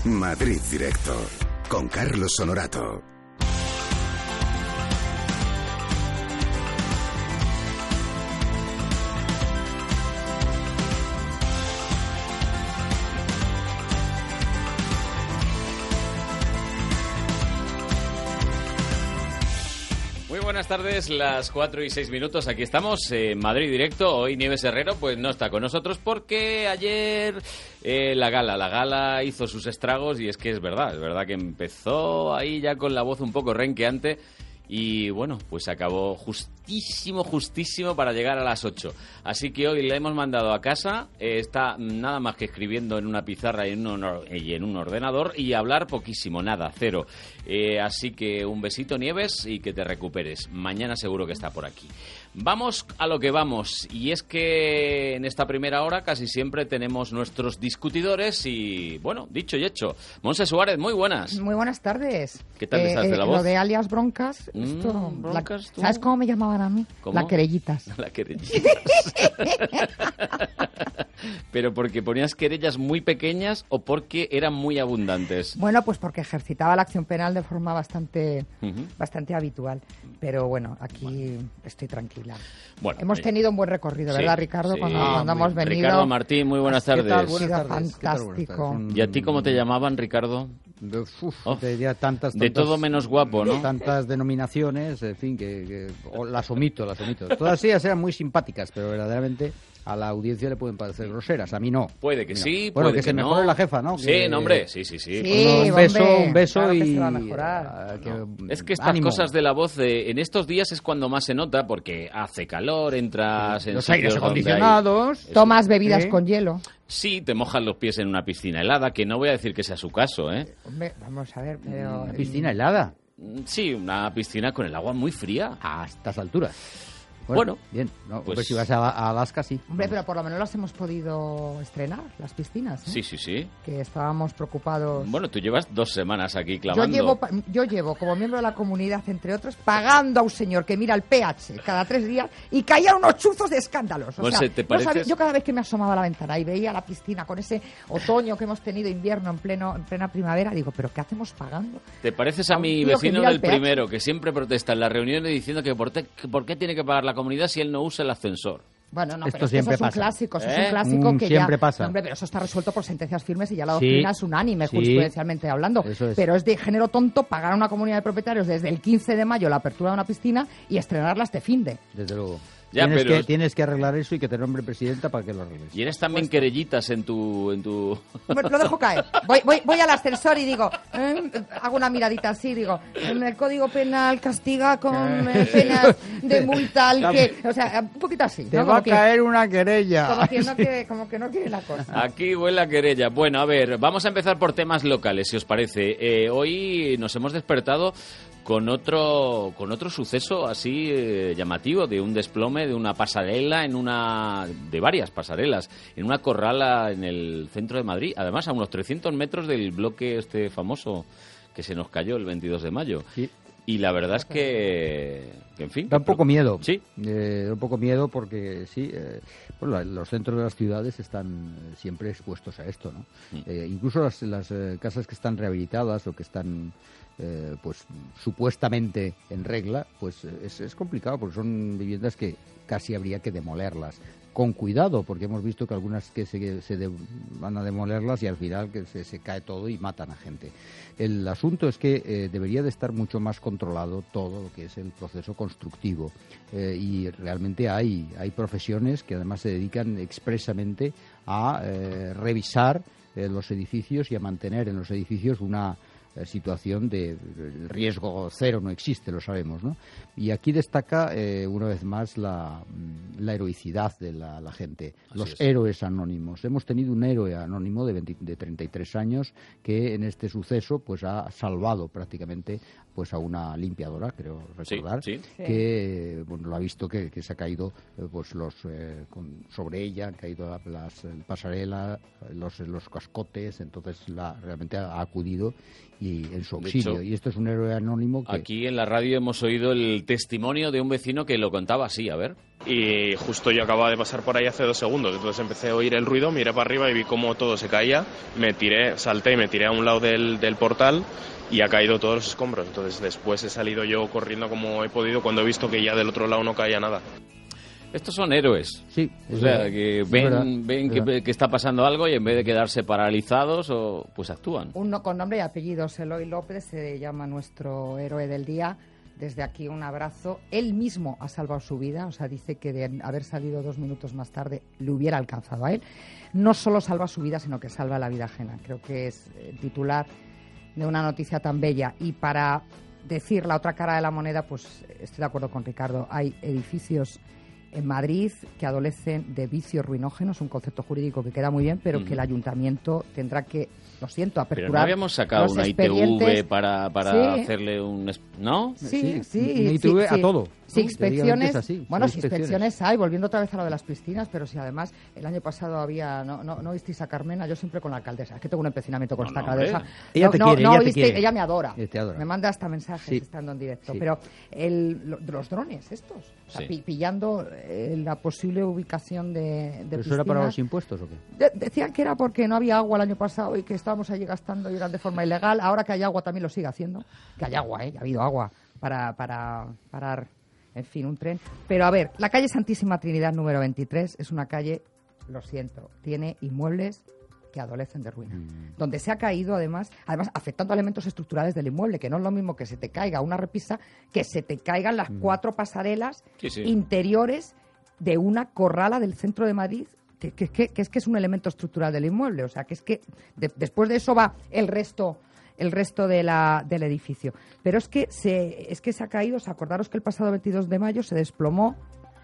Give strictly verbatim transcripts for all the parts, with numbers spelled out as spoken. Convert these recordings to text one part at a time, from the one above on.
Madrid Directo, con Carlos Honorato. Buenas tardes, las cuatro y seis minutos, aquí estamos en Madrid Directo. Hoy Nieves Herrero pues no está con nosotros porque ayer eh, la gala, la gala hizo sus estragos y es que es verdad, es verdad que empezó ahí ya con la voz un poco renqueante y bueno, pues acabó justísimo, justísimo para llegar a las ocho. Así que hoy le hemos mandado a casa, eh, está nada más que escribiendo en una pizarra y en un, y en un ordenador y hablar poquísimo, nada, cero. Eh, así que un besito, Nieves, y que te recuperes. Mañana seguro que está por aquí. Vamos a lo que vamos, y es que en esta primera hora casi siempre tenemos nuestros discutidores y, bueno, dicho y hecho. Monse Suárez, muy buenas. Muy buenas tardes. ¿Qué tal estás eh, de la eh, voz? Lo de alias broncas, Mm, esto, broncas, la, ¿sabes cómo me llamaban a mí? ¿Cómo? La querellitas. La querellitas. ¿Pero porque ponías querellas muy pequeñas o porque eran muy abundantes? Bueno, pues porque ejercitaba la acción penal de forma bastante, Uh-huh. bastante habitual. Pero bueno, aquí bueno. estoy tranquila. Bueno, hemos eh, tenido un buen recorrido, ¿verdad, sí, Ricardo? Sí. Cuando, Ah, cuando hemos venido. Ricardo Martín, muy buenas tardes. ¿Qué tal? Buenas Ha sido tardes. fantástico. ¿Y a ti cómo te llamaban, Ricardo? Uf, Oh, te diría tantas, tantas, de todo menos guapo, ¿no? Tantas denominaciones, en fin, que, que o las omito, las omito. Todas ellas eran muy simpáticas, pero verdaderamente a la audiencia le pueden parecer groseras. A mí no. Puede que Mira. sí, bueno, puede que, que se no. mejore la jefa, ¿no? Sí, Que, no, hombre, sí, sí, sí. Sí, un beso, hombre, un beso claro y... que se va a mejorar. uh, que, No. Es que estas ánimo. cosas de la voz eh, en estos días es cuando más se nota porque hace calor, entras en Los sitios aires donde hay- acondicionados. Eso. Tomas bebidas ¿Eh? con hielo. Sí, te mojas los pies en una piscina helada, que no voy a decir que sea su caso, ¿eh? Hombre, vamos a ver, pero... Una piscina helada Sí, una piscina con el agua muy fría. a estas alturas. Bueno, bien. No, pues- pues si vas a, a Alaska, sí. Hombre, pero por lo menos las hemos podido estrenar, las piscinas, ¿eh? Sí, sí, sí. Que estábamos preocupados. Bueno, tú llevas dos semanas aquí yo clavando. llevo, pa- yo llevo, como miembro de la comunidad, entre otros, pagando a un señor que mira el P H cada tres días y caían unos chuzos de escándalos. O Monse, sea, ¿te no pareces- sabía- yo cada vez que me asomaba a la ventana y veía la piscina con ese otoño que hemos tenido, invierno en pleno en plena primavera, digo, ¿pero qué hacemos pagando? ¿Te pareces a A un mi tío que vecino mira el del P H? primero, que siempre protesta en las reuniones diciendo que por, te- que por qué tiene que pagar la comunidad si él no usa el ascensor? Bueno, no, Esto pero es que eso siempre es un pasa. clásico, eso es ¿Eh? un clásico Mm, que siempre ya... pasa. No, hombre, pero eso está resuelto por sentencias firmes y ya la Sí, doctrina es unánime, sí. jurisprudencialmente hablando. Eso es. Pero es de género tonto pagar a una comunidad de propietarios desde el quince de mayo la apertura de una piscina y estrenarla este finde. Desde luego. Ya, tienes, pero- que, tienes que arreglar eso y que te nombre presidenta para que lo arregles. ¿Y eres también querellitas en tu... En tu... Bueno, lo dejo caer. Voy, voy, voy al ascensor y digo, eh, hago una miradita así, digo, en el Código Penal castiga con eh, penas de multa al que... O sea, un poquito así. Te ¿no? va Como a que- caer una querella. Como que, no quiere, como que no quiere la cosa. Aquí huele a querella. Bueno, a ver, vamos a empezar por temas locales, si os parece. Eh, hoy nos hemos despertado con otro con otro suceso así eh, llamativo, de un desplome de una pasarela en una de varias pasarelas en una corrala en el centro de Madrid, además a unos trescientos metros del bloque este famoso que se nos cayó el veintidós de mayo. Sí. Y la verdad es que, que en fin, Da un poco miedo. Sí. Eh, da un poco miedo porque, sí, eh, bueno, la- los centros de las ciudades están eh, siempre expuestos a esto, ¿no? Mm. Eh, incluso las, las eh, casas que están rehabilitadas o que están, eh, pues, supuestamente en regla, pues eh, es, es complicado porque son viviendas que casi habría que demolerlas. Con cuidado, porque hemos visto que algunas que se, se de- van a demolerlas y al final que se, se cae todo y matan a gente. El asunto es que eh, debería de estar mucho más controlado todo lo que es el proceso constructivo eh, y realmente hay, hay profesiones que además se dedican expresamente a eh, revisar eh, los edificios y a mantener en los edificios una eh, situación de el riesgo cero, no existe, lo sabemos, ¿no? Y aquí destaca eh, una vez más la, mm, la heroicidad de la, la gente, Así los es. héroes anónimos. Hemos tenido un héroe anónimo de, veinte de treinta y tres años que en este suceso pues ha salvado prácticamente pues a una limpiadora, creo Sí, recordar, sí. que eh, bueno, lo ha visto que, que se ha caído eh, pues los eh, con- sobre ella, han caído la- las eh, pasarelas, los, los cascotes, entonces la, realmente ha, ha acudido y en su De auxilio. hecho, y esto es un héroe anónimo que... Aquí en la radio hemos oído el testimonio de un vecino que lo contaba así, a ver. Y justo yo acababa de pasar por ahí hace dos segundos, entonces empecé a oír el ruido, miré para arriba y vi cómo todo se caía, me tiré, salté y me tiré a un lado del, del portal y ha caído todos los escombros. Entonces después he salido yo corriendo como he podido cuando he visto que ya del otro lado no caía nada. Estos son héroes. Sí, O es sea, verdad. que Es ven, verdad, ven es que, verdad. que está pasando algo y en vez de quedarse paralizados, o, pues actúan. Uno con nombre y apellidos, Eloy López, se llama nuestro héroe del día. Desde aquí un abrazo. Él mismo ha salvado su vida, o sea, dice que de haber salido dos minutos más tarde le hubiera alcanzado a él. No solo salva su vida, sino que salva la vida ajena. Creo que es el titular de una noticia tan bella. Y para decir la otra cara de la moneda, pues estoy de acuerdo con Ricardo. Hay edificios en Madrid que adolecen de vicios ruinógenos, un concepto jurídico que queda muy bien, pero Ujú. que el ayuntamiento tendrá que, lo siento, Pero aperturar. no habíamos sacado los una I T V expedientes. para, para Sí. hacerle un... es- ¿No? Sí, sí. una I T V sí, a sí. todo. Sí, ¿no? Teóricamente inspecciones. es así, Bueno, son sí, inspecciones hay, volviendo otra vez a lo de las piscinas, pero si además el año pasado había. No, no, no visteis a Carmena, yo siempre con la alcaldesa. Es que tengo un empecinamiento con No, esta no, hombre. alcaldesa. Ella no, te no, quiere, no ella te viste- quiere. ella me adora. Ella te adora. Me manda hasta mensajes Sí. estando en directo. Sí. Pero el, lo- los drones estos, o sea, Sí. pi- pillando eh, la posible ubicación de, de ¿Pero eso era para piscinas. los impuestos o qué? De- decían que era porque no había agua el año pasado y que estábamos allí gastando y eran de forma ilegal. Ahora que hay agua también lo sigue haciendo. Que hay agua, ¿eh? Que ha habido agua para, para parar, en fin, un tren. Pero a ver, la calle Santísima Trinidad número veintitrés es una calle, lo siento, tiene inmuebles que adolecen de ruina. Mm. Donde se ha caído, además, además afectando a elementos estructurales del inmueble, que no es lo mismo que se te caiga una repisa, que se te caigan las cuatro pasarelas Sí, sí. interiores de una corrala del centro de Madrid, que, que, que- que es que es un elemento estructural del inmueble. O sea, que es que de- después de eso va el resto el resto de la, del edificio. Pero es que se es que se ha caído, os acordaros que el pasado veintidós de mayo se desplomó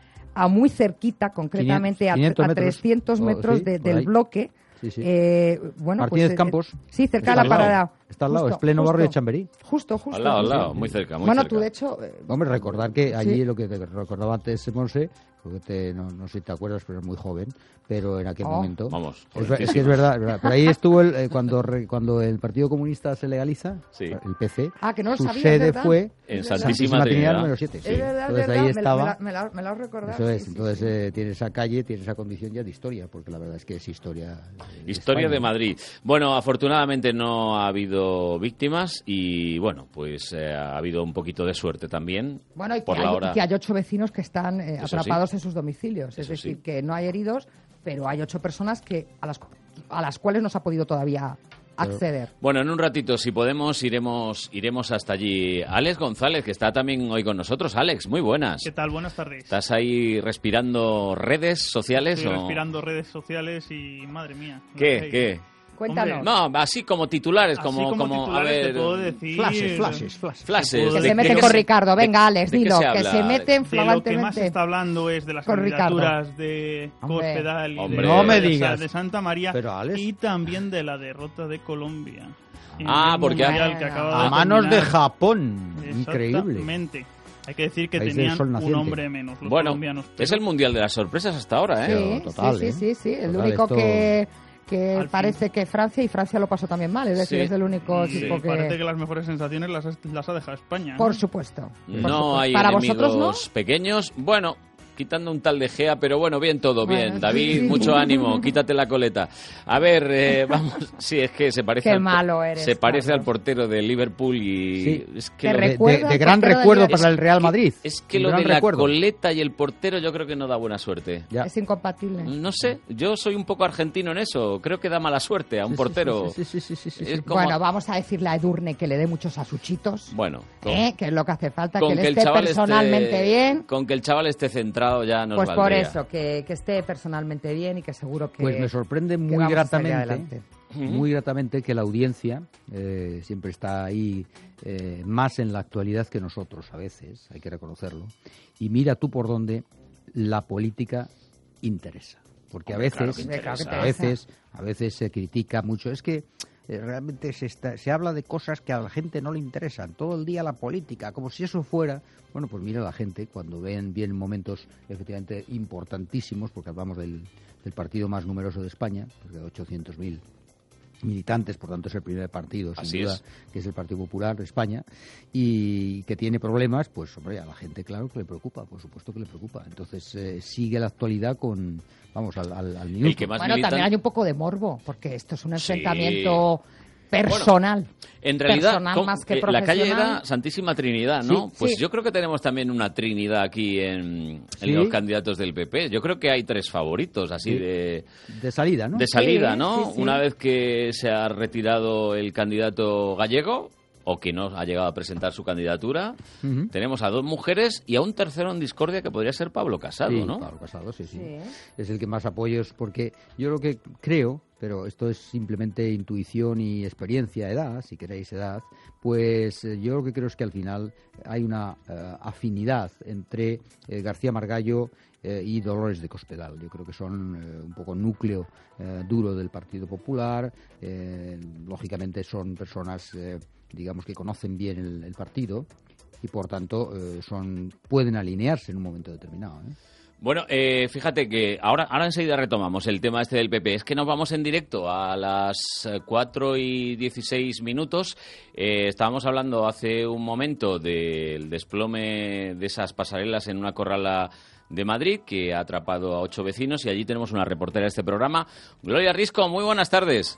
a muy cerquita, concretamente a, quinientos a metros. trescientos Oh, metros sí, de- por del ahí. bloque. Sí, sí. Eh, bueno, Martínez pues, eh, Campos. sí, cerca Está de la al lado, parada. está al lado, Justo, es pleno justo. barrio de Chamberí. Justo, justo. Al lado, al justo. lado, muy cerca, muy bueno, cerca. tú de hecho... eh, Hombre, recordar que allí Sí. lo que te recordaba antes Monse, porque te, no, no sé si te acuerdas, pero es muy joven, pero en aquel Oh. momento... Vamos, Es, ver- es que jovencísimo. es verdad, es verdad. Pero ahí estuvo el, eh, cuando, re- cuando el Partido Comunista se legaliza, Sí. el P C, Ah, que no lo su sabía, es sede verdad. fue En Es verdad. Santísima Trinidad. número siete. Sí. Es verdad, es Entonces verdad, ahí me, la- estaba... me, la, me, la, me la has recordado. Eso es, sí, sí, entonces sí. eh, tiene esa calle, tiene esa condición ya de historia, porque la verdad es que es historia. de Historia España. de Madrid. Bueno, afortunadamente no ha habido víctimas y, bueno, pues eh, ha habido un poquito de suerte también. Bueno, y que, por hay, la hora. y que hay ocho vecinos que están eh, Eso atrapados sí. en sus domicilios. Es Eso decir, sí. que no hay heridos, pero hay ocho personas que a las, a las cuales no se ha podido todavía acceder. Bueno, en un ratito, si podemos, iremos iremos hasta allí. Alex González, que está también hoy con nosotros. Alex, muy buenas. ¿Qué tal? Buenas tardes. ¿Estás ahí respirando redes sociales? Estoy o... respirando redes sociales y madre mía. no ¿Qué? sé. ¿Qué? Cuéntanos. No, así como titulares, Así como, como, como a titulares ver... te puedo decir Flashes, flashes, flashes. Flashes. Que que ¿De- se de meten qué con se- Ricardo. Venga, de- Alex, de qué dilo. se Que habla, se Alex? meten de lo que más flagrantemente. se está hablando es de las Con Ricardo. candidaturas de Hombre. Cospedal y Hombre. de, No me de- digas. de Santa María Pero, Alex. y también de la derrota de Colombia. en Ah, el porque- Mundial que acaba A de manos de terminar. Japón. Increíble. Exactamente. Hay que decir que País del tenían sol un naciente. hombre menos los Bueno, colombianos. es pero el mundial de las sorpresas hasta ahora, ¿eh? Sí, total, sí, ¿eh? sí, sí, sí. El Total, único esto- que, que Al fin. parece que Francia, y Francia lo pasó también mal. Es decir, Sí. es el único Sí, equipo que... parece que las mejores sensaciones las, ha- las ha dejado España. ¿no? Por supuesto. por No supuesto. hay Para enemigos vosotros, ¿no? pequeños. Bueno, quitando un tal de Gea, pero bueno, bien todo, Bueno, bien. sí, David, sí. mucho ánimo, quítate la coleta. A ver, eh, vamos, sí, es que se parece, Qué al, malo eres, se parece al Carlos. portero de Liverpool y Sí. es Te que lo, De, recuerda de- al de gran portero del recuerdo Liverpool. para el Real Madrid. es que Un lo gran de la recuerdo. coleta y el portero yo creo que no da buena suerte. Ya. Es incompatible. No sé, yo soy un poco argentino en eso. Creo que da mala suerte a un Sí, sí, portero. sí, sí, sí, sí, sí, sí. Es como- Bueno, vamos a decirle a Edurne que le dé muchos asuchitos. Bueno, con, ¿eh? Que es lo que hace falta, con que que le el esté chaval personalmente esté, bien. con que el chaval esté centrado ya nos Pues por valdría. eso, que, que esté personalmente bien y que seguro que... Pues me sorprende que muy vamos a salir gratamente, adelante. muy gratamente que la audiencia eh, siempre está ahí eh, más en la actualidad que nosotros a veces, hay que reconocerlo. Y mira tú por dónde la política interesa, porque Hombre, a claro veces, que interesa. a veces, a veces se critica mucho. Es que eh, realmente se, está- se habla de cosas que a la gente no le interesan. Todo el día la política, como si eso fuera... Bueno, pues mira la gente, cuando ven bien momentos efectivamente importantísimos, porque hablamos del, del partido más numeroso de España, pues de ochocientos mil militantes, por tanto es el primer partido, sin Así duda, es. que es el Partido Popular de España, y que tiene problemas, pues hombre, a la gente claro que le preocupa, por supuesto que le preocupa. Entonces eh, sigue la actualidad con, vamos, al, al, al minuto. El que más Bueno, militan- también hay un poco de morbo, porque esto es un Sí. enfrentamiento personal. En realidad, personal ¿cómo- más que eh, la calle profesional. era Santísima Trinidad, ¿no? Sí, pues sí. yo creo que tenemos también una Trinidad aquí en, en Sí. los candidatos del P P. Yo creo que hay tres favoritos, así Sí. de, De salida, ¿no? de salida, Sí, ¿no? sí, sí. Una vez que se ha retirado el candidato gallego, o que no ha llegado a presentar su candidatura, Ujú. tenemos a dos mujeres y a un tercero en discordia que podría ser Pablo Casado, Sí, ¿no? Pablo Casado, sí, sí, Sí. Es el que más apoyos, porque yo lo que creo, pero esto es simplemente intuición y experiencia, edad, si queréis edad, pues eh, yo lo que creo es que al final hay una eh, afinidad entre eh, García Margallo eh, y Dolores de Cospedal. Yo creo que son eh, un poco núcleo eh, duro del Partido Popular. Eh, lógicamente son personas, eh, digamos, que conocen bien el, el partido y por tanto eh, son pueden alinearse en un momento determinado, ¿eh? Bueno, eh, fíjate que ahora, ahora enseguida retomamos el tema este del P P. Es que nos vamos en directo a las eh, cuatro y dieciséis minutos. Eh, estábamos hablando hace un momento del desplome de esas pasarelas en una corrala de Madrid que ha atrapado a ocho vecinos y allí tenemos una reportera de este programa. Gloria Risco, muy buenas tardes.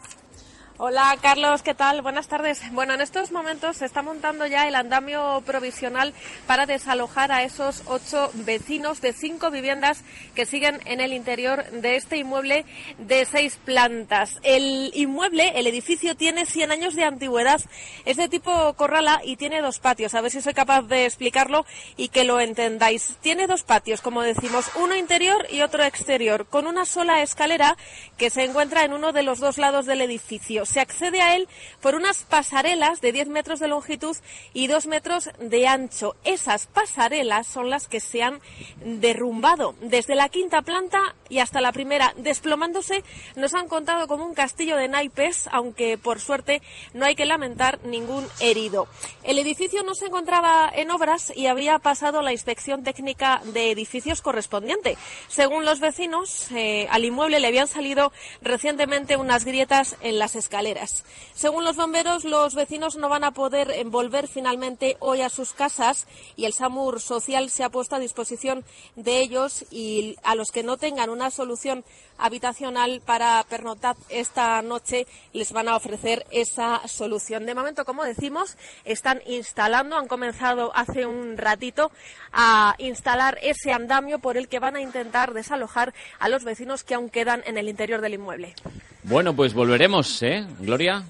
Hola Carlos, ¿qué tal? Buenas tardes. Bueno, en estos momentos se está montando ya el andamio provisional para desalojar a esos ocho vecinos de cinco viviendas que siguen en el interior de este inmueble de seis plantas. El inmueble, el edificio, tiene cien años de antigüedad. Es de tipo corrala y tiene dos patios. A ver si soy capaz de explicarlo y que lo entendáis. Tiene dos patios, como decimos, uno interior y otro exterior, con una sola escalera que se encuentra en uno de los dos lados del edificio. Se accede a él por unas pasarelas de diez metros de longitud y dos metros de ancho. Esas pasarelas son las que se han derrumbado desde la quinta planta y hasta la primera, desplomándose. Nos han contado como un castillo de naipes, aunque por suerte no hay que lamentar ningún herido. El edificio no se encontraba en obras y había pasado la inspección técnica de edificios correspondiente. Según los vecinos, eh, al inmueble le habían salido recientemente unas grietas en las escaleras. Según los bomberos, los vecinos no van a poder volver finalmente hoy a sus casas y el SAMUR social se ha puesto a disposición de ellos, y a los que no tengan una solución habitacional para pernoctar esta noche les van a ofrecer esa solución. De momento, como decimos, están instalando, han comenzado hace un ratito a instalar ese andamio por el que van a intentar desalojar a los vecinos que aún quedan en el interior del inmueble. Bueno, pues volveremos, ¿eh, Gloria?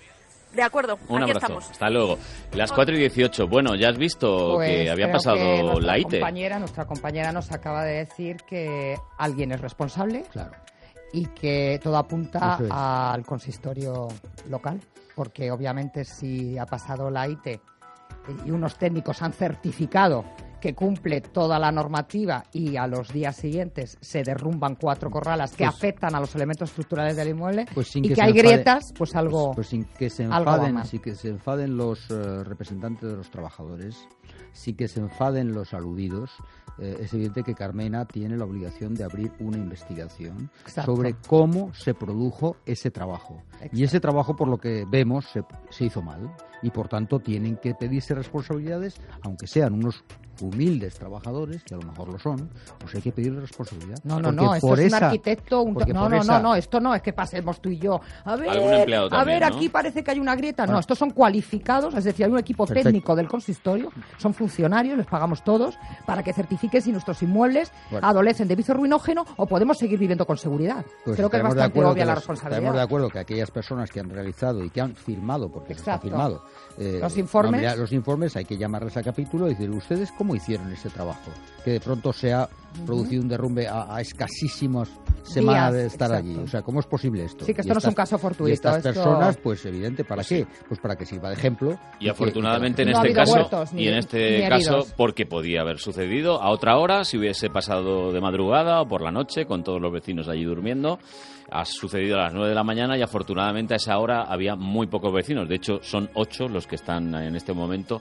De acuerdo, Un aquí abrazo. estamos. Hasta luego. Las cuatro y dieciocho. Bueno, ya has visto Pues que había creo pasado que nuestra la I T E. compañera, nuestra compañera nos acaba de decir que alguien es responsable Claro. y que todo apunta Eso es. al consistorio local, porque obviamente si ha pasado la I T E y unos técnicos han certificado que cumple toda la normativa y a los días siguientes se derrumban cuatro corralas que Pues- afectan a los elementos estructurales del inmueble Pues sin y que que, se hay enfade- grietas, pues algo... Pues, pues sin que se algo va enfaden, mal. sin que se enfaden los eh, representantes de los trabajadores, sin que se enfaden los aludidos, eh, es evidente que Carmena tiene la obligación de abrir una investigación Exacto. sobre cómo se produjo ese trabajo. Exacto. Y ese trabajo, por lo que vemos, se, se hizo mal. Y por tanto tienen que pedirse responsabilidades, aunque sean unos humildes trabajadores, que a lo mejor lo son, pues hay que pedirles responsabilidad. No, no, Porque no, esto por es un esa- arquitecto, un... porque No, por no, esa- no, no, esto no es que pasemos tú y yo. A ver, Algún empleado a también, ver, ¿no? aquí parece que hay una grieta. No, Bueno. estos son cualificados, es decir, hay un equipo Perfecto. técnico del consistorio, son funcionarios, les pagamos todos, para que certifiquen si nuestros inmuebles Bueno. adolecen de vicio ruinógeno o podemos seguir viviendo con seguridad. Pues Creo que es estaremos de bastante acuerdo obvia que la los- responsabilidad. Estaremos de acuerdo que aquellas personas que han realizado y que han firmado, porque está Exacto. firmado, eh, Los informes. no, mira, los informes hay que llamarles a capítulo y decir, ¿ustedes cómo hicieron ese trabajo? Que de pronto se ha producido un derrumbe a, a escasísimas semanas Días, de estar exacto. allí. O sea, ¿cómo es posible esto? Sí, que esto Y no es un caso fortuito, Y estas esto- personas, pues evidente, ¿para Pues qué? sí. Pues para que sirva de ejemplo. Y afortunadamente en No ha este habido caso, muertos, ni- y en ni este heridos. caso, porque podía haber sucedido a otra hora, si hubiese pasado de madrugada o por la noche, con todos los vecinos allí durmiendo. Ha sucedido a las nueve de la mañana y afortunadamente a esa hora había muy pocos vecinos. De hecho, son ocho los que están en este momento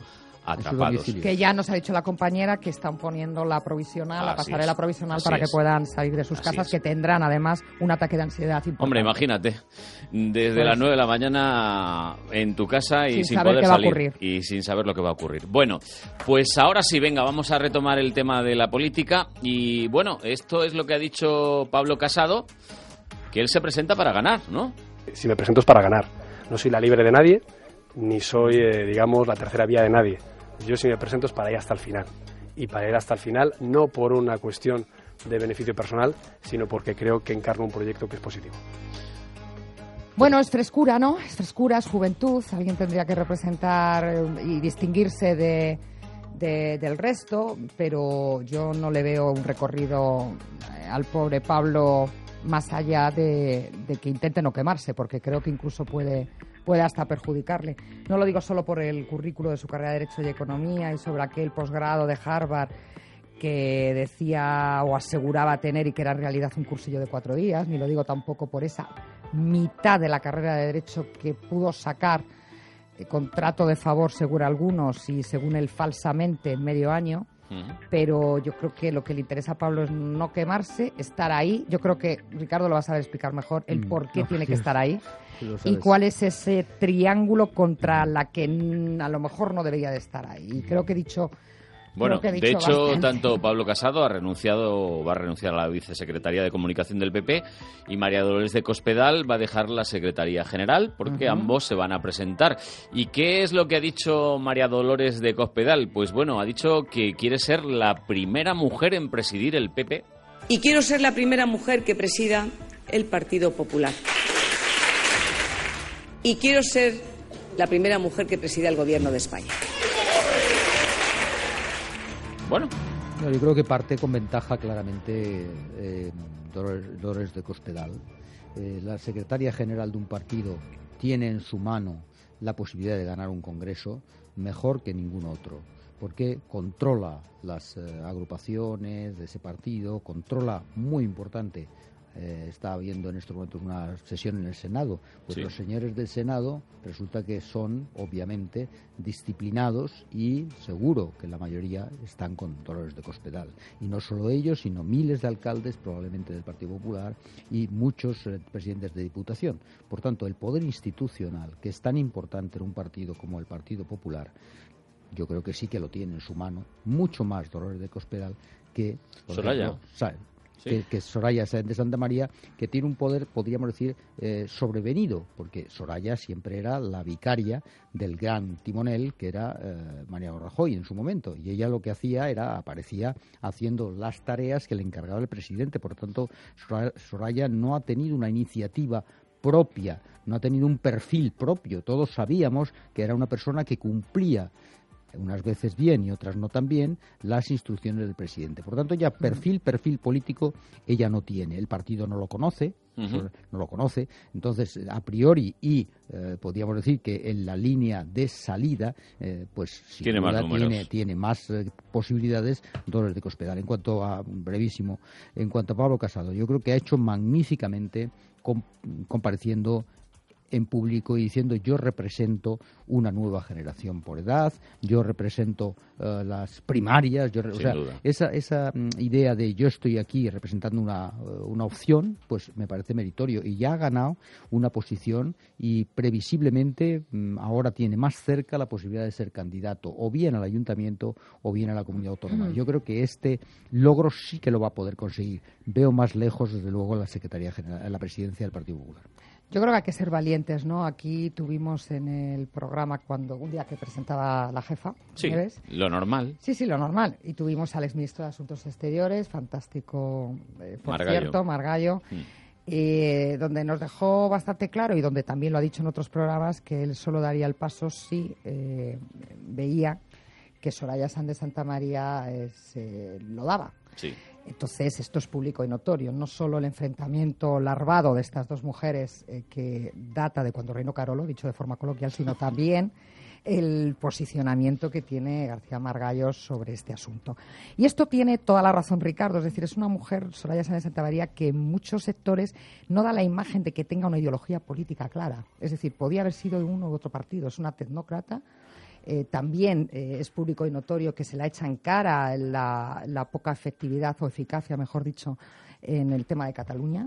atrapados. Que ya nos ha dicho la compañera que están poniendo la provisional, la pasarela es, provisional así para es. que puedan salir de sus Así casas, es. que tendrán además un ataque de ansiedad importante. Hombre, imagínate, desde Pues, las nueve de la mañana en tu casa y sin sin, saber poder qué va a salir ocurrir. y sin saber lo que va a ocurrir. Bueno, pues ahora sí, venga, vamos a retomar el tema de la política y bueno, esto es lo que ha dicho Pablo Casado, que él se presenta para ganar, ¿no? Si me presento es para ganar. No soy la libre de nadie, ni soy, eh, digamos, la tercera vía de nadie. Yo si me presento es para ir hasta el final. Y para ir hasta el final no por una cuestión de beneficio personal, sino porque creo que encarno un proyecto que es positivo. Bueno, es frescura, ¿no? Es frescura, es juventud. Alguien tendría que representar eh, y distinguirse de, de- del resto, pero yo no le veo un recorrido eh, al pobre Pablo más allá de, de que intente no quemarse, porque creo que incluso puede, puede hasta perjudicarle. No lo digo solo por el currículo de su carrera de Derecho y Economía y sobre aquel posgrado de Harvard que decía o aseguraba tener y que era en realidad un cursillo de cuatro días, ni lo digo tampoco por esa mitad de la carrera de Derecho que pudo sacar eh, contrato de favor según algunos y según él falsamente en medio año. Pero yo creo que lo que le interesa a Pablo es no quemarse, estar ahí. Yo creo que Ricardo lo va a saber explicar mejor, el Mm, por qué no, tiene sí, que estar ahí sí lo y sabes. cuál es ese triángulo contra la que mm, a lo mejor no debería de estar ahí. Y creo que he dicho... Bueno, creo que he de dicho hecho, bastante. tanto Pablo Casado ha renunciado, va a renunciar a la vicesecretaría de Comunicación del P P y María Dolores de Cospedal va a dejar la Secretaría General porque Ujú. ambos se van a presentar. ¿Y qué es lo que ha dicho María Dolores de Cospedal? Pues bueno, ha dicho que quiere ser la primera mujer en presidir el P P. Y quiero ser la primera mujer que presida el Partido Popular. Y quiero ser la primera mujer que presida el Gobierno de España. Bueno, No, yo creo que parte con ventaja claramente eh, Dolores, Dolores de Cospedal. Eh, la secretaria general de un partido tiene en su mano la posibilidad de ganar un congreso mejor que ningún otro, porque controla las eh, agrupaciones de ese partido, controla, muy importante, eh, está habiendo en estos momentos una sesión en el Senado, pues Sí. los señores del Senado resulta que son obviamente disciplinados y seguro que la mayoría están con Dolores de Cospedal. Y no solo ellos, sino miles de alcaldes, probablemente del Partido Popular, y muchos eh, presidentes de Diputación. Por tanto, el poder institucional, que es tan importante en un partido como el Partido Popular, yo creo que sí que lo tiene en su mano, mucho más Dolores de Cospedal que, por Soraya. ejemplo, Sa- Sí. que, que Soraya Sáenz de Santa María, que tiene un poder, podríamos decir, eh, sobrevenido, porque Soraya siempre era la vicaria del gran timonel, que era eh, Mariano Rajoy en su momento, y ella lo que hacía era, aparecía haciendo las tareas que le encargaba el presidente. Por tanto, Sora- Soraya no ha tenido una iniciativa propia, no ha tenido un perfil propio. Todos sabíamos que era una persona que cumplía, unas veces bien y otras no tan bien, las instrucciones del presidente. Por tanto, ya perfil, perfil político, ella no tiene. El partido no lo conoce, Ujú. no lo conoce. Entonces, a priori, y eh, podríamos decir que en la línea de salida, eh, pues sin Tiene más duda números. tiene, tiene más eh, posibilidades Dolores de Cospedal. En cuanto a, brevísimo, en cuanto a Pablo Casado, yo creo que ha hecho magníficamente com- compareciendo en público y diciendo: yo represento una nueva generación por edad, yo represento eh, las primarias, yo re- o Sin sea, duda. esa, esa mm, idea de yo estoy aquí representando una, eh, una opción, pues me parece meritorio, y ya ha ganado una posición y previsiblemente mm, ahora tiene más cerca la posibilidad de ser candidato o bien al ayuntamiento o bien a la comunidad autónoma. Yo creo que este logro sí que lo va a poder conseguir. Veo más lejos, desde luego, la Secretaría General, la presidencia del Partido Popular. Yo creo que hay que ser valientes, ¿no? Aquí tuvimos en el programa cuando un día que presentaba la jefa, sí, Nieves. lo normal. Sí, sí, lo normal. Y tuvimos al exministro de Asuntos Exteriores, fantástico, eh, por Margallo. cierto, Margallo, Mm. eh, donde nos dejó bastante claro, y donde también lo ha dicho en otros programas, que él solo daría el paso si eh, veía que Soraya Sáenz de Santa María eh, se lo daba. Sí. Entonces, esto es público y notorio. No solo el enfrentamiento larvado de estas dos mujeres, eh, que data de cuando reinó Carolo, dicho de forma coloquial, sino también el posicionamiento que tiene García Margallo sobre este asunto. Y esto tiene toda la razón Ricardo, es decir, es una mujer, Soraya Sáenz de Santa María, que en muchos sectores no da la imagen de que tenga una ideología política clara. Es decir, podía haber sido de uno u otro partido. Es una tecnócrata eh, también eh, es público y notorio que se la echa en cara la, la poca efectividad o eficacia, mejor dicho, en el tema de Cataluña.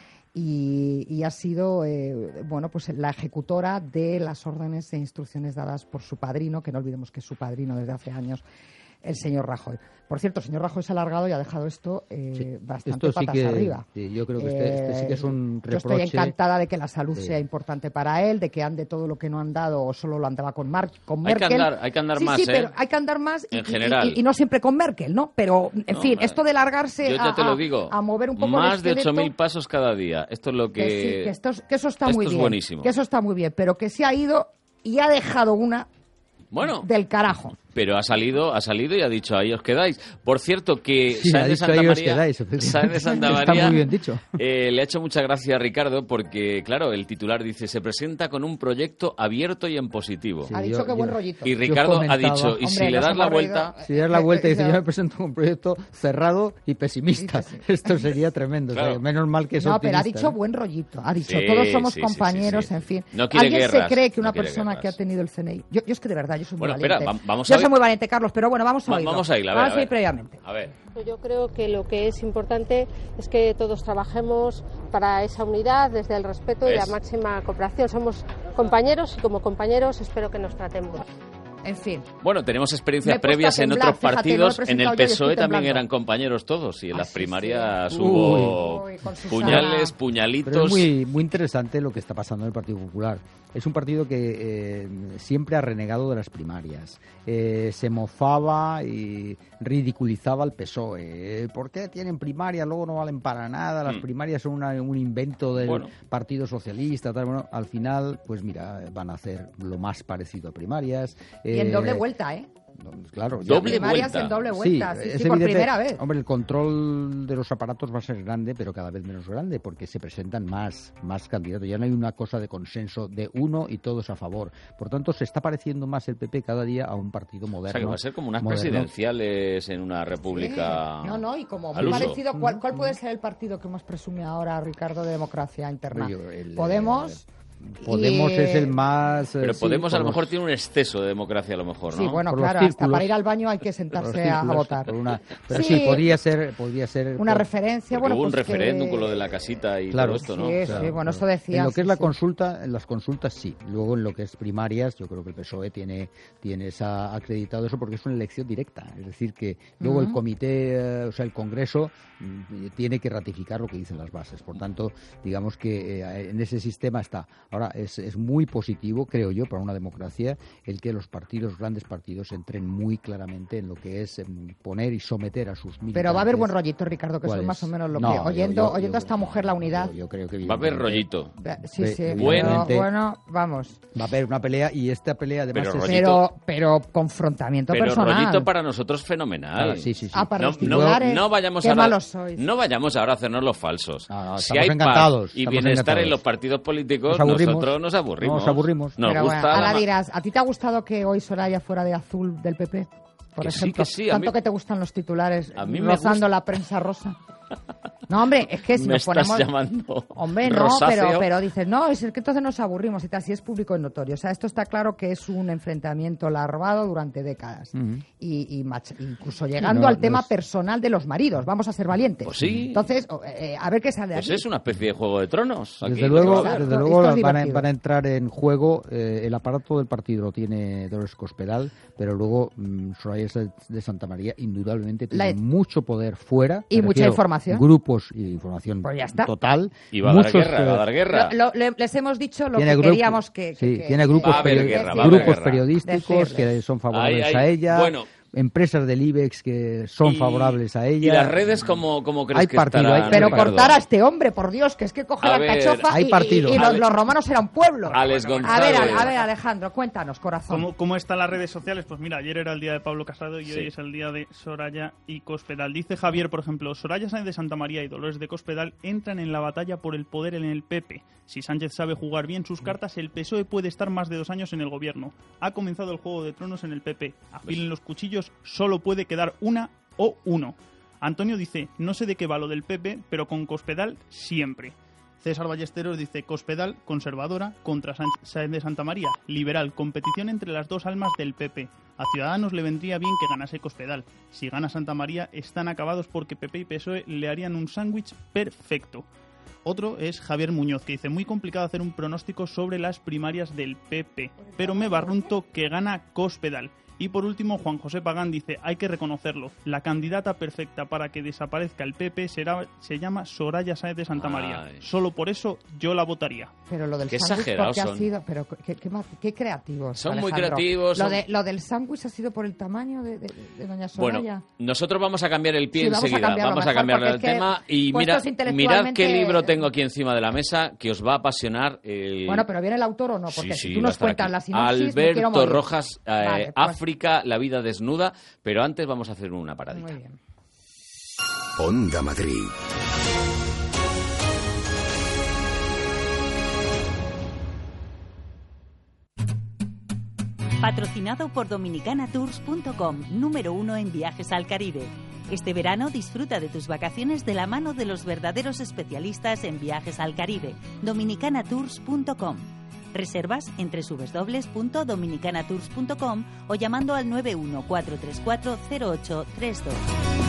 Y, y ha sido eh, bueno, pues la ejecutora de las órdenes e instrucciones dadas por su padrino, que no olvidemos que es su padrino desde hace años, el señor Rajoy. Por cierto, el señor Rajoy se ha alargado y ha dejado esto eh, sí, bastante esto sí patas que, arriba. Sí, yo creo que este, este sí que es un reproche. Yo estoy encantada de que la salud sí. sea importante para él, de que ande todo lo que no han dado o solo lo andaba con, Mar con hay Merkel. Que andar, hay que andar sí, más, sí, ¿eh? pero hay que andar más y, en general. Y, y, y no siempre con Merkel, ¿no? Pero, en no, fin, eh, esto de largarse yo ya a, te lo digo, a, a mover un poco más el de esqueleto, ocho mil pasos cada día. Esto es lo que... que, sí, que, esto, que eso está esto muy es bien. buenísimo. Que eso está muy bien, pero que se ha ido y ha dejado una bueno, del carajo. Pero ha salido, ha salido y ha dicho, ahí os quedáis. Por cierto, que sí, Sáenz de Santa María, quedáis, Sáenz de Santa María está muy bien dicho. Eh, le ha hecho mucha gracia a Ricardo porque, claro, el titular dice, se presenta con un proyecto abierto y en positivo. Sí, ha dicho yo, que buen rollito. Y Ricardo ha dicho, y Hombre, si le das la vuelta... Si le das la vuelta y dice, yo me presento con un proyecto cerrado y pesimista. Sí, sí. Esto sería tremendo. Claro. O sea, menos mal que es No, optimista, pero ha dicho ¿eh? buen rollito. Ha dicho, sí, todos somos sí, compañeros, sí, sí, sí. en fin. No quiere ¿Alguien guerras, se cree que una no persona guerras. que ha tenido el C N I... Yo, yo es que de verdad, yo soy muy bueno, valiente. Espera, vamos yo a soy muy valiente, Carlos, pero bueno, vamos a Va, oírlo. Vamos a ir, a ver, vamos a ver. ir previamente. A ver. Yo creo que lo que es importante es que todos trabajemos para esa unidad desde el respeto ¿Ves? y la máxima cooperación. Somos compañeros y como compañeros espero que nos tratemos. En fin. Bueno, tenemos experiencias Me he puesto previas a en temblar, otros fíjate, partidos. no he En el presentado P yo y S O E estoy también temblando. eran compañeros todos. Y en Ah, las sí, primarias sí. hubo Uy, con Susana. puñales, Pero puñalitos. es muy, muy interesante lo que está pasando en el Partido Popular. Es un partido que eh, siempre ha renegado de las primarias. Eh, se mofaba y ridiculizaba al P S O E. Eh, ¿Por qué tienen primarias? Luego no valen para nada. Las Mm. primarias son una- un invento del Bueno. Partido Socialista. Tal. Bueno, al final, pues mira, van a hacer lo más parecido a primarias. Y en Eh, doble vuelta, ¿eh? Claro, ya- Doble primarias vuelta. en doble vuelta, sí, es sí, por evidente. primera vez. Hombre, el control de los aparatos va a ser grande, pero cada vez menos grande, porque se presentan más, más candidatos. Ya no hay una cosa de consenso de uno y todos a favor. Por tanto, se está pareciendo más el P P cada día a un partido moderno. O sea, que va a ser como unas moderno. presidenciales en una república. Sí. No, no, y como al muy uso. parecido, ¿cuál, ¿cuál puede ser el partido que más presume ahora, Ricardo, de democracia interna? Yo, el, Podemos. Podemos y, es el eh, más... eh, Pero sí, Podemos a lo por mejor los- tiene un exceso de democracia a lo mejor, ¿no? Sí, bueno, por los claro, hasta círculos. para ir al baño hay que por los sentarse a, a círculos, votar. por una- pero sí, Sí. podría ser... Podría ser Una por- referencia, Porque bueno, hubo un pues que- referéndum con lo de la casita y Claro. todo esto, ¿no? Sí, O sea, sí, bueno, Claro. eso decía. En lo que sí, es la sí. consulta, en las consultas sí. Luego en lo que es primarias, yo creo que el P S O E tiene, tiene esa, acreditado eso porque es una elección directa. Es decir, que luego el Ujú. comité, eh, o sea, el Congreso mm, tiene que ratificar lo que dicen las bases. Por tanto, digamos que eh, en ese sistema está. Ahora, es, es muy positivo, creo yo, para una democracia, el que los partidos, grandes partidos, entren muy claramente en lo que es em, poner y someter a sus militantes. Pero va a haber buen rollito, Ricardo, que eso ¿Cuál es es? más o menos lo No, que... yo- Oyendo, yo- oyendo yo- a esta mujer la unidad... Yo, yo creo que Va a haber evidentemente, rollito. Sí, sí, Evidentemente, bueno, Buen- bueno, vamos. Va a haber una pelea y esta pelea además Pero es... rollito. Pero, pero confrontamiento Pero personal. rollito para nosotros fenomenal. Ah, sí, sí, sí. Ah, para No, los no, titulares, no vayamos qué ahora, malos sois. no vayamos ahora a hacernos los falsos. No, no, si estamos hay encantados, paz y estamos bienestar encantados. en los partidos políticos, Nos aburrimos. nosotros nos aburrimos. Nos aburrimos. Nos Pero gusta bueno, la ahora ma- dirás, ¿a ti te ha gustado que hoy Soraya fuera de azul del P P? Por Que sí, ejemplo, que sí, a tanto mí- que te gustan los titulares A mí me rozando gusta. la prensa rosa. No, hombre, es que si Me nos estás ponemos... llamando Hombre, no, rosáceo. pero, pero dices, no, es que entonces nos aburrimos y tal, si es público y notorio. O sea, esto está claro que es un enfrentamiento larvado durante décadas. Ujú. y, y mach- incluso llegando no, al no tema es- personal de los maridos. Vamos a ser valientes. Pues sí. Entonces, o- eh, a ver qué sale de Pues aquí. es una especie de Juego de Tronos. aquí, Desde luego, ¿no? Exacto, desde esto luego es van, a, divertido. van a entrar en juego. eh, el aparato del partido lo tiene Dolores Cospedal, pero luego mm, Soraya Sáenz de Santa María indudablemente tiene La- mucho poder fuera. Y me mucha refiero, información. Grupos y información Pues ya está. total. Y va a dar Muchos, guerra, va a eh, dar guerra. Lo- lo- le- les hemos dicho lo tiene que grupo- queríamos que... que- sí, que- tiene grupos, Va a haber periodi- guerra, va a haber grupos guerra. periodísticos Decirles. que son favorables Ahí, a ahí, ella, bueno. empresas del IBEX que son Y- favorables a ella. ¿Y las redes cómo, cómo crees Hay que partido, estarán, hay- Pero Ricardo? cortar a este hombre, por Dios, que es que coge A la ver, cachofa hay y, y- partido. y los, Ale- los romanos eran pueblo. Alex A ver, González. a, a ver, Alejandro, cuéntanos, corazón. ¿Cómo, ¿Cómo están las redes sociales? Pues mira, ayer era el día de Pablo Casado y Sí. hoy es el día de Soraya y Cospedal. Dice Javier, por ejemplo, Soraya Sáenz de Santa María y Dolores de Cospedal entran en la batalla por el poder en el P P. Si Sánchez sabe jugar bien sus cartas, el P S O E puede estar más de dos años en el gobierno. Ha comenzado el Juego de Tronos en el P P. Afilen los cuchillos, solo puede quedar una o uno. Antonio dice, no sé de qué va lo del P P, pero con Cospedal siempre. César Ballesteros dice Cospedal, conservadora, contra Sáenz de Santamaría, liberal, competición entre las dos almas del P P. A Ciudadanos le vendría bien que ganase Cospedal. Si gana Santamaría, están acabados porque P P y P S O E le harían un sándwich perfecto. Otro es Javier Muñoz, que dice, muy complicado hacer un pronóstico sobre las primarias del P P, pero me barrunto que gana Cospedal. Y por último, Juan José Pagán dice, hay que reconocerlo, la candidata perfecta para que desaparezca el P P será, se llama Soraya Sáenz de Santamaría. Ay. Solo por eso yo la votaría. Pero lo del Qué sándwich, exagerados ¿por qué ha son. sido? Pero qué, qué, qué creativos, Son muy Alejandro. creativos, Lo, son- de, lo del sándwich ha sido por el tamaño de, de, de doña Soraya. Bueno, nosotros vamos a cambiar el pie Sí, vamos a enseguida. cambiarlo Vamos a mejor, cambiarle el porque es que tema. Y mira, puestos mirad intelectualmente- qué libro tengo aquí encima de la mesa que os va a apasionar. El... Bueno, pero ¿viene el autor o no? Porque Sí, si sí, tú va a nos estar cuentas aquí. la sinopsis, me quiero Alberto morir. Rojas, eh, Vale, pues- África, la vida desnuda. Pero antes vamos a hacer una paradita. Muy bien. Onda Madrid. Patrocinado por dominicana tours punto com, número uno en viajes al Caribe. Este verano disfruta de tus vacaciones de la mano de los verdaderos especialistas en viajes al Caribe. dominicana tours punto com. Reservas en doble u doble u doble u punto dominicana tours punto com o llamando al nueve uno cuatro tres cuatro cero ocho tres dos.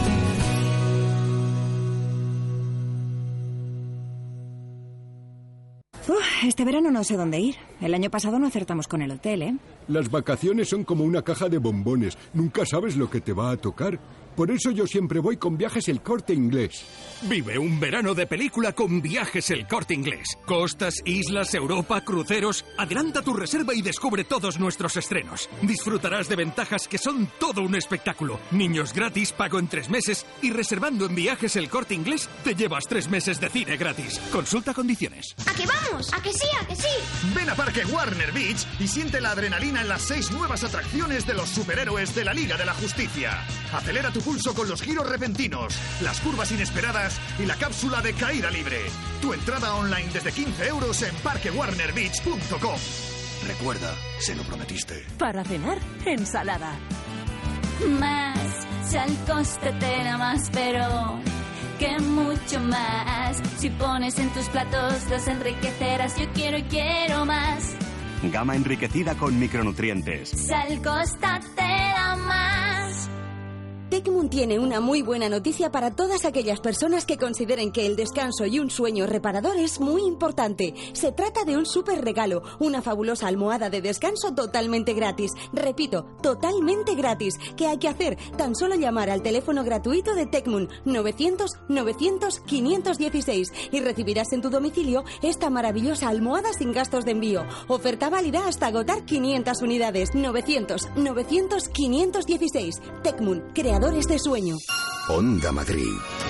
Uf, este verano no sé dónde ir. El año pasado no acertamos con el hotel, ¿eh? Las vacaciones son como una caja de bombones. Nunca sabes lo que te va a tocar. Por eso yo siempre voy con Viajes El Corte Inglés. Vive un verano de película con Viajes El Corte Inglés. Costas, islas, Europa, cruceros. Adelanta tu reserva y descubre todos nuestros estrenos. Disfrutarás de ventajas que son todo un espectáculo. Niños gratis, pago en tres meses y reservando en Viajes El Corte Inglés te llevas tres meses de cine gratis. Consulta condiciones. ¿A que vamos? ¿A que sí? ¿A que sí? Ven a Parque Warner Beach y siente la adrenalina en las seis nuevas atracciones de los superhéroes de la Liga de la Justicia. Acelera tu pulso con los giros repentinos, las curvas inesperadas y la cápsula de caída libre. Tu entrada online desde quince euros en parque warner beach punto com. Recuerda, se lo prometiste. Para cenar, ensalada. Más, si al coste te da más, pero que mucho más. Si pones en tus platos los enriquecerás. Yo quiero y quiero más. Gama enriquecida con micronutrientes. Sal Costa te da más. Tecmun tiene una muy buena noticia para todas aquellas personas que consideren que el descanso y un sueño reparador es muy importante. Se trata de un súper regalo, una fabulosa almohada de descanso totalmente gratis. Repito, totalmente gratis. ¿Qué hay que hacer? Tan solo llamar al teléfono gratuito de Tecmun novecientos novecientos quinientos dieciséis y recibirás en tu domicilio esta maravillosa almohada sin gastos de envío. Oferta válida hasta agotar quinientas unidades. novecientos novecientos quinientos dieciséis. Tecmun, creadores de sueño. Onda Madrid.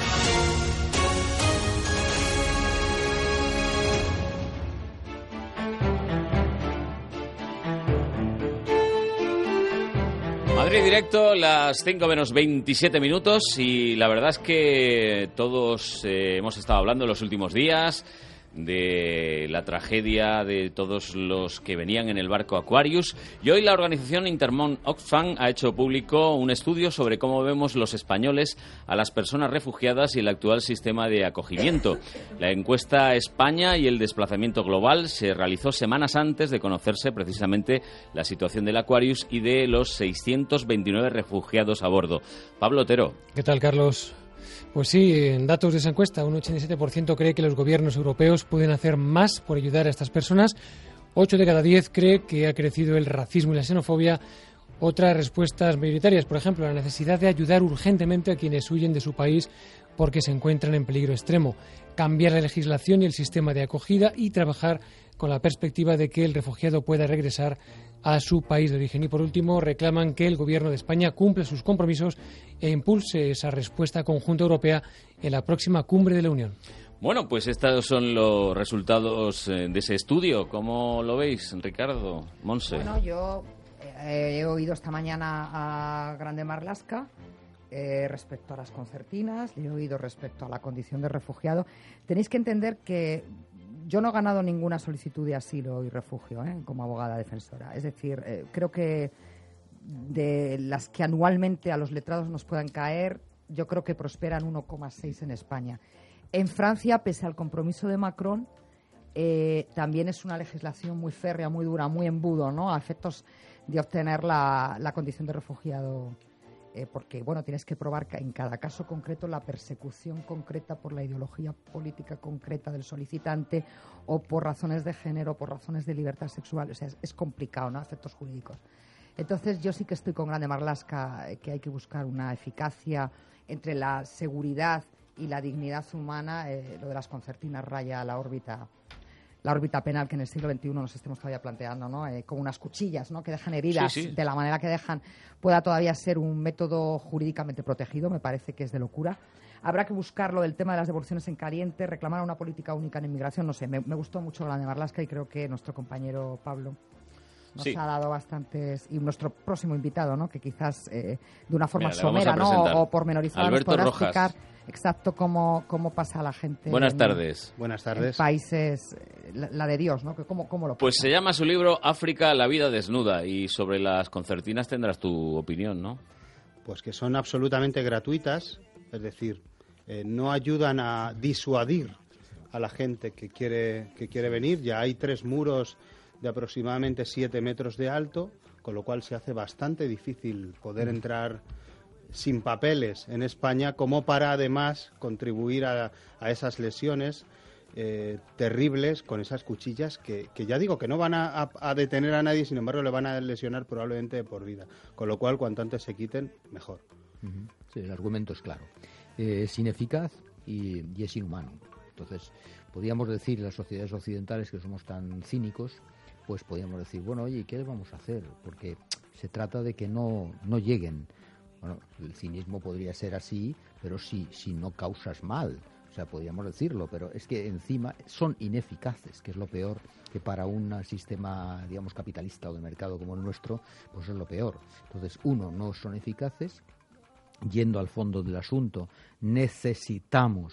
Madrid Directo, las cinco menos veintisiete minutos y la verdad es que todos eh, hemos estado hablando en los últimos días de la tragedia de todos los que venían en el barco Aquarius y hoy la organización Intermón Oxfam ha hecho público un estudio sobre cómo vemos los españoles a las personas refugiadas y el actual sistema de acogimiento. La encuesta España y el desplazamiento global se realizó semanas antes de conocerse precisamente la situación del Aquarius y de los seiscientos veintinueve refugiados a bordo. Pablo Otero. ¿Qué tal, Carlos? Pues sí, en datos de esa encuesta, un ochenta y siete por ciento cree que los gobiernos europeos pueden hacer más por ayudar a estas personas. ocho de cada diez cree que ha crecido el racismo y la xenofobia. Otras respuestas mayoritarias, por ejemplo, la necesidad de ayudar urgentemente a quienes huyen de su país porque se encuentran en peligro extremo. Cambiar la legislación y el sistema de acogida y trabajar con la perspectiva de que el refugiado pueda regresar a su país de origen. Y por último, reclaman que el Gobierno de España cumpla sus compromisos e impulse esa respuesta conjunta europea en la próxima cumbre de la Unión. Bueno, pues estos son los resultados de ese estudio. ¿Cómo lo veis, Ricardo, Monse? Bueno, yo eh, he oído esta mañana a Grande Marlaska eh, respecto a las concertinas, le he oído respecto a la condición de refugiado. Tenéis que entender que yo no he ganado ninguna solicitud de asilo y refugio ¿eh? como abogada defensora. Es decir, eh, creo que de las que anualmente a los letrados nos puedan caer, yo creo que prosperan uno coma seis en España. En Francia, pese al compromiso de Macron, eh, también es una legislación muy férrea, muy dura, muy embudo, ¿no? A efectos de obtener la, la condición de refugiado. Eh, porque, bueno, tienes que probar en cada caso concreto la persecución concreta por la ideología política concreta del solicitante o por razones de género, por razones de libertad sexual. O sea, es, es complicado, ¿no? Efectos jurídicos. Entonces, yo sí que estoy con Grande Marlaska, eh, que hay que buscar una eficacia entre la seguridad y la dignidad humana. Eh, lo de las concertinas raya la órbita la órbita penal que en el siglo veintiuno nos estemos todavía planteando, ¿no? Eh, como unas cuchillas, ¿no? Que dejan heridas, sí, sí. De la manera que dejan, pueda todavía ser un método jurídicamente protegido. Me parece que es de locura. Habrá que buscar lo del tema de las devoluciones en caliente, reclamar una política única en inmigración. No sé, me, me gustó mucho Grande Marlaska y creo que nuestro compañero Pablo nos sí. ha dado bastantes, y nuestro próximo invitado, ¿no? Que quizás eh, de una forma Mira, somera, ¿no? O pormenorizada nos podrá Rojas. explicar exacto cómo, cómo pasa a la gente. Buenas en, tardes. Buenas tardes. En países, la, la de Dios, ¿no? Que cómo, cómo lo pasa. Pues se llama su libro África, la vida desnuda, y sobre las concertinas tendrás tu opinión, ¿no? Pues que son absolutamente gratuitas, es decir, eh, no ayudan a disuadir a la gente que quiere, que quiere venir. Ya hay tres muros de aproximadamente siete metros de alto, con lo cual se hace bastante difícil poder entrar sin papeles en España, como para además contribuir a, a esas lesiones eh, terribles con esas cuchillas que, que ya digo que no van a, a, a detener a nadie, sin embargo le van a lesionar probablemente por vida, con lo cual cuanto antes se quiten, mejor. Uh-huh. Sí, el argumento es claro. Eh, es ineficaz y, y es inhumano. Entonces, podríamos decir, las sociedades occidentales que somos tan cínicos, pues podríamos decir, bueno, oye, ¿qué les vamos a hacer? Porque se trata de que no, no lleguen. Bueno, el cinismo podría ser así, pero si, si no causas mal, o sea, podríamos decirlo, pero es que encima son ineficaces, que es lo peor, que para un sistema, digamos, capitalista o de mercado como el nuestro, pues es lo peor. Entonces, uno, no son eficaces. Yendo al fondo del asunto, necesitamos,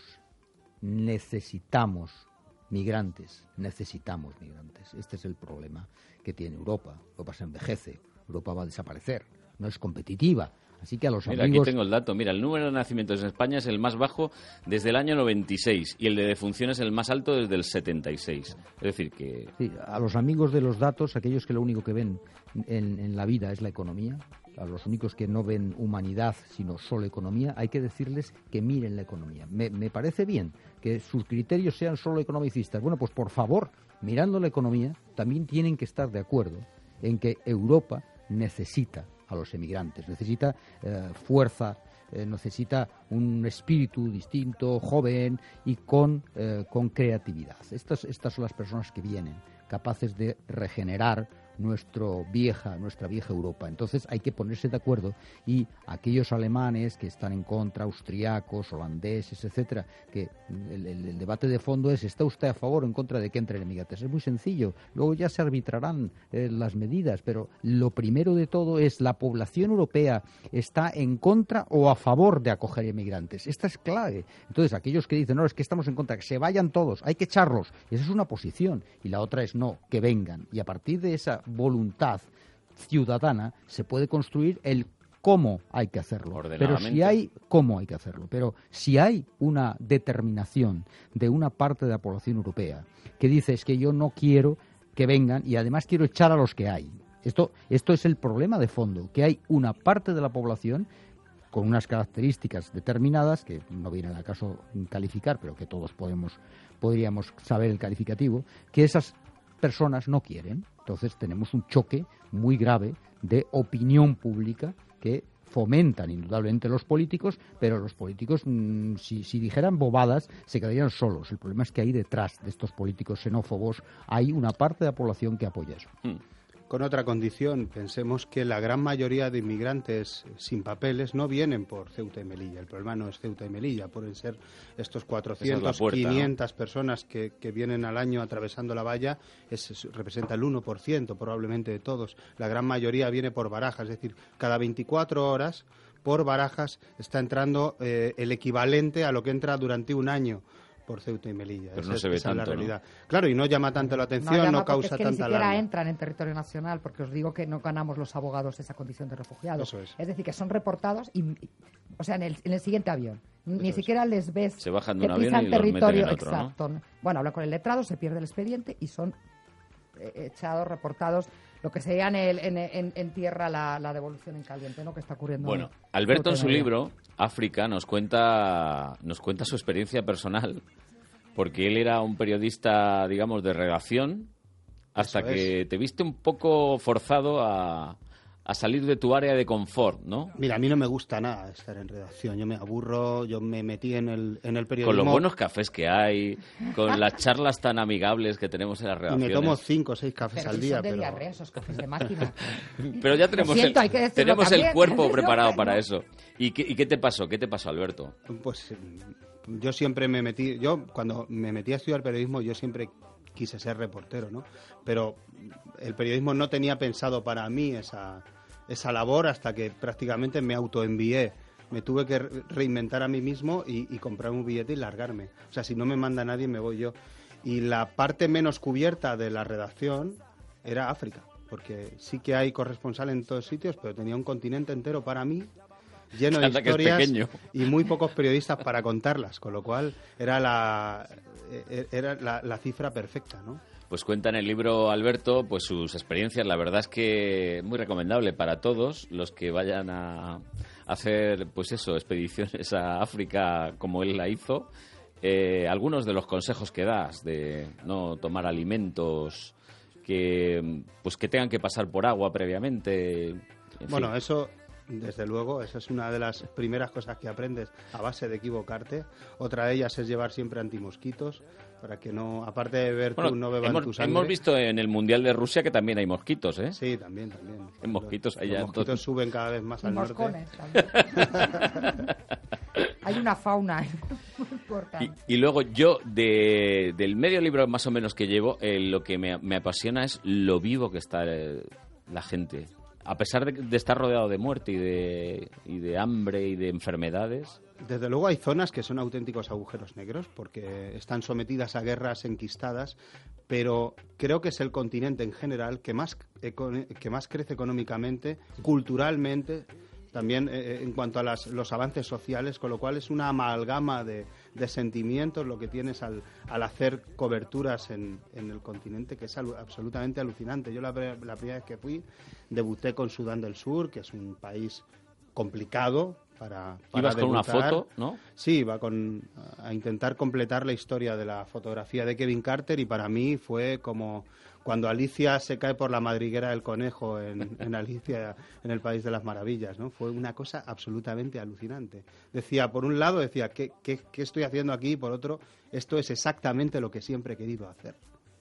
necesitamos migrantes, necesitamos migrantes. Este es el problema que tiene Europa. Europa se envejece, Europa va a desaparecer, no es competitiva. Así que a los Mira, amigos... aquí tengo el dato. Mira, el número de nacimientos en España es el más bajo desde el año noventa y seis y el de defunciones el más alto desde el setenta y seis. Es decir, que... Sí, a los amigos de los datos, aquellos que lo único que ven en, en la vida es la economía, a los únicos que no ven humanidad sino solo economía, hay que decirles que miren la economía. Me, me parece bien que sus criterios sean solo economicistas. Bueno, pues por favor, mirando la economía, también tienen que estar de acuerdo en que Europa necesita a los emigrantes, necesita eh, fuerza, eh, necesita un espíritu distinto, joven y con, eh, con creatividad. Estas, estas son las personas que vienen, capaces de regenerar nuestro vieja, nuestra vieja Europa. Entonces hay que ponerse de acuerdo, y aquellos alemanes que están en contra, austriacos, holandeses, etcétera, que el, el, el debate de fondo es: ¿está usted a favor o en contra de que entren emigrantes? Es muy sencillo, luego ya se arbitrarán eh, las medidas, pero lo primero de todo es: ¿la población europea está en contra o a favor de acoger emigrantes? Esta es clave. Entonces aquellos que dicen: no, es que estamos en contra, que se vayan todos, hay que echarlos, esa es una posición, y la otra es: no, que vengan. Y a partir de esa voluntad ciudadana se puede construir el cómo hay que hacerlo. Pero si hay cómo hay que hacerlo, pero si hay una determinación de una parte de la población europea que dice: es que yo no quiero que vengan y además quiero echar a los que hay. Esto, esto es el problema de fondo, que hay una parte de la población con unas características determinadas, que no viene al caso calificar, pero que todos podemos, podríamos saber el calificativo, que esas personas no quieren. Entonces tenemos un choque muy grave de opinión pública que fomentan indudablemente los políticos, pero los políticos, mmm, si, si dijeran bobadas, se quedarían solos. El problema es que ahí detrás de estos políticos xenófobos hay una parte de la población que apoya eso. Hmm. Con otra condición, pensemos que la gran mayoría de inmigrantes sin papeles no vienen por Ceuta y Melilla. El problema no es Ceuta y Melilla, pueden ser estos cuatrocientos, quinientas ¿no? personas que, que vienen al año atravesando la valla, es, representa el uno por ciento probablemente de todos. La gran mayoría viene por Barajas, es decir, cada veinticuatro horas por Barajas está entrando eh, el equivalente a lo que entra durante un año por Ceuta y Melilla. Pero esa no es, se ve esa tanto, es la realidad. ¿no? Claro, y no llama tanto la atención, no, no causa es que tanta ni siquiera alarma. entran en territorio nacional, porque os digo que no ganamos los abogados esa condición de refugiados. Eso es. Es decir, que son reportados y, y, o sea, en el, en el siguiente avión. Ni siquiera les ves se bajan de que un avión pisan y los territorio. meten en otro, exacto. ¿no? Bueno, habla con el letrado, se pierde el expediente y son eh, echados, reportados, lo que sería en, el, en, en, en tierra la, la devolución en caliente, ¿no? Que está ocurriendo. Bueno, Alberto en su libro, África, nos cuenta, nos cuenta su experiencia personal, porque él era un periodista, digamos, de redacción, hasta Eso que es. te viste un poco forzado a, a salir de tu área de confort, ¿no? Mira, a mí no me gusta nada estar en redacción. Yo me aburro, yo me metí en el, en el periodismo. Con los buenos cafés que hay, con las charlas tan amigables que tenemos en las Y redacciones. me tomo cinco o seis cafés Pero al si día. son de pero... diarrea esos cafés de máquina. Pero ya tenemos, Lo siento, el, hay que decirlo tenemos el también. cuerpo preparado para eso. ¿Y qué, ¿Y qué te pasó? ¿Qué te pasó, Alberto? Pues yo siempre me metí, yo cuando me metí a estudiar periodismo, yo siempre quise ser reportero, ¿no? Pero el periodismo no tenía pensado para mí esa, esa labor hasta que prácticamente me autoenvié. Me tuve que reinventar a mí mismo y, y comprar un billete y largarme. O sea, si no me manda nadie, me voy yo. Y la parte menos cubierta de la redacción era África, porque sí que hay corresponsal en todos sitios, pero tenía un continente entero para mí, lleno de Anda, que es historias pequeño. y muy pocos periodistas para contarlas, con lo cual era la era la, la cifra perfecta, ¿no? Pues cuenta en el libro, Alberto, pues sus experiencias. La verdad es que es muy recomendable para todos los que vayan a hacer, pues eso, expediciones a África como él la hizo. Eh, algunos de los consejos que das de no tomar alimentos que pues que tengan que pasar por agua previamente. En Bueno, fin. eso, desde luego, esa es una de las primeras cosas que aprendes a base de equivocarte. Otra de ellas es llevar siempre antimosquitos, para que no, aparte de ver Bueno, tú, no beban hemos, tu sangre. hemos visto en el Mundial de Rusia que también hay mosquitos, ¿eh? Sí, también, también. En mosquitos Los, allá. los mosquitos suben cada vez más Y al moscones norte. también. Hay una fauna muy importante. Y, y luego yo, de, del medio libro más o menos que llevo, eh, lo que me, me apasiona es lo vivo que está eh, la gente. A pesar de, de estar rodeado de muerte y de, y de hambre y de enfermedades. Desde luego hay zonas que son auténticos agujeros negros porque están sometidas a guerras enquistadas, pero creo que es el continente en general que más, eco- que más crece económicamente, culturalmente, también eh, en cuanto a las, los avances sociales, con lo cual es una amalgama de, de sentimientos lo que tienes al, al hacer coberturas en, en el continente, que es alu- absolutamente alucinante. Yo la, pre- la primera vez que fui debuté con Sudán del Sur, que es un país complicado para, para Ibas con una debutar. foto, ¿no? Sí, iba con, a intentar completar la historia de la fotografía de Kevin Carter y para mí fue como cuando Alicia se cae por la madriguera del conejo en, en Alicia en el País de las Maravillas, ¿no? Fue una cosa absolutamente alucinante. Decía, por un lado, decía, ¿qué, qué, qué estoy haciendo aquí? Y por otro, esto es exactamente lo que siempre he querido hacer.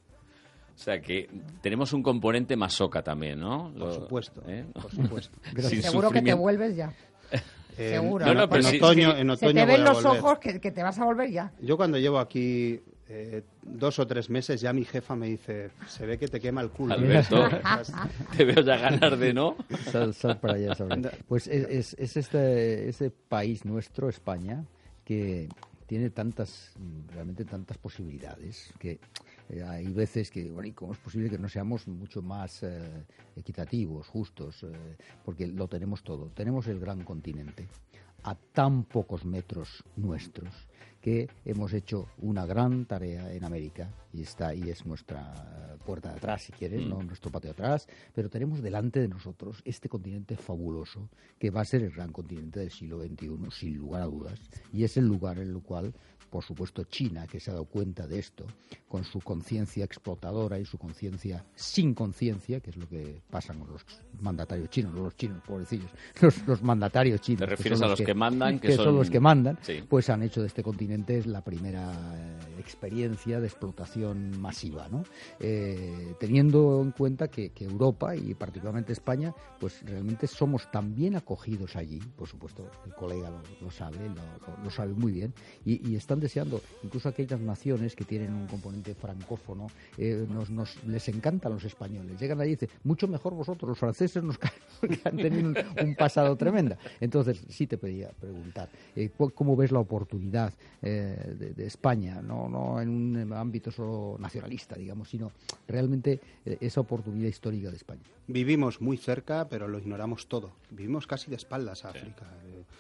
O sea que tenemos un componente masoca también, ¿no? Por Lo- supuesto, ¿eh? por supuesto. Sin Seguro que te sufrimiento. vuelves ya. Eh, Seguro. no, no, pero en sí- otoño, sí. en Se otoño te voy ven a los volver. ojos que, que te vas a volver ya. Yo cuando llevo aquí eh, dos o tres meses ya mi jefa me dice, se ve que te quema el culo. Alberto, te veo ya ganar de no. Sal, sal para allá, sal para allá. Pues es, es, es este, ese país nuestro, España, que tiene tantas, realmente tantas posibilidades, que eh, hay veces que, bueno, ¿y cómo es posible que no seamos mucho más eh, equitativos, justos? Eh, porque lo tenemos todo. Tenemos el gran continente a tan pocos metros nuestros que hemos hecho una gran tarea en América y está ahí, es nuestra puerta de atrás, si quieres, Mm. no nuestro patio de atrás, pero tenemos delante de nosotros este continente fabuloso que va a ser el gran continente del siglo veintiuno, sin lugar a dudas, y es el lugar en el cual, por supuesto, China, que se ha dado cuenta de esto, con su conciencia explotadora y su conciencia sin conciencia, que es lo que pasa con los mandatarios chinos, no los chinos, pobrecillos, los, los mandatarios chinos. Te que refieres son a los que mandan, que son son- los que mandan, Sí. pues han hecho de este continente la primera eh, experiencia de explotación masiva, ¿no? Eh, teniendo en cuenta que, que Europa y particularmente España, pues realmente somos tan bien acogidos allí, por supuesto el colega lo, lo sabe, lo, lo- lo sabe muy bien, y, y están deseando, incluso aquellas naciones que tienen un componente francófono, eh, nos, nos les encantan los españoles, llegan allí y dicen, mucho mejor vosotros, los franceses nos caen, porque han tenido un, un pasado tremendo. Entonces sí te pedía preguntar, eh, cu- ¿cómo ves la oportunidad eh, de, de España, no, no en un ámbito solo nacionalista, digamos, sino realmente eh, esa oportunidad histórica de España? Vivimos muy cerca, pero lo ignoramos todo. Vivimos casi de espaldas a África. Eh,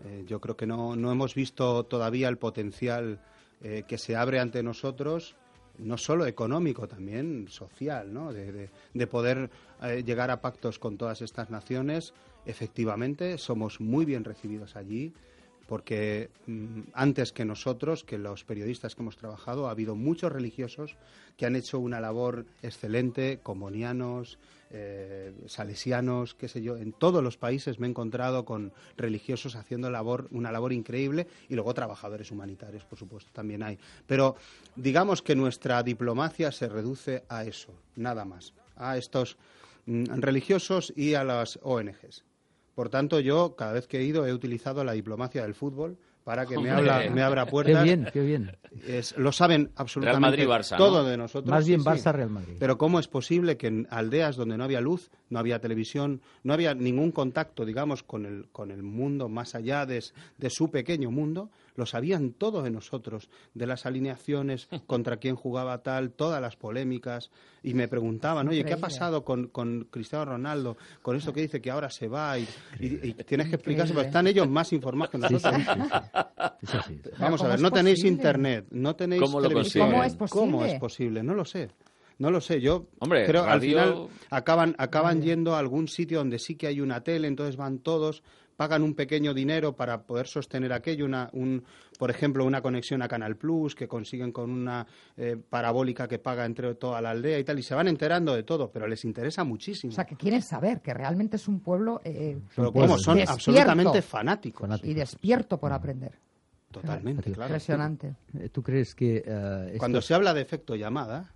Eh, yo creo que no, no hemos visto todavía el potencial eh, que se abre ante nosotros, no solo económico, también social, ¿no? De, de, de poder eh, llegar a pactos con todas estas naciones. Efectivamente, somos muy bien recibidos allí, porque mm, antes que nosotros, que los periodistas que hemos trabajado, ha habido muchos religiosos que han hecho una labor excelente, combonianos, eh, salesianos, qué sé yo. En todos los países me he encontrado con religiosos haciendo labor, una labor increíble, y luego trabajadores humanitarios, por supuesto, también hay. Pero digamos que nuestra diplomacia se reduce a eso, nada más, a estos mm, religiosos y a las O N Ges. Por tanto, yo cada vez que he ido he utilizado la diplomacia del fútbol para que me, habla, me abra puertas. Qué bien, qué bien. Es, lo saben absolutamente Real Madrid, Barça, todo ¿no? de nosotros. Más bien sí, Barça, sí. Real Madrid. Pero ¿cómo es posible que en aldeas donde no había luz, no había televisión, no había ningún contacto, digamos, con el, con el mundo más allá de, de su pequeño mundo, lo sabían todo de nosotros, de las alineaciones, contra quién jugaba tal, todas las polémicas, y me preguntaban, oye, ¿qué ha pasado con, con Cristiano Ronaldo, con esto que dice que ahora se va? Y, y, y tienes que explicarse, porque están ellos más informados que nosotros. Sí, sí, sí, sí. Sí, sí. Vamos a ver, no tenéis internet, no tenéis ¿Cómo lo televisión. consiguen? ¿Cómo es posible? ¿Cómo es posible? No lo sé. No lo sé, yo Hombre, creo radio... al final acaban, acaban yendo a algún sitio donde sí que hay una tele, entonces van todos, pagan un pequeño dinero para poder sostener aquello, una, un, por ejemplo, una conexión a Canal Plus que consiguen con una eh, parabólica que paga entre toda la aldea y tal, y se van enterando de todo, pero les interesa muchísimo. O sea, que quieren saber que realmente es un pueblo eh, pero ¿cómo? Son despierto, absolutamente fanáticos. y despierto por aprender. Totalmente, claro. Impresionante. ¿Tú crees que uh, esto... Cuando se habla de efecto llamada,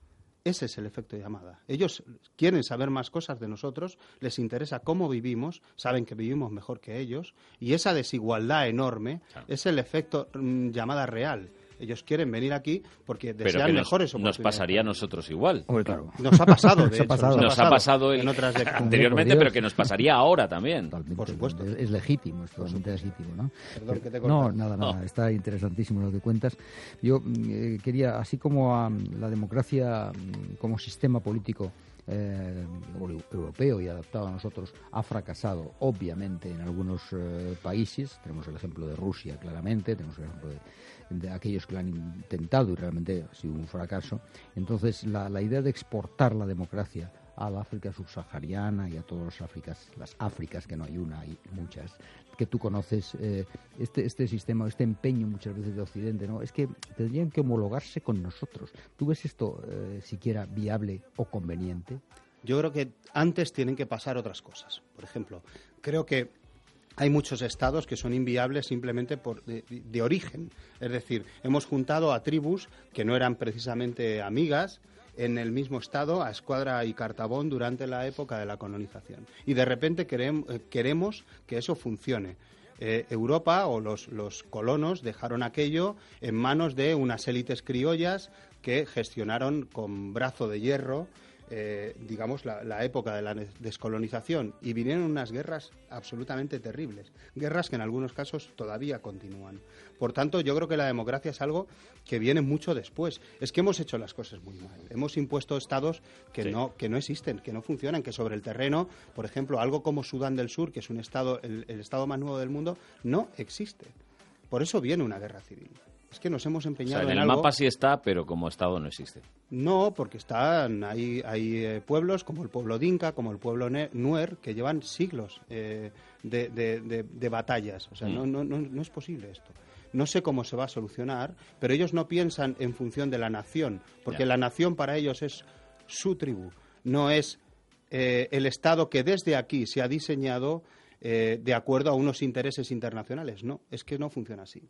ese es el efecto llamada. Ellos quieren saber más cosas de nosotros, les interesa cómo vivimos, saben que vivimos mejor que ellos, y esa desigualdad enorme claro. es el efecto mm, llamada real. Ellos quieren venir aquí porque desean Pero mejores nos, oportunidades. nos pasaría a nosotros igual. Hombre, claro. Nos ha pasado, de nos hecho. Ha pasado. Nos, nos ha pasado el, en otras anteriormente, pero que nos pasaría ahora también. Totalmente, por supuesto. Es, es legítimo, es totalmente legítimo, ¿no? Perdón, que te he no, cortado. nada, nada. No. Está interesantísimo lo que cuentas. Yo eh, quería, así como a la democracia como sistema político Eh, europeo y adaptado a nosotros ha fracasado obviamente en algunos eh, países. Tenemos el ejemplo de Rusia claramente, tenemos el ejemplo de, de aquellos que lo han intentado y realmente ha sido un fracaso. Entonces la, la idea de exportar la democracia a la África subsahariana y a todas las Áfricas, las Áfricas, que no hay una, hay muchas, que tú conoces, eh, este, este sistema, este empeño muchas veces de Occidente, ¿no? Es que tendrían que homologarse con nosotros. ¿Tú ves esto eh, siquiera viable o conveniente? Yo creo que antes tienen que pasar otras cosas. Por ejemplo, creo que hay muchos estados que son inviables simplemente por de, de origen. Es decir, hemos juntado a tribus que no eran precisamente amigas en el mismo estado, a Escuadra y Cartabón, durante la época de la colonización. Y de repente querem, eh, queremos que eso funcione. Eh, Europa o los, los colonos dejaron aquello en manos de unas élites criollas que gestionaron con brazo de hierro Eh, digamos, la, la época de la descolonización, y vinieron unas guerras absolutamente terribles, guerras que en algunos casos todavía continúan. Por tanto, yo creo que la democracia es algo que viene mucho después. Es que hemos hecho las cosas muy mal. Hemos impuesto estados que, sí. no, que no existen, que no funcionan, que sobre el terreno, por ejemplo, algo como Sudán del Sur, que es un estado, el, el estado más nuevo del mundo, no existe. Por eso viene una guerra civil. Es que nos hemos empeñado o sea, en, en el algo... mapa sí está, pero como Estado no existe. No, porque están hay, hay eh, pueblos como el pueblo Dinka, como el pueblo Nuer, que llevan siglos eh, de, de, de, de batallas. O sea, mm. no, no, no, no es posible esto. No sé cómo se va a solucionar, pero ellos no piensan en función de la nación, porque yeah. la nación para ellos es su tribu, no es eh, el Estado que desde aquí se ha diseñado eh, de acuerdo a unos intereses internacionales. No, es que no funciona así.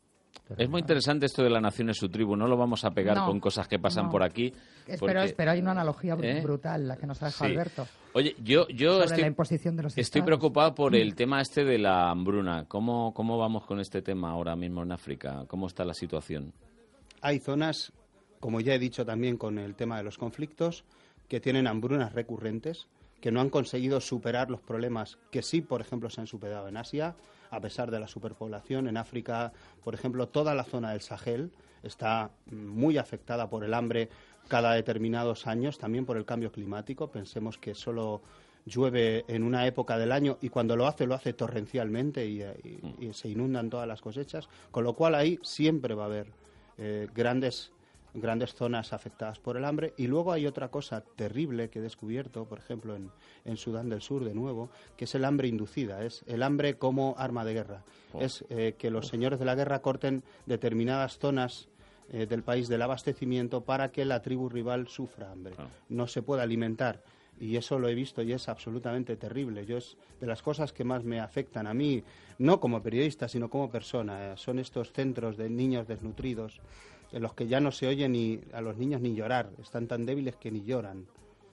Es muy interesante esto de la nación es su tribu. No lo vamos a pegar no, con cosas que pasan no. por aquí. Porque, pero, pero hay una analogía ¿eh? brutal, la que nos ha dejado sí. Alberto. Oye, yo, yo sobre estoy, la imposición de los estoy estados. preocupado por el tema este de la hambruna. ¿Cómo, ¿Cómo vamos con este tema ahora mismo en África? ¿Cómo está la situación? Hay zonas, como ya he dicho también con el tema de los conflictos, que tienen hambrunas recurrentes, que no han conseguido superar los problemas que sí, por ejemplo, se han superado en Asia, a pesar de la superpoblación. En África, por ejemplo, toda la zona del Sahel está muy afectada por el hambre cada determinados años, también por el cambio climático. Pensemos que solo llueve en una época del año y cuando lo hace, lo hace torrencialmente y, y, y se inundan todas las cosechas, con lo cual ahí siempre va a haber eh, grandes, grandes zonas afectadas por el hambre. Y luego hay otra cosa terrible que he descubierto, por ejemplo, en, en Sudán del Sur, de nuevo, que es el hambre inducida, es el hambre como arma de guerra. Oh. Es eh, que los señores de la guerra corten determinadas zonas eh, del país del abastecimiento para que la tribu rival sufra hambre, oh. no se pueda alimentar. Y eso lo he visto y es absolutamente terrible. Yo es de las cosas que más me afectan a mí, no como periodista, sino como persona. Eh, son estos centros de niños desnutridos, en los que ya no se oye ni a los niños ni llorar. Están tan débiles que ni lloran.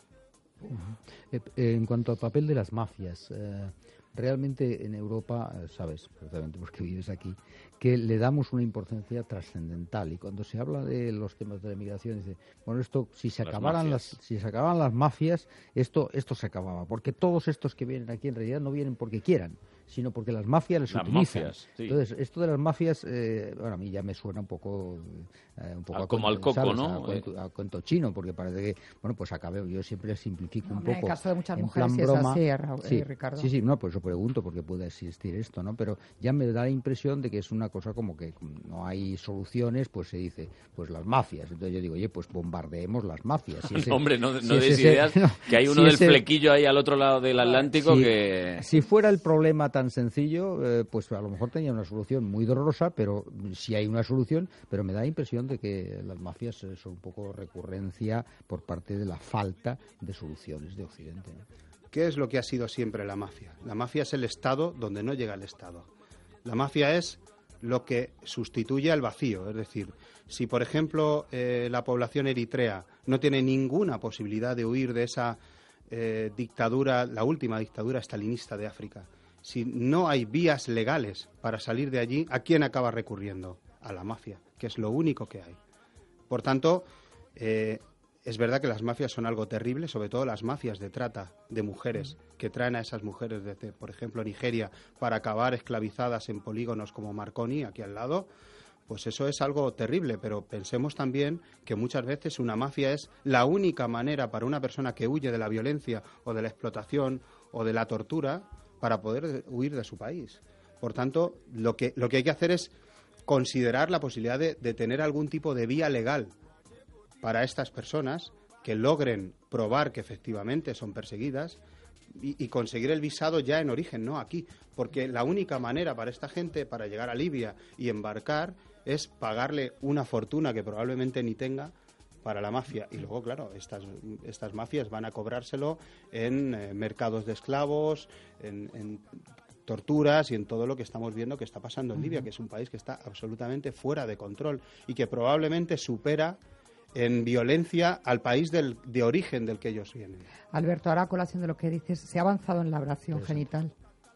Uh-huh. eh, eh, en cuanto al papel de las mafias, eh, realmente en Europa, eh, sabes perfectamente porque vives aquí, que le damos una importancia trascendental. Y cuando se habla de los temas de la migración, dice, bueno, esto, si se las acabaran las, si se acababan las mafias, esto, esto se acababa. Porque todos estos que vienen aquí en realidad no vienen porque quieran, sino porque las mafias les las utilizan. Mafias, sí. Entonces, esto de las mafias, eh, bueno, a mí ya me suena un poco... Eh, un poco ah, a como cuento, al coco, ¿sabes? ¿no? A cuento, a cuento chino, porque parece que, bueno, pues acabe, yo siempre simplifico un Hombre, poco. En el caso de muchas en mujeres sí es broma, así, eh, sí, Ricardo. Sí, sí, no, por eso pregunto, porque puede existir esto, ¿no? Pero ya me da la impresión de que es una cosa como que no hay soluciones, pues se dice, pues las mafias. Entonces yo digo, oye, pues bombardeemos las mafias. Si ese, Hombre, no, no si des ese, ideas, no, que hay uno si del ese, flequillo ahí al otro lado del Atlántico si, que... Si fuera el problema tan sencillo, eh, pues a lo mejor tenía una solución muy dolorosa, pero sí hay una solución, pero me da la impresión de que las mafias eh, son un poco recurrencia por parte de la falta de soluciones de Occidente, ¿no? ¿Qué es lo que ha sido siempre la mafia? La mafia es el Estado donde no llega el Estado. La mafia es lo que sustituye al vacío. Es decir, si por ejemplo eh, la población eritrea no tiene ninguna posibilidad de huir de esa eh, dictadura, la última dictadura estalinista de África, si no hay vías legales para salir de allí, ¿a quién acaba recurriendo? A la mafia, que es lo único que hay. Por tanto, eh, es verdad que las mafias son algo terrible, sobre todo las mafias de trata de mujeres, que traen a esas mujeres desde, por ejemplo, Nigeria, para acabar esclavizadas en polígonos como Marconi, aquí al lado. Pues eso es algo terrible, pero pensemos también que muchas veces una mafia es la única manera para una persona que huye de la violencia o de la explotación o de la tortura para poder huir de su país. Por tanto, lo que, lo que hay que hacer es considerar la posibilidad de, de tener algún tipo de vía legal para estas personas que logren probar que efectivamente son perseguidas y, y conseguir el visado ya en origen, no aquí. Porque la única manera para esta gente, para llegar a Libia y embarcar, es pagarle una fortuna que probablemente ni tenga para la mafia. Y luego, claro, estas, estas mafias van a cobrárselo en eh, mercados de esclavos, en, en torturas y en todo lo que estamos viendo que está pasando en Libia, que es un país que está absolutamente fuera de control y que probablemente supera en violencia al país del, de origen del que ellos vienen. Alberto, ahora a colación de lo que dices, ¿se ha avanzado en la ablación genital?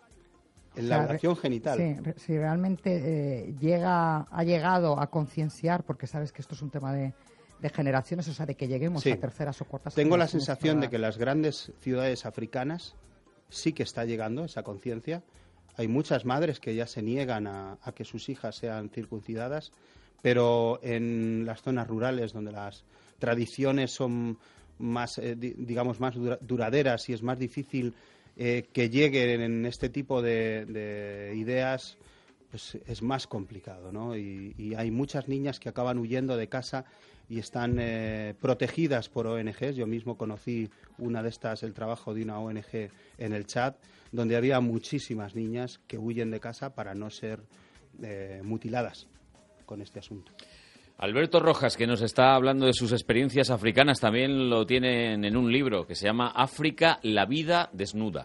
En la ablación genital. Sí, re, si realmente eh, llega, ha llegado a concienciar, porque sabes que esto es un tema de, de generaciones, o sea, de que lleguemos sí. a terceras o cuartas Tengo la generaciones sensación para... de que las grandes ciudades africanas sí que está llegando esa conciencia. Hay muchas madres que ya se niegan a, a que sus hijas sean circuncidadas, pero en las zonas rurales donde las tradiciones son más, eh, di, digamos, más dura, duraderas y es más difícil eh, que lleguen en este tipo de, de ideas, pues es más complicado, ¿no? Y, y hay muchas niñas que acaban huyendo de casa y están eh, protegidas por O N Ges. Yo mismo conocí una de estas, el trabajo de una O N Ge en el Chad, donde había muchísimas niñas que huyen de casa para no ser eh, mutiladas con este asunto. Alberto Rojas, que nos está hablando de sus experiencias africanas, también lo tienen en un libro que se llama África, la vida desnuda.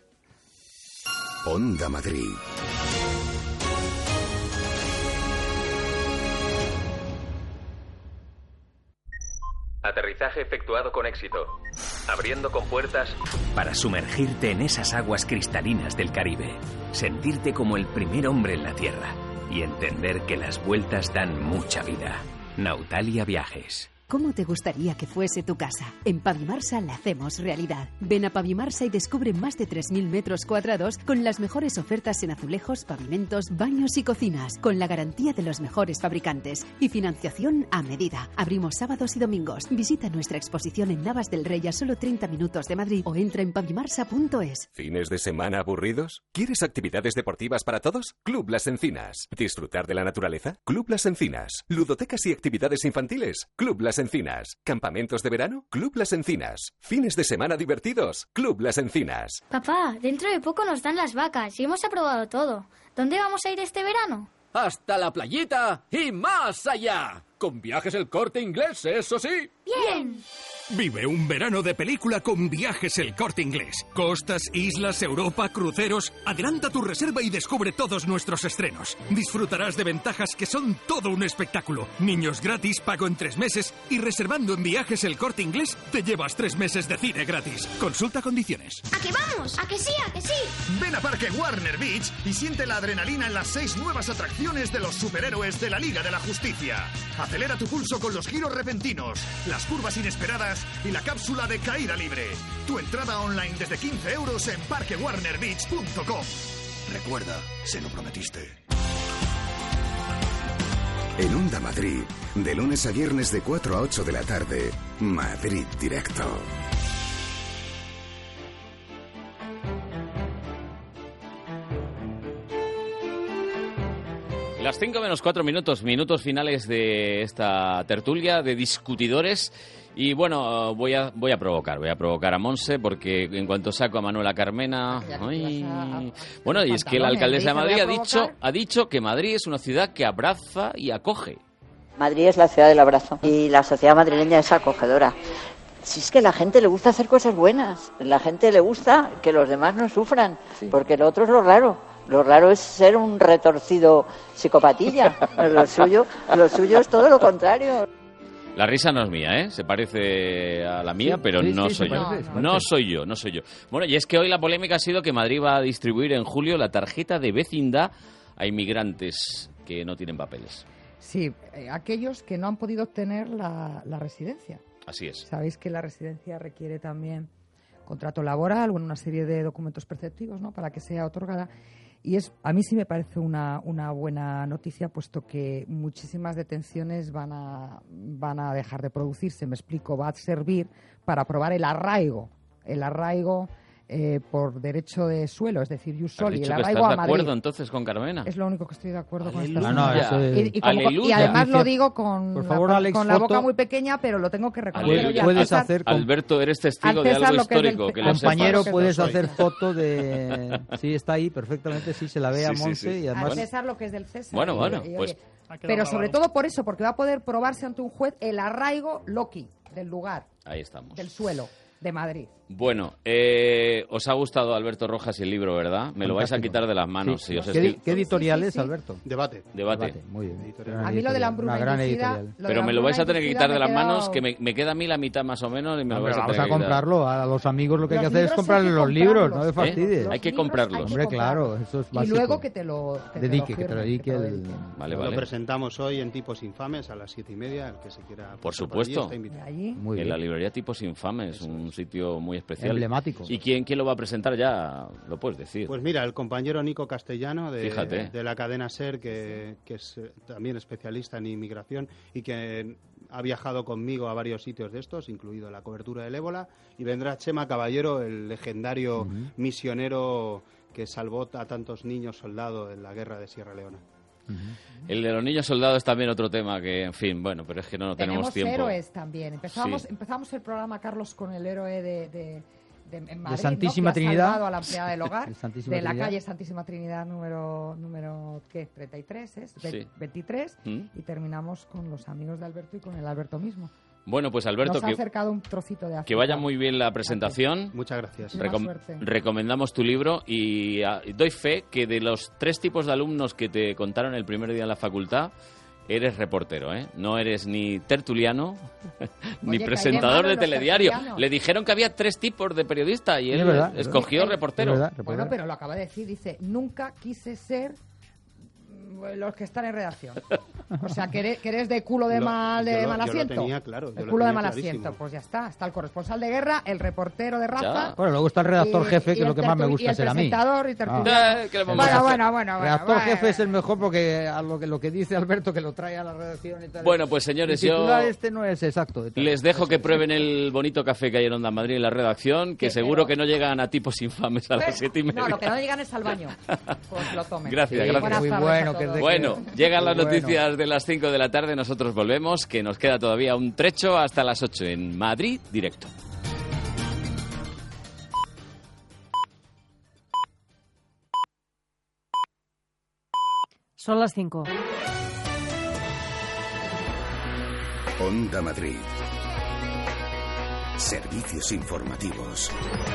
Onda Madrid. Aterrizaje efectuado con éxito. Abriendo compuertas para sumergirte en esas aguas cristalinas del Caribe. Sentirte como el primer hombre en la Tierra. Y entender que las vueltas dan mucha vida. Nautalia Viajes. ¿Cómo te gustaría que fuese tu casa? En Pavimarsa la hacemos realidad. Ven a Pavimarsa y descubre más de tres mil metros cuadrados con las mejores ofertas en azulejos, pavimentos, baños y cocinas, con la garantía de los mejores fabricantes y financiación a medida. Abrimos sábados y domingos. Visita nuestra exposición en Navas del Rey a solo treinta minutos de Madrid o entra en pavimarsa punto es. ¿Fines de semana aburridos? ¿Quieres actividades deportivas para todos? Club Las Encinas. ¿Disfrutar de la naturaleza? Club Las Encinas. ¿Ludotecas y actividades infantiles? Club Las Encinas. ¿Campamentos de verano? Club Las Encinas. ¿Fines de semana divertidos? Club Las Encinas. Papá, dentro de poco nos dan las vacas y hemos aprobado todo. ¿Dónde vamos a ir este verano? Hasta la playita y más allá. Con Viajes El Corte Inglés, eso sí. ¡Bien! Vive un verano de película con Viajes El Corte Inglés. Costas, islas, Europa, cruceros. Adelanta tu reserva y descubre todos nuestros estrenos. Disfrutarás de ventajas que son todo un espectáculo. Niños gratis, pago en tres meses. Y reservando en Viajes El Corte Inglés, te llevas tres meses de cine gratis. Consulta condiciones. ¿A qué vamos? ¿A que sí? ¿A que sí? Ven a Parque Warner Beach y siente la adrenalina en las seis nuevas atracciones de los superhéroes de la Liga de la Justicia. Acelera tu pulso con los giros repentinos, las curvas inesperadas y la cápsula de caída libre. Tu entrada online desde quince euros en parque warner beach punto com. Recuerda, se lo prometiste. En Onda Madrid, de lunes a viernes de cuatro a ocho de la tarde, Madrid Directo. Las cinco menos cuatro minutos, minutos finales de esta tertulia de discutidores. Y bueno, voy a voy a provocar, voy a provocar a Monse, porque en cuanto saco a Manuela Carmena... Ay, bueno, y es que la alcaldesa de Madrid ha dicho, ha dicho que Madrid es una ciudad que abraza y acoge. Madrid es la ciudad del abrazo y la sociedad madrileña es acogedora. Si es que a la gente le gusta hacer cosas buenas, la gente le gusta que los demás no sufran, sí. Porque lo otro es lo raro. Lo raro es ser un retorcido psicopatilla. Lo suyo, lo suyo es todo lo contrario. La risa no es mía, ¿eh? Se parece a la mía, sí, pero sí, no sí, soy yo. Parece, no, no soy yo, no soy yo. Bueno, y es que hoy la polémica ha sido que Madrid va a distribuir en julio la tarjeta de vecindad a inmigrantes que no tienen papeles. Sí, eh, aquellos que no han podido obtener la, la residencia. Así es. Sabéis que la residencia requiere también contrato laboral o una serie de documentos preceptivos, ¿no?, para que sea otorgada. Y es, a mí sí me parece una, una buena noticia, puesto que muchísimas detenciones van a, van a dejar de producirse. Me explico, va a servir para probar el arraigo, el arraigo eh, por derecho de suelo, es decir, ius soli, el arraigo a Madrid. ¿Estás de acuerdo entonces con Carmena? Es lo único que estoy de acuerdo Aleluya. con esta no, no, eso es... y, y, como, y además lo digo con, por favor, la, Alex, con la boca foto. muy pequeña, pero lo tengo que reconocer. Aleluya. Puedes César, hacer con... Alberto, eres testigo de algo histórico. Que, que lo compañero, sepas. puedes hacer foto de... Sí, está ahí perfectamente, sí, se la ve a sí, Monse sí, sí. y además... Al César lo que es del César. Bueno, bueno, y, pues... Oye, pero sobre todo por eso, porque va a poder probarse ante un juez el arraigo loci del lugar. Ahí estamos. Del suelo de Madrid. Bueno, eh, os ha gustado Alberto Rojas y el libro, ¿verdad? Me Fantástico. Lo vais a quitar de las manos. Sí. Si os ¿Qué, estoy... ¿Qué editorial sí, sí, es, sí. Alberto? Debate. Debate. Debate. Muy bien. A mí lo de la hambruna inducida... Pero me lo vais a tener que quitar de las quedado... manos, que me, me queda a mí la mitad más o menos y me no, lo vais a vamos tener a que quitar. comprarlo. A los amigos lo que los hay que hacer es comprarle los libros, no de fastidies. ¿Eh? Hay que comprarlos. Hombre, claro, eso es básico. Y luego que te lo que dedique, te lo, que te lo dedique el... Vale, Lo vale. presentamos hoy en Tipos Infames a las siete y media, el que se quiera... Por supuesto. Allí. Muy en bien. la librería Tipos Infames, un sitio muy especial. Emblemático. ¿Y quién, quién lo va a presentar ya? Lo puedes decir. Pues mira, el compañero Nico Castellano de, Fíjate. de la cadena SER, que, que es eh, también especialista en inmigración y que ha viajado conmigo a varios sitios de estos, incluido la cobertura del ébola, y vendrá Chema Caballero, el legendario uh-huh. misionero que salvó a tantos niños soldados en la guerra de Sierra Leona. Uh-huh. El de los niños soldados es también otro tema que, en fin, bueno, pero es que no, no tenemos, tenemos tiempo. Héroes también. Empezamos, sí. empezamos el programa, Carlos, con el héroe de... de... De, en Madrid, de Santísima ¿no? que Trinidad ha salvado a la empleada del hogar de Trinidad. la calle Santísima Trinidad número número ¿qué? treinta y tres es sí. veintitrés ¿Mm? Y terminamos con los amigos de Alberto y con el Alberto mismo. Bueno, pues Alberto, nos ha que, acercado un trocito de África. Que vaya muy bien la presentación. Muchas gracias. Recom- recomendamos tu libro y uh, doy fe que de los tres tipos de alumnos que te contaron el primer día en la facultad, eres reportero, ¿eh? No eres ni tertuliano, ni Oye, presentador de telediario. Le dijeron que había tres tipos de periodista y él verdad, escogió es reportero. Es verdad, bueno, pero lo acaba de decir, dice, nunca quise ser los que están en redacción. O sea, que eres, que eres de culo de Lo- mal, de yo lo- mal yo lo asiento. tenía claro, yo de lo culo de tenía mal clarísimo. asiento. Pues ya está. Está el corresponsal de guerra, el reportero de raza. Bueno, luego está el redactor y- jefe, y que es lo el que más me tertu- gusta y el ser a mí. presentador y tertuliano. Ah, que le vamos a Bueno, hacer. bueno, bueno, bueno. redactor bueno. jefe es el mejor porque a lo que, lo que dice Alberto, que lo trae a la redacción y tal. Bueno, pues señores, el titular yo este no es exacto. les dejo que prueben el bonito café que hay en Onda Madrid en la redacción, que Sí, seguro pero- que no llegan a tipos infames a las siete y media. No, lo que no llegan es al baño. Pues lo tomen. Gracias, Sí, gracias. Buenas muy tardes bueno a que es todos. de Bueno, que- llegan muy las bueno. noticias de las cinco de la tarde, nosotros volvemos, que nos queda todavía un trecho hasta las ocho en Madrid Directo. Son las cinco. Onda Madrid. Servicios informativos.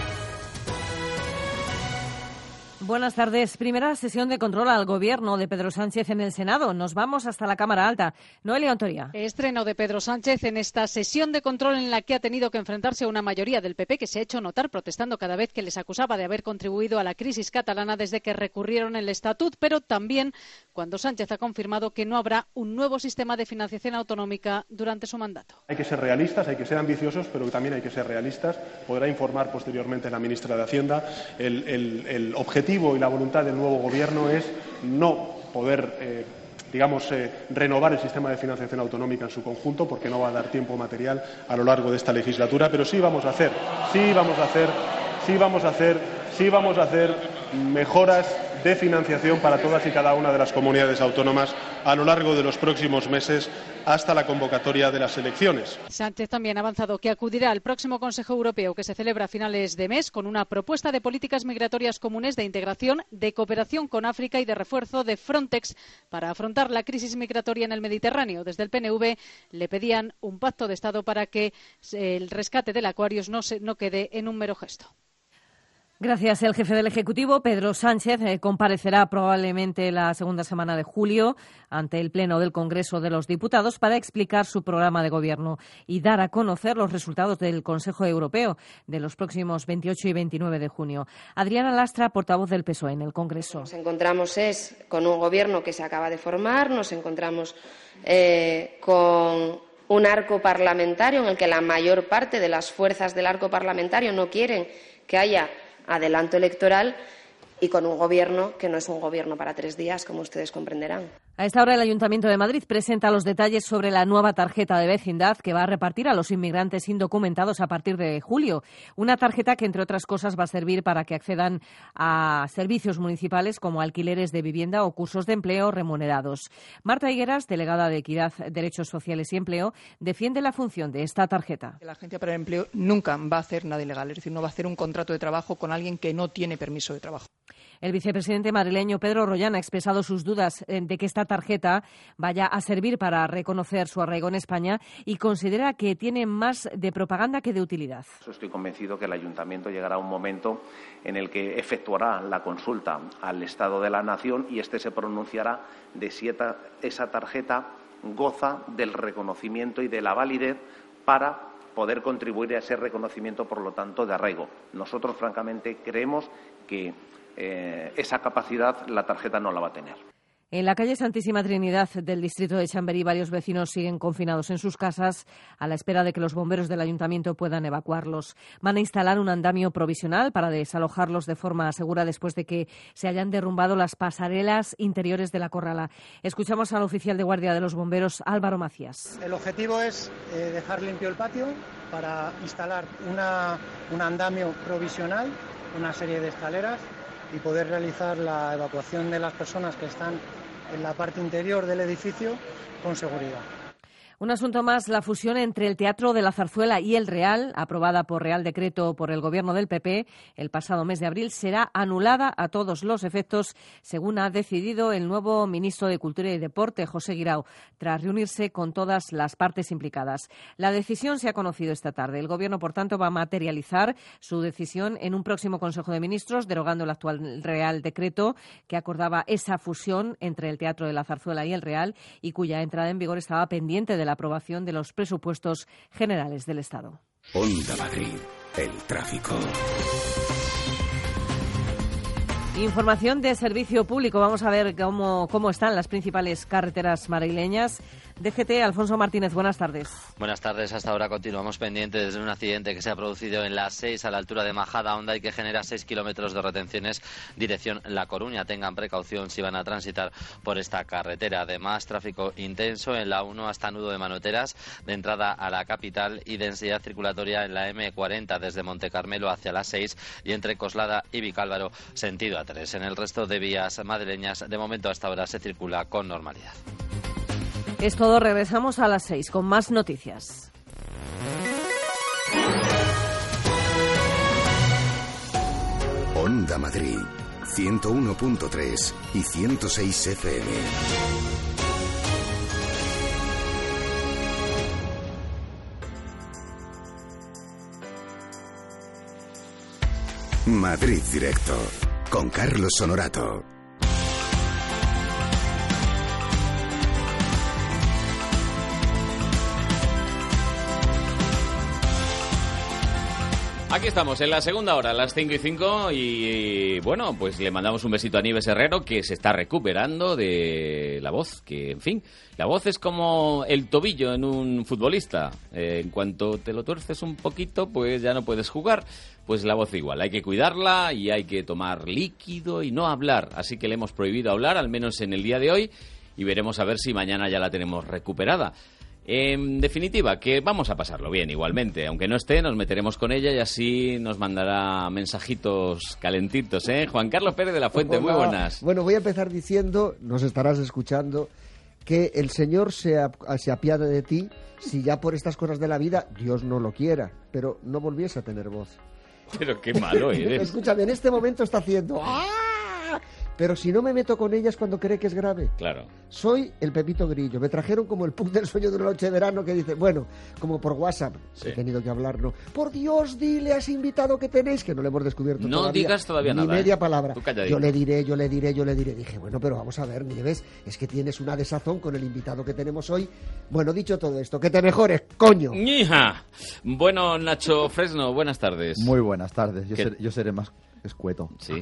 Buenas tardes. Primera sesión de control al Gobierno de Pedro Sánchez en el Senado. Nos vamos hasta la Cámara Alta. Noelia Ontoria. Estreno de Pedro Sánchez en esta sesión de control en la que ha tenido que enfrentarse a una mayoría del P P que se ha hecho notar protestando cada vez que les acusaba de haber contribuido a la crisis catalana desde que recurrieron el Estatut, pero también cuando Sánchez ha confirmado que no habrá un nuevo sistema de financiación autonómica durante su mandato. Hay que ser realistas, hay que ser ambiciosos, pero también hay que ser realistas. Podrá informar posteriormente la ministra de Hacienda. El, el, el objetivo y la voluntad del nuevo Gobierno es no poder, eh, digamos, eh, renovar el sistema de financiación autonómica en su conjunto, porque no va a dar tiempo material a lo largo de esta legislatura, pero sí vamos a hacer, sí vamos a hacer, sí vamos a hacer, sí vamos a hacer mejoras de financiación para todas y cada una de las comunidades autónomas a lo largo de los próximos meses hasta la convocatoria de las elecciones. Sánchez también ha avanzado que acudirá al próximo Consejo Europeo que se celebra a finales de mes con una propuesta de políticas migratorias comunes de integración, de cooperación con África y de refuerzo de Frontex para afrontar la crisis migratoria en el Mediterráneo. Desde el P N V le pedían un pacto de Estado para que el rescate del Aquarius no, se, no quede en un mero gesto. Gracias. El jefe del Ejecutivo, Pedro Sánchez, eh, comparecerá probablemente la segunda semana de julio ante el Pleno del Congreso de los Diputados para explicar su programa de gobierno y dar a conocer los resultados del Consejo Europeo de los próximos veintiocho y veintinueve de junio. Adriana Lastra, portavoz del P S O E en el Congreso. Nos encontramos es con un gobierno que se acaba de formar, nos encontramos eh, con un arco parlamentario en el que la mayor parte de las fuerzas del arco parlamentario no quieren que haya adelanto electoral y con un gobierno que no es un gobierno para tres días, como ustedes comprenderán. A esta hora el Ayuntamiento de Madrid presenta los detalles sobre la nueva tarjeta de vecindad que va a repartir a los inmigrantes indocumentados a partir de julio. Una tarjeta que, entre otras cosas, va a servir para que accedan a servicios municipales como alquileres de vivienda o cursos de empleo remunerados. Marta Higueras, delegada de Equidad, Derechos Sociales y Empleo, defiende la función de esta tarjeta. La Agencia para el Empleo nunca va a hacer nada ilegal, es decir, no va a hacer un contrato de trabajo con alguien que no tiene permiso de trabajo. El vicepresidente madrileño Pedro Rollán ha expresado sus dudas de que esta tarjeta vaya a servir para reconocer su arraigo en España y considera que tiene más de propaganda que de utilidad. Estoy convencido que el Ayuntamiento llegará a un momento en el que efectuará la consulta al Estado de la Nación y éste se pronunciará de si esa tarjeta goza del reconocimiento y de la validez para poder contribuir a ese reconocimiento, por lo tanto, de arraigo. Nosotros, francamente, creemos que Eh, esa capacidad la tarjeta no la va a tener. En la calle Santísima Trinidad del distrito de Chamberí, varios vecinos siguen confinados en sus casas a la espera de que los bomberos del ayuntamiento puedan evacuarlos. Van a instalar un andamio provisional para desalojarlos de forma segura después de que se hayan derrumbado las pasarelas interiores de la corrala. Escuchamos al oficial de guardia de los bomberos, Álvaro Macías. El objetivo es eh, dejar limpio el patio para instalar una, un andamio provisional, una serie de escaleras, y poder realizar la evacuación de las personas que están en la parte interior del edificio con seguridad. Un asunto más, la fusión entre el Teatro de la Zarzuela y el Real, aprobada por Real Decreto por el Gobierno del P P el pasado mes de abril, será anulada a todos los efectos, según ha decidido el nuevo ministro de Cultura y Deporte, José Guirao, tras reunirse con todas las partes implicadas. La decisión se ha conocido esta tarde. El Gobierno, por tanto, va a materializar su decisión en un próximo Consejo de Ministros, derogando el actual Real Decreto que acordaba esa fusión entre el Teatro de la Zarzuela y el Real y cuya entrada en vigor estaba pendiente de la aprobación de los presupuestos generales del Estado. Onda Madrid, el tráfico. Información de servicio público. Vamos a ver cómo, cómo están las principales carreteras madrileñas. D G T, Alfonso Martínez, buenas tardes. Buenas tardes. Hasta ahora continuamos pendientes de un accidente que se ha producido en la seis a la altura de Majadahonda y que genera seis kilómetros de retenciones dirección La Coruña. Tengan precaución si van a transitar por esta carretera. Además, tráfico intenso en la uno hasta Nudo de Manoteras, de entrada a la capital, y densidad circulatoria en la eme cuarenta desde Montecarmelo hacia la seis y entre Coslada y Vicálvaro sentido A tres. En el resto de vías madrileñas, de momento hasta ahora se circula con normalidad. Es todo, regresamos a las seis con más noticias. Onda Madrid, ciento uno punto tres y ciento seis F M. Madrid Directo, con Carlos Honorato. Aquí estamos, en la segunda hora, a las cinco y cinco, y bueno, pues le mandamos un besito a Nieves Herrero, que se está recuperando de la voz, que en fin, la voz es como el tobillo en un futbolista. Eh, en cuanto te lo tuerces un poquito, pues ya no puedes jugar. Pues la voz igual, hay que cuidarla y hay que tomar líquido y no hablar. Así que le hemos prohibido hablar, al menos en el día de hoy, y veremos a ver si mañana ya la tenemos recuperada. En definitiva, que vamos a pasarlo bien igualmente. Aunque no esté, nos meteremos con ella y así nos mandará mensajitos calentitos, ¿eh? Juan Carlos Pérez de la Fuente, Hola. Muy buenas. Bueno, voy a empezar diciendo, nos estarás escuchando, que el Señor se, ap- se apiade de ti si ya por estas cosas de la vida, Dios no lo quiera, pero no volviese a tener voz. Pero qué malo eres. Escúchame, en este momento está haciendo... ¡Ah! Pero si no me meto con ellas cuando cree que es grave. Claro. Soy el Pepito Grillo. Me trajeron como el pub del sueño de una noche de verano que dice, bueno, como por WhatsApp, Sí. he tenido que hablarlo. Por Dios, dile a ese invitado que tenéis, que no le hemos descubierto No todavía. digas todavía ni nada, media ¿eh? palabra. Tú calladito. Yo le diré, yo le diré, yo le diré. Dije, bueno, pero vamos a ver, Nieves, es que tienes una desazón con el invitado que tenemos hoy. Bueno, dicho todo esto, que te mejores, coño. ¡Hija! Bueno, Nacho Fresno, buenas tardes. Muy buenas tardes. Yo, ¿Qué? seré, yo seré más escueto. Sí.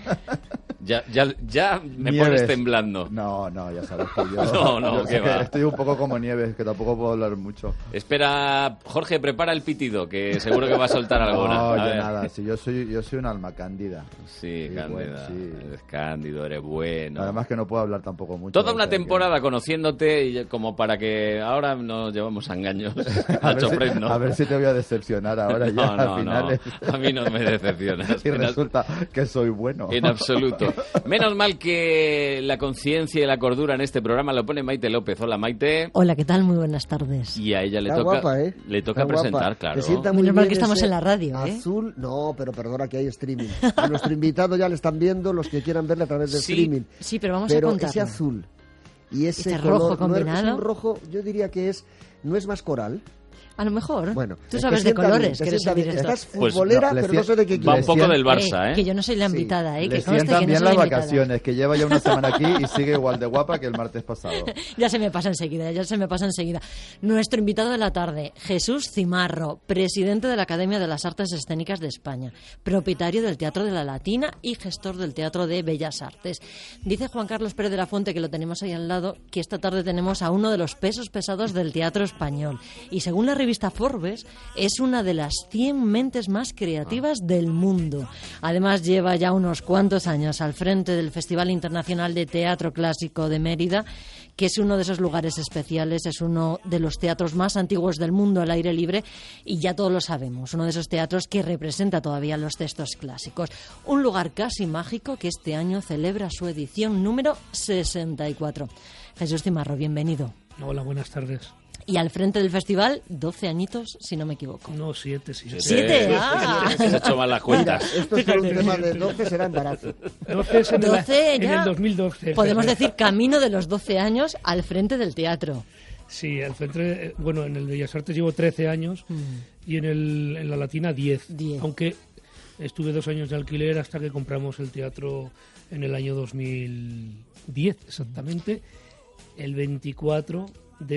Ya, ya, ya me Nieves. pones temblando. No, no, ya sabes que yo... No, no, yo qué sé que va. estoy un poco como Nieves, que tampoco puedo hablar mucho. Espera, Jorge, prepara el pitido, que seguro que va a soltar alguna. No, A yo ver. nada. Si yo soy, yo soy un alma cándida. Sí, Sí, Cándida. bueno, sí. Eres cándido, eres bueno. Además que no puedo hablar tampoco mucho. Toda una o sea que- temporada conociéndote y como para que ahora nos llevamos a engaños. A ver, Nacho si, Fresno. a ver si te voy a decepcionar ahora ya No, no, al final. no. A mí no me decepcionas. Y En ab- resulta que soy bueno. En absoluto. Menos mal que la conciencia y la cordura en este programa lo pone Maite López. Hola, Maite. Hola, ¿qué tal? Muy buenas tardes. Y a ella le Está toca, guapa, ¿eh? le toca Está presentar, guapa. claro. Te sienta muy Menos mal bien que estamos ese en la radio, ¿eh? Azul, no, pero perdona que hay streaming. A nuestro invitado ya le están viendo los que quieran verle a través del Sí, streaming. sí, pero vamos a pero contarlo. ese azul y ese Este color, rojo no es- combinado. es un rojo, yo diría que es, no es más coral. A lo mejor. Bueno, Tú te sabes de sienta bien, colores, te que eres sienta el bien. director. Estás futbolera, Pues no, le pero no sien- sé de qué Va un equipo. poco del Barça, ¿eh? Que yo no soy la invitada, ¿eh? Le Que conste sientan que no bien soy las la invitada. vacaciones, que lleva ya una semana aquí y sigue igual de guapa que el martes pasado. Ya se me pasa enseguida, ya se me pasa enseguida. Nuestro invitado de la tarde, Jesús Cimarro, presidente de la Academia de las Artes Escénicas de España, propietario del Teatro de la Latina y gestor del Teatro de Bellas Artes. Dice Juan Carlos Pérez de la Fuente, que lo tenemos ahí al lado, que esta tarde tenemos a uno de los pesos pesados del teatro español. Y según la revista Forbes, es una de las cien mentes más creativas del mundo. Además, lleva ya unos cuantos años al frente del Festival Internacional de Teatro Clásico de Mérida, que es uno de esos lugares especiales, es uno de los teatros más antiguos del mundo al aire libre, y ya todos lo sabemos, uno de esos teatros que representa todavía los textos clásicos. Un lugar casi mágico que este año celebra su edición número sesenta y cuatro. Jesús Cimarro, bienvenido. Hola, buenas tardes. Y al frente del festival, doce añitos, si no me equivoco. No, siete, sí. ¿Siete? Ah. Se ha hecho mal las cuentas. Mira, esto es solo un tema de doce, será embarazo. doce es en, el- doce en ya. el dos mil doce. Podemos decir camino de los doce años al frente del teatro. Sí, al frente, eh, bueno, en el Bellas Artes llevo trece años y en, el, en la Latina diez. Aunque estuve dos años de alquiler hasta que compramos el teatro en el año dos mil diez, exactamente, el veinticuatro de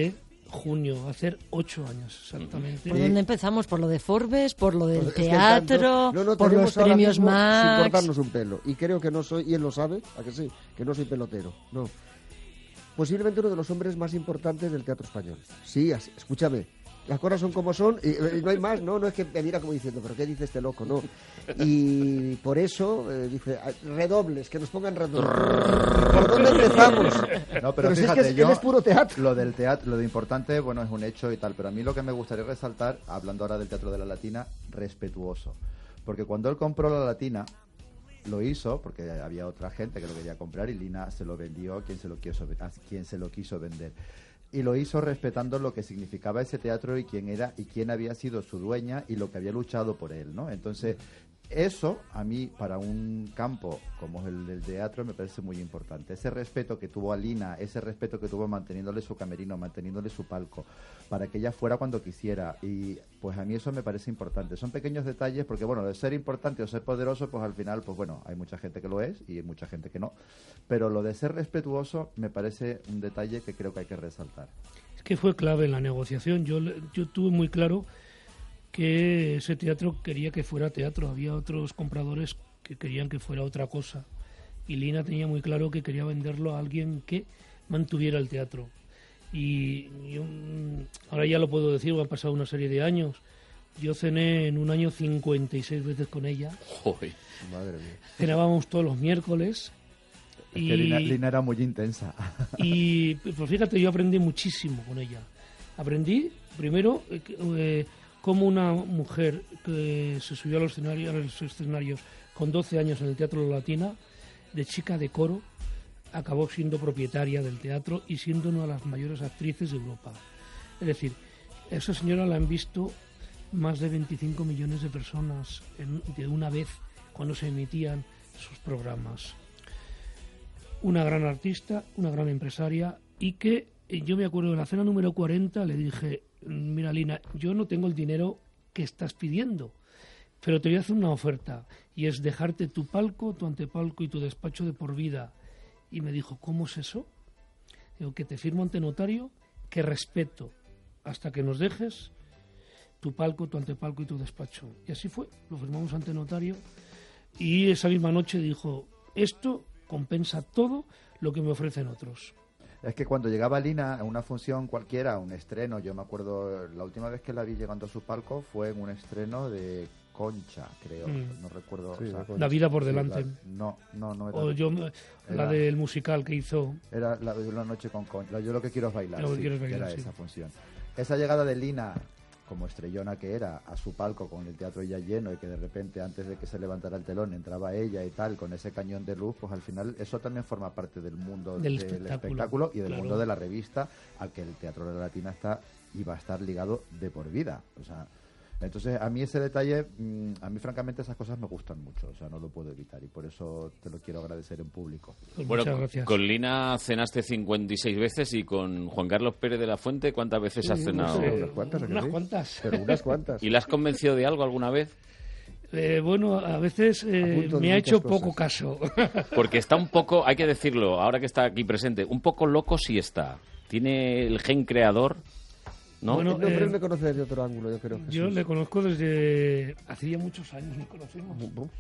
junio, hacer ocho años exactamente. ¿Por dónde empezamos? ¿Por lo de Forbes? ¿Por lo del Pues es que teatro? tanto- no, no, ¿Por tenemos los ahora premios mismo Max? Sin cortarnos un pelo. Y creo que no soy, y él lo sabe, ¿a que sí? Que no soy pelotero. No. Posiblemente uno de los hombres más importantes del teatro español. Sí, as- escúchame. Las cosas son como son y, y no hay más, ¿no? No es que me mira como diciendo, ¿pero qué dice este loco? No. Y por eso eh, dice, "Ah, redobles, que nos pongan redobles. ¿Por dónde empezamos? No, pero, si fíjate, es que es, yo, él es puro teatro. Lo del teatro, lo de importante, bueno, es un hecho y tal, pero a mí lo que me gustaría resaltar, hablando ahora del Teatro de la Latina, respetuoso. Porque cuando él compró la Latina, lo hizo porque había otra gente que lo quería comprar y Lina se lo vendió a quien se lo quiso, a quien se lo quiso vender. Y lo hizo respetando lo que significaba ese teatro y quién era y quién había sido su dueña y lo que había luchado por él, ¿no? Entonces, eso a mí, para un campo como es el del teatro, me parece muy importante. Ese respeto que tuvo a Lina, ese respeto que tuvo manteniéndole su camerino, manteniéndole su palco, para que ella fuera cuando quisiera. Y pues a mí eso me parece importante. Son pequeños detalles porque, bueno, de ser importante o ser poderoso, pues al final, pues bueno, hay mucha gente que lo es y hay mucha gente que no. Pero lo de ser respetuoso me parece un detalle que creo que hay que resaltar. Es que fue clave en la negociación. Yo, le- yo tuve muy claro que ese teatro quería que fuera teatro. Había otros compradores que querían que fuera otra cosa. Y Lina tenía muy claro que quería venderlo a alguien que mantuviera el teatro. Y yo, mm, ahora ya lo puedo decir, han pasado una serie de años. Yo cené en un año cincuenta y seis veces con ella. Joder. Madre mía. Cenábamos todos los miércoles. Es que Lina, Lina era muy intensa. Y pues fíjate, yo aprendí muchísimo con ella. Aprendí, primero, eh, que, eh, cómo una mujer que se subió a los escenarios, a los escenarios con doce años en el Teatro de la Latina, de chica de coro, acabó siendo propietaria del teatro y siendo una de las mayores actrices de Europa. Es decir, a esa señora la han visto más de veinticinco millones de personas en- de una vez cuando se emitían sus programas. Una gran artista, una gran empresaria y que eh, yo me acuerdo de la cena número cuarenta le dije, mira Lina, yo no tengo el dinero que estás pidiendo, pero te voy a hacer una oferta y es dejarte tu palco, tu antepalco y tu despacho de por vida. Y me dijo, ¿cómo es eso? Digo, que te firmo ante notario, que respeto hasta que nos dejes tu palco, tu antepalco y tu despacho. Y así fue, lo firmamos ante notario y esa misma noche dijo, esto compensa todo lo que me ofrecen otros. Es que cuando llegaba Lina a una función cualquiera, un estreno, yo me acuerdo, la última vez que la vi llegando a su palco fue en un estreno de Concha, creo, Mm. no recuerdo. Sí, o sea, de Concha. La vida por sí, delante. la- no, no, no era. O yo, la Era- del musical que hizo. Era la de una noche con Concha. Yo lo que quiero es bailar. Lo que sí, quiero es que bailar, era sí. esa función. Esa llegada de Lina, como estrellona que era, a su palco con el teatro ya lleno y que de repente antes de que se levantara el telón entraba ella y tal, con ese cañón de luz, pues al final eso también forma parte del mundo Del del, espectáculo, espectáculo y del claro. mundo de la revista al que el Teatro de la Latina está y va a estar ligado de por vida. O sea, entonces a mí ese detalle, mm, a mí francamente esas cosas me gustan mucho, o sea, no lo puedo evitar y por eso te lo quiero agradecer en público. Bueno, con Lina cenaste cincuenta y seis veces y con Juan Carlos Pérez de la Fuente, ¿cuántas veces Sí, has cenado? no sé, unas cuantas, ¿a que Unas sí? cuantas. Pero unas cuantas. ¿Y la has convencido de algo alguna vez? Eh, bueno, a veces eh, punto de me ha muchas hecho cosas. poco caso. Porque está un poco, hay que decirlo, ahora que está aquí presente, un poco loco sí está. Tiene el gen creador, ¿no? Bueno, El nombre eh, me conoce desde otro ángulo, yo creo. Yo Jesús. le conozco desde hacía muchos años, nos conocemos.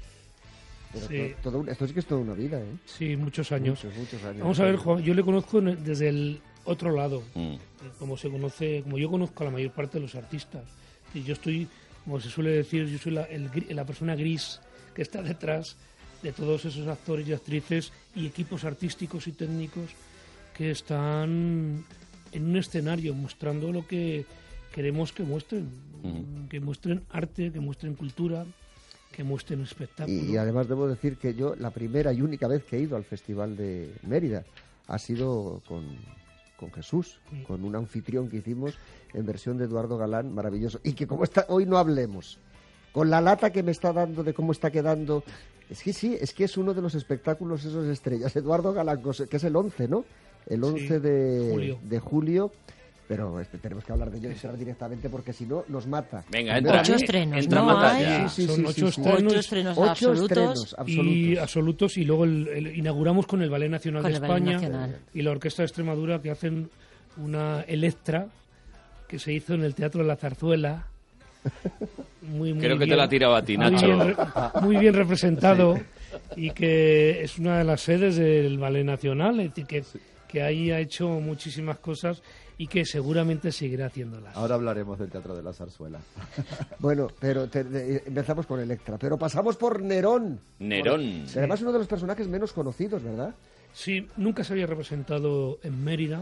Pero Sí. to- todo un- esto sí que es toda una vida, ¿eh? Sí, muchos años. Muchos, muchos años. Vamos a ver, Juan, yo le conozco en- desde el otro lado, Mm. como se conoce, como yo conozco a la mayor parte de los artistas. Y yo estoy, como se suele decir, yo soy la, el gri- la persona gris que está detrás de todos esos actores y actrices y equipos artísticos y técnicos que están en un escenario mostrando lo que queremos que muestren, Mm. que muestren arte, que muestren cultura, que muestren espectáculo. Y, y además debo decir que yo la primera y única vez que he ido al Festival de Mérida ha sido con, con Jesús, Sí. con un anfitrión que hicimos en versión de Eduardo Galán, maravilloso. Y que como está, hoy no hablemos, con la lata que me está dando de cómo está quedando, es que sí, es que es uno de los espectáculos esos estrellas. Eduardo Galán, que es el once, ¿no? El once de, julio. de julio. Pero este, tenemos que hablar de ello y entrar directamente porque si no nos mata. Venga, Primero entra. a mí- Ocho estrenos, entra ¿no? mata Hay. ya. Sí, sí, Son sí, ocho sí, sí. estrenos. Ocho estrenos Ocho absolutos. estrenos absolutos. Y absolutos, y luego el, el- inauguramos con el Ballet Nacional Con de el Ballet España Nacional. y la Orquesta de Extremadura, que hacen una Electra que se hizo en el Teatro de la Zarzuela. Muy, muy Creo que bien, te la ha tirado a ti, Nacho. Muy bien, muy bien representado, sí. Y que es una de las sedes del Ballet Nacional, es decir, que, sí. que ahí ha hecho muchísimas cosas y que seguramente seguirá haciéndolas. Ahora hablaremos del Teatro de la Zarzuela. Bueno, pero te, te, empezamos con Electra, pero pasamos por Nerón. Nerón. Sí. Además, uno de los personajes menos conocidos, ¿verdad? Sí, nunca se había representado en Mérida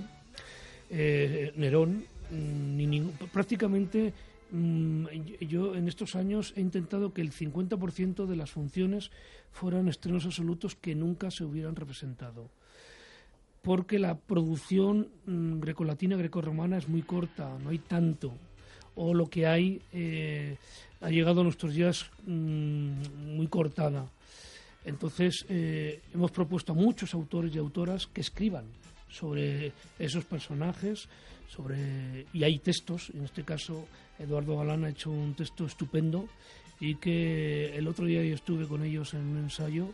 eh, Nerón, ni ningún, prácticamente... Yo en estos años he intentado que el cincuenta por ciento de las funciones fueran estrenos absolutos que nunca se hubieran representado, porque la producción mmm, grecolatina, grecorromana es muy corta, no hay tanto, o lo que hay eh, ha llegado a nuestros días mmm, muy cortada. Entonces eh, hemos propuesto a muchos autores y autoras que escriban sobre esos personajes, sobre y hay textos, en este caso Eduardo Galán ha hecho un texto estupendo y que el otro día yo estuve con ellos en un ensayo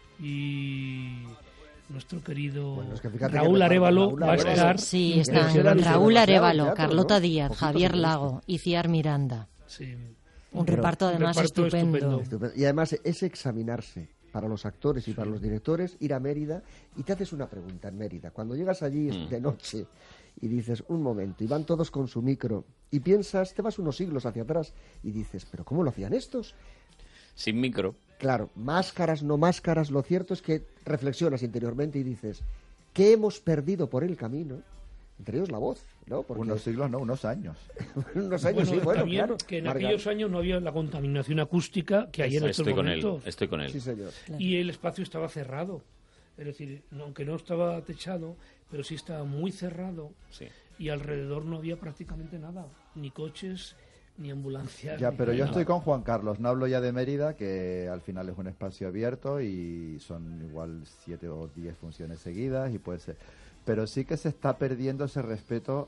y nuestro querido bueno, es que Raúl Arévalo Raúl va a estar. Sí, están Raúl Arévalo, Carlota Díaz, Javier Lago, Iciar Miranda. Sí. Un Pero, reparto además un reparto estupendo. estupendo. Y además es examinarse para los actores y sí. para los directores, ir a Mérida y te haces una pregunta en Mérida. Cuando llegas allí mm. de noche y dices, un momento, y van todos con su micro, y piensas, te vas unos siglos hacia atrás, y dices, ¿pero cómo lo hacían estos? Sin micro. Claro, máscaras, no máscaras, lo cierto es que reflexionas interiormente y dices, ¿qué hemos perdido por el camino? Entre ellos la voz, ¿no? Porque... Unos siglos, no, unos años. unos años, bueno, sí, bueno, también claro. Que en Margar... aquellos años no había la contaminación acústica que hay en estos estoy momentos. Con él, estoy con él. Sí, señor. Y el espacio estaba cerrado. Es decir, aunque no estaba techado, pero sí estaba muy cerrado. Sí. Y alrededor no había prácticamente nada, ni coches, ni ambulancias. Ya, ni pero yo nada. estoy con Juan Carlos, no hablo ya de Mérida, que al final es un espacio abierto y son igual siete o diez funciones seguidas y puede ser. Pero sí que se está perdiendo ese respeto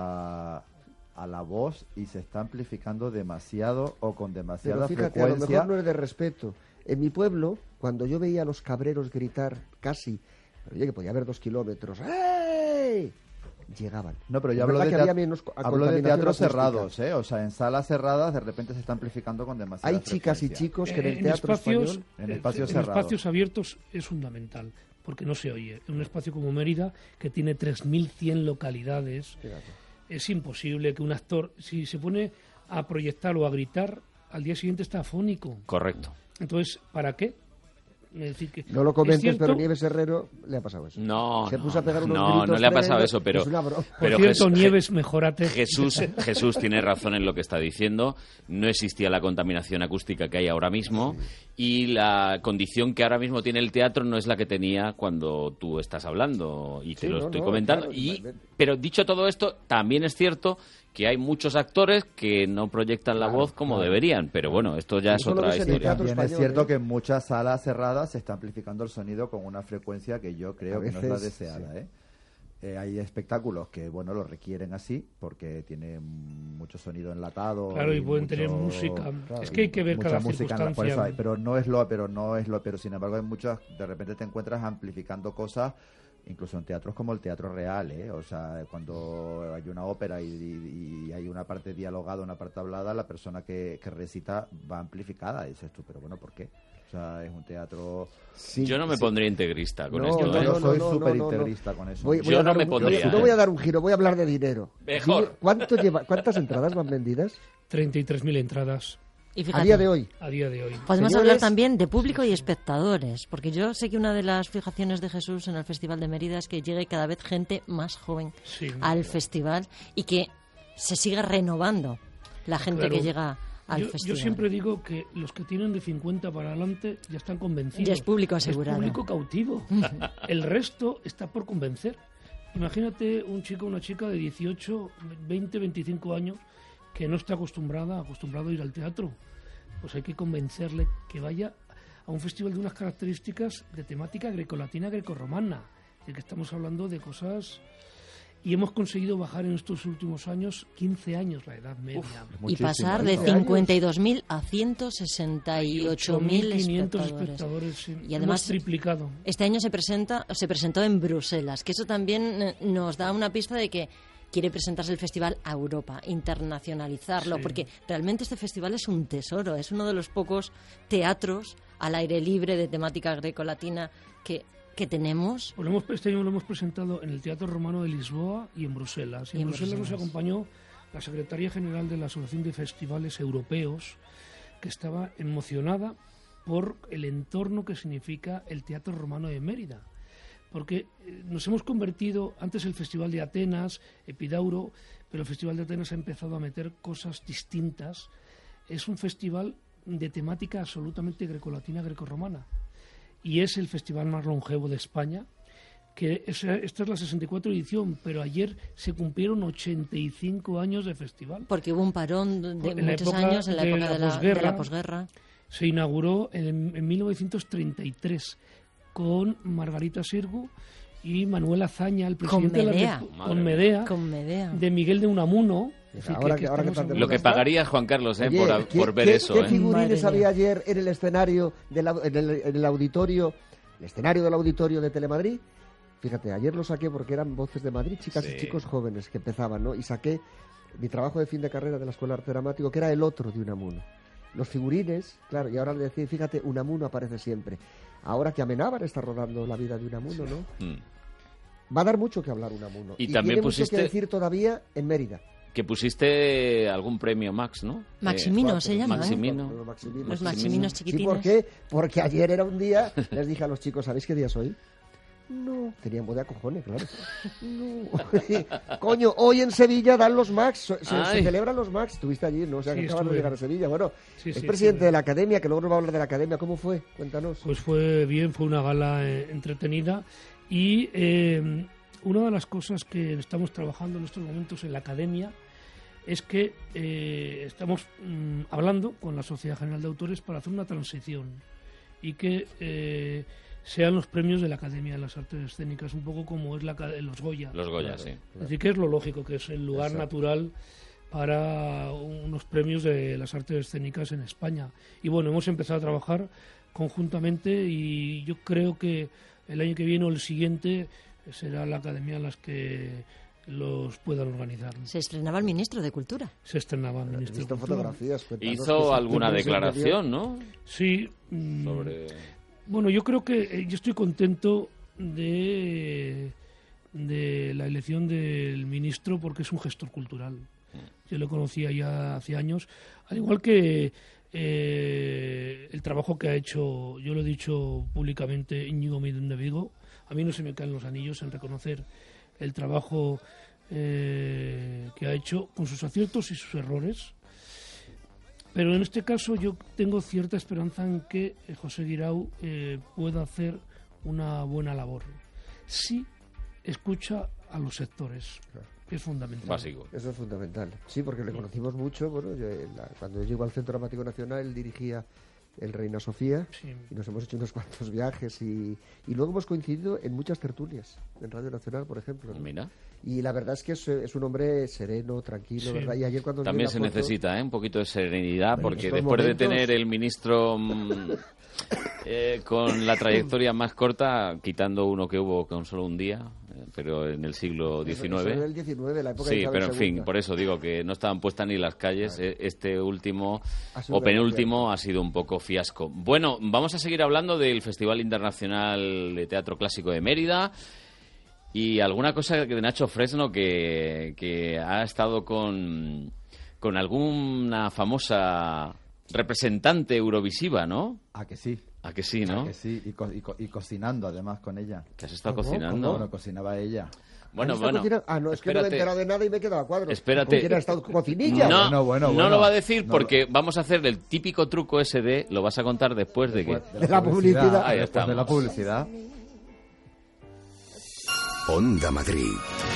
a, a la voz y se está amplificando demasiado o con demasiada pero fíjate, frecuencia. A lo mejor no es de respeto. En mi pueblo, cuando yo veía a los cabreros gritar casi, pero oye, que podía haber dos kilómetros, ¡hey!, llegaban. No, pero yo hablo de, teatro, menos hablo de teatros cerrados, ¿eh? O sea, en salas cerradas de repente se está amplificando con demasiada Hay chicas y chicos que en el en teatro espacios, español... En espacios en cerrados. espacios abiertos es fundamental, porque no se oye. En un espacio como Mérida, que tiene tres mil cien localidades, Fíjate. es imposible que un actor, si se pone a proyectar o a gritar, al día siguiente está afónico. Correcto. Entonces, ¿para qué? Es decir, que no lo comentes, cierto, pero Nieves Herrero le ha pasado eso. No, se puso no, a pegar unos no, no le ha pasado eso, pero... Es una broma. pero Por cierto, Jesús, Nieves, mejórate. Jesús, Jesús tiene razón en lo que está diciendo. No existía la contaminación acústica que hay ahora mismo sí. y la condición que ahora mismo tiene el teatro no es la que tenía cuando tú estás hablando y te sí, lo no, estoy no, comentando. Claro, y, pero dicho todo esto, también es cierto que hay muchos actores que no proyectan la claro, voz como claro. deberían, pero bueno, esto ya es otra historia. También es cierto que en muchas salas cerradas se está amplificando el sonido con una frecuencia que yo creo veces, que no es la deseada. Sí. ¿eh? Eh, hay espectáculos que, bueno, lo requieren así, porque tiene mucho sonido enlatado. Claro, y, y pueden mucho, tener música. Claro, es que hay que ver cada circunstancia. Por eso hay, pero no es lo, pero no es lo, pero sin embargo hay muchas, de repente te encuentras amplificando cosas, incluso en teatros como el Teatro Real, ¿eh? O sea, cuando hay una ópera y, y, y hay una parte dialogada, una parte hablada, la persona que, que recita va amplificada. Y dices tú, pero bueno, ¿por qué? O sea, es un teatro... Sí, yo no me sí. pondría integrista con no, esto. No, ¿eh? Yo soy no, no, súper no, no, integrista no. con eso. Voy, voy yo no un, me pondría. No voy a dar un giro, voy a hablar de dinero. Mejor. ¿Cuánto lleva, ¿Cuántas entradas van vendidas? treinta y tres mil entradas. Y fíjate, a día de hoy. A día de hoy. Podemos Señores, hablar también de público y espectadores, porque yo sé que una de las fijaciones de Jesús en el Festival de Mérida es que llegue cada vez gente más joven sí, al claro. festival y que se siga renovando la gente claro. que llega al yo, festival. Yo siempre digo que los que tienen de cincuenta para adelante ya están convencidos. Ya es público asegurado. Es público cautivo. El resto está por convencer. Imagínate un chico o una chica de dieciocho, veinte, veinticinco años que no está acostumbrada, acostumbrado a ir al teatro. Pues hay que convencerle que vaya a un festival de unas características de temática grecolatina, grecorromana. Es decir, que estamos hablando de cosas... Y hemos conseguido bajar en estos últimos años, quince años, la edad media. Uf, y pasar de cincuenta y dos mil a ciento sesenta y ocho mil espectadores. espectadores. Y además, hemos triplicado. Este año se presenta, se presentó en Bruselas, que eso también nos da una pista de que quiere presentarse el festival a Europa, internacionalizarlo, Sí. porque realmente este festival es un tesoro, es uno de los pocos teatros al aire libre de temática grecolatina que, que tenemos. Pues lo hemos, este año lo hemos presentado en el Teatro Romano de Lisboa y en Bruselas. Y en, Y en Bruselas, Bruselas. nos acompañó la Secretaría General de la Asociación de Festivales Europeos, que estaba emocionada por el entorno que significa el Teatro Romano de Mérida. Porque eh, nos hemos convertido, antes el Festival de Atenas, Epidauro, pero el Festival de Atenas ha empezado a meter cosas distintas. Es un festival de temática absolutamente grecolatina, grecorromana. Y es el festival más longevo de España, que es, esta es la sesenta y cuatro edición, pero ayer se cumplieron ochenta y cinco años de festival. Porque hubo un parón de, de En la muchos época años en la de época la de la, de posguerra, la posguerra. Se inauguró en, en mil novecientos treinta y tres con Margarita Sirgu y Manuel Azaña, el Con presidente Medea. de la, con Medea, Con Medea. de Miguel de Unamuno. Es decir, Ahora que- que- que ahora que estamos tanto- Lo que pagaría Juan Carlos eh, Oye, por, ¿qué- por ver qué- eso. ¿Qué ¿eh? figurines había ayer en el escenario, del au- en, el, en el auditorio, el escenario del auditorio de Telemadrid? Fíjate, ayer lo saqué porque eran voces de Madrid, chicas Sí. y chicos jóvenes que empezaban, ¿no? Y saqué mi trabajo de fin de carrera de la Escuela de Arte Dramático, que era el otro de Unamuno. Los figurines, claro, y ahora le decía, fíjate, Unamuno aparece siempre. Ahora que Amenábar está rodando la vida de Unamuno, ¿no? Mm. Va a dar mucho que hablar Unamuno. Y Y, también tiene pusiste- mucho que decir todavía en Mérida. Que pusiste algún premio Max, ¿no? Maximino Eh, se llaman. Maximino. Los Maximinos. Los Maximinos Sí, chiquitines. ¿por qué? Porque ayer era un día, les dije a los chicos, ¿sabéis qué día es hoy? No, tenían voz de a cojones, claro. No. Coño, hoy en Sevilla dan los Max, se, se Ay. celebran los Max. Estuviste allí, ¿no? O sea, Sí, que acabas de estuve. llegar a Sevilla. Bueno, Sí, es sí, presidente estuve. de la Academia, que luego nos va a hablar de la Academia. ¿Cómo fue? Cuéntanos. Pues fue bien, fue una gala eh, entretenida y eh, una de las cosas que estamos trabajando en estos momentos en la Academia es que eh, estamos mm, hablando con la Sociedad General de Autores para hacer una transición y que eh, sean los premios de la Academia de las Artes Escénicas, un poco como es la, aca- los Goya. Los Goya, Claro. sí. Es decir, que es lo lógico, que es el lugar Exacto. natural para unos premios de las artes escénicas en España. Y bueno, hemos empezado a trabajar conjuntamente y yo creo que el año que viene o el siguiente será la Academia las que los puedan organizar. Se estrenaba el ministro de Cultura. Se estrenaba el ministro de visto Cultura. fotografías, cuéntanos Hizo qué alguna sorpresas declaración, ¿no? Sí. mm, Sobre... Bueno, yo creo que eh, yo estoy contento de, de la elección del ministro porque es un gestor cultural. Yo lo conocía ya hace años, al igual que eh, el trabajo que ha hecho, yo lo he dicho públicamente, Íñigo Midón de Vigo. A mí no se me caen los anillos en reconocer el trabajo eh, que ha hecho con sus aciertos y sus errores. Pero en este caso yo tengo cierta esperanza en que eh, José Guirao eh, pueda hacer una buena labor. Si escucha a los sectores, que es fundamental. Básico. Eso es fundamental. Sí, porque le conocimos mucho. Bueno, yo, eh, la- cuando yo llego al Centro Dramático Nacional, él dirigía el Reina Sofía Sí. y nos hemos hecho unos cuantos viajes y, y luego hemos coincidido en muchas tertulias, en Radio Nacional, por ejemplo. ¿no? Mira. Y la verdad es que es, es un hombre sereno, tranquilo, Sí. ¿verdad? Y ayer cuando vi También la se foto- necesita ¿eh? un poquito de serenidad, Bueno, porque en estos después momentos- de tener el ministro mm, eh, con la trayectoria más corta, quitando uno que hubo con solo un día, eh, pero en el siglo Eso- eso diecinueve. era el diecinueve, la época de Sí, Isabel pero en fin, segunda. por eso digo que no estaban puestas ni las calles. Eh, Este último Ha sido o un gran penúltimo ha sido un poco fiasco. Bueno, vamos a seguir hablando del Festival Internacional de Teatro Clásico de Mérida. Y alguna cosa de Nacho Fresno que, que ha estado con, con alguna famosa representante eurovisiva, ¿no? ¿A que sí? ¿A que sí, no? ¿A que sí? Y, co- y co- y cocinando además con ella. ¿Que has estado ¿Cómo? cocinando? Bueno, cocinaba ella. Bueno, ¿Has estado bueno. cocinando? Ah, no, es que no me he Espérate. enterado de nada y me he quedado a cuadros. Espérate. ¿Con quién ha estado? ¿Cocinilla? No, Bueno, bueno, no bueno. lo va a decir No porque vamos a hacer el típico truco ese de lo vas a contar después de que... De la publicidad. Ahí Después de la estamos. publicidad. Onda Madrid.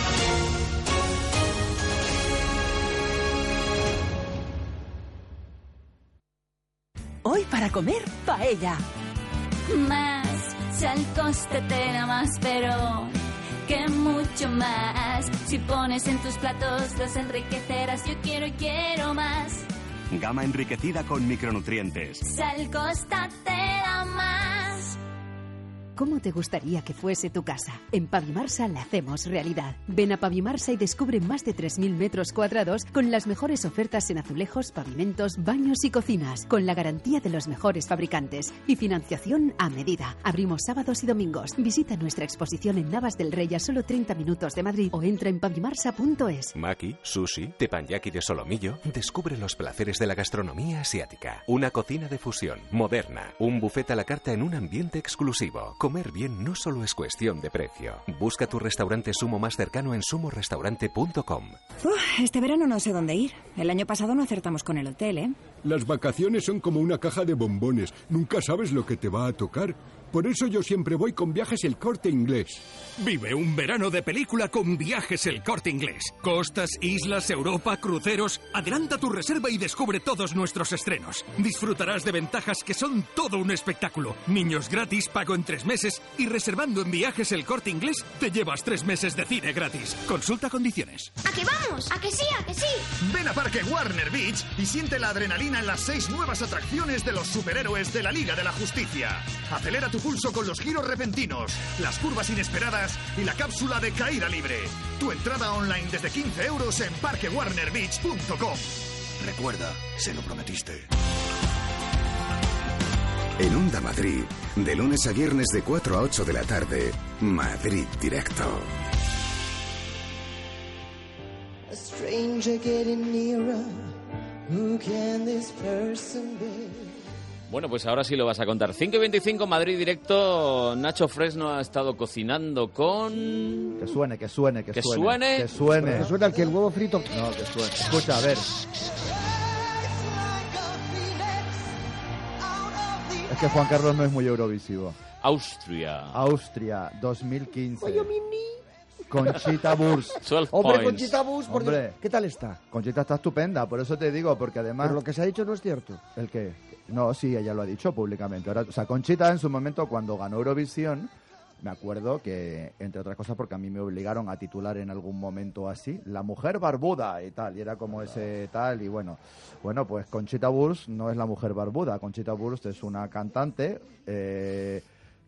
Hoy para comer, paella. Más, si al coste te da más, pero que mucho más. Si pones en tus platos, los enriquecerás. Yo quiero y quiero más. Gama enriquecida con micronutrientes. Si al coste te da más. cómo te gustaría que fuese tu casa. En Pavimarsa la hacemos realidad. Ven a Pavimarsa y descubre más de tres mil metros cuadrados con las mejores ofertas en azulejos, pavimentos, baños y cocinas, con la garantía de los mejores fabricantes y financiación a medida. Abrimos sábados y domingos. Visita nuestra exposición en Navas del Rey a solo treinta minutos de Madrid o entra en pavimarsa punto es. Maki, sushi, teppanyaki de solomillo. Descubre los placeres de la gastronomía asiática. Una cocina de fusión, moderna. Un buffet a la carta en un ambiente exclusivo. Comer bien no solo es cuestión de precio. Busca tu restaurante Sumo más cercano en sumo restaurante punto com. Uf, este verano no sé dónde ir. El año pasado no acertamos con el hotel, ¿eh? Las vacaciones son como una caja de bombones. Nunca sabes lo que te va a tocar. Por eso yo siempre voy con Viajes El Corte Inglés. Vive un verano de película con Viajes El Corte Inglés. Costas, islas, Europa, cruceros. Adelanta tu reserva y descubre todos nuestros estrenos. Disfrutarás de ventajas que son todo un espectáculo. Niños gratis, pago en tres meses y reservando en Viajes El Corte Inglés te llevas tres meses de cine gratis. Consulta condiciones. ¿A qué vamos? ¿A que sí? ¿A que sí? Ven a Parque Warner Beach y siente la adrenalina en las seis nuevas atracciones de los superhéroes de la Liga de la Justicia. Acelera tu pulso con los giros repentinos, las curvas inesperadas y la cápsula de caída libre. Tu entrada online desde quince euros en parque warner beach punto com. Recuerda, se lo prometiste. En Onda Madrid, de lunes a viernes de cuatro a ocho de la tarde, Madrid Directo. A stranger getting nearer. Who can this person be? Bueno, pues ahora sí lo vas a contar. cinco y veinticinco, Madrid Directo. Nacho Fresno ha estado cocinando con... Que suene, que suene, que, que suene. suene. Que suene. Que suena que el huevo frito... No, que suene. Escucha, a ver. Es que Juan Carlos no es muy eurovisivo. Austria. Austria, dos mil quince. Conchita Wurst. Hombre, Conchita Wurst, por Hombre, Dios, ¿qué tal está? Conchita está estupenda, por eso te digo, porque además... Pero lo que se ha dicho no es cierto. ¿El qué? No, sí, ella lo ha dicho públicamente. Ahora, o sea, Conchita en su momento, cuando ganó Eurovisión, me acuerdo que, entre otras cosas, porque a mí me obligaron a titular en algún momento así, la mujer barbuda y tal, y era como ese tal, y bueno, bueno, pues Conchita Wurst no es la mujer barbuda. Conchita Wurst es una cantante... Eh,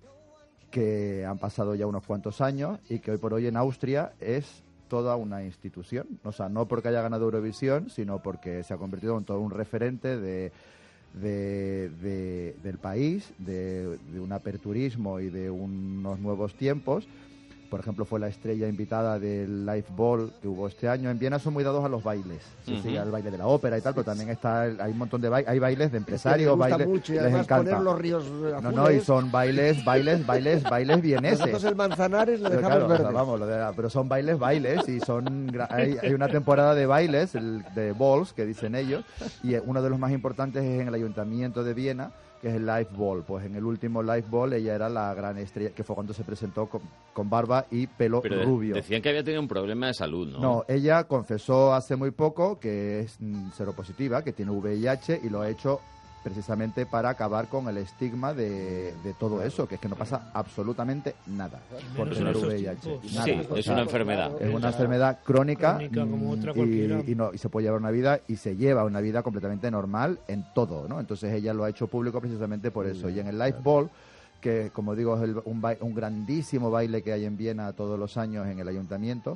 que han pasado ya unos cuantos años y que hoy por hoy en Austria es toda una institución. O sea, no porque haya ganado Eurovisión, sino porque se ha convertido en todo un referente de, de, de, del país, de, de un aperturismo y de unos nuevos tiempos. Por ejemplo, fue la estrella invitada del Live Ball que hubo este año. En Viena son muy dados a los bailes. Sí, uh-huh. sí, al baile de la ópera y tal, pero también está el, hay un montón de bailes, hay bailes de empresarios, es que bailes, mucho, y les además encanta. Poner los ríos azules. No, no, y son bailes, bailes, bailes, bailes vieneses. Nosotros el Manzanares lo pero dejamos claro, verde. O sea, vamos, lo de, pero son bailes, bailes, y son hay, hay una temporada de bailes, el, de balls, que dicen ellos, y uno de los más importantes es en el Ayuntamiento de Viena, que es el Live Ball. Pues en el último Live Ball ella era la gran estrella, que fue cuando se presentó con, con barba y pelo Pero rubio. Decían que había tenido un problema de salud, ¿no? No, ella confesó hace muy poco que es mm, seropositiva, que tiene V I H y lo ha hecho precisamente para acabar con el estigma de, de todo eso, que es que no pasa absolutamente nada por tener V I H. Nada. Sí, es una enfermedad. Es una enfermedad crónica, Crónica, como otra y, cualquiera. y, no, y se puede llevar una vida, y se lleva una vida completamente normal en todo, ¿no? Entonces ella lo ha hecho público precisamente por eso. Y en el Live Ball, que como digo es el, un, ba- un grandísimo baile que hay en Viena todos los años en el ayuntamiento,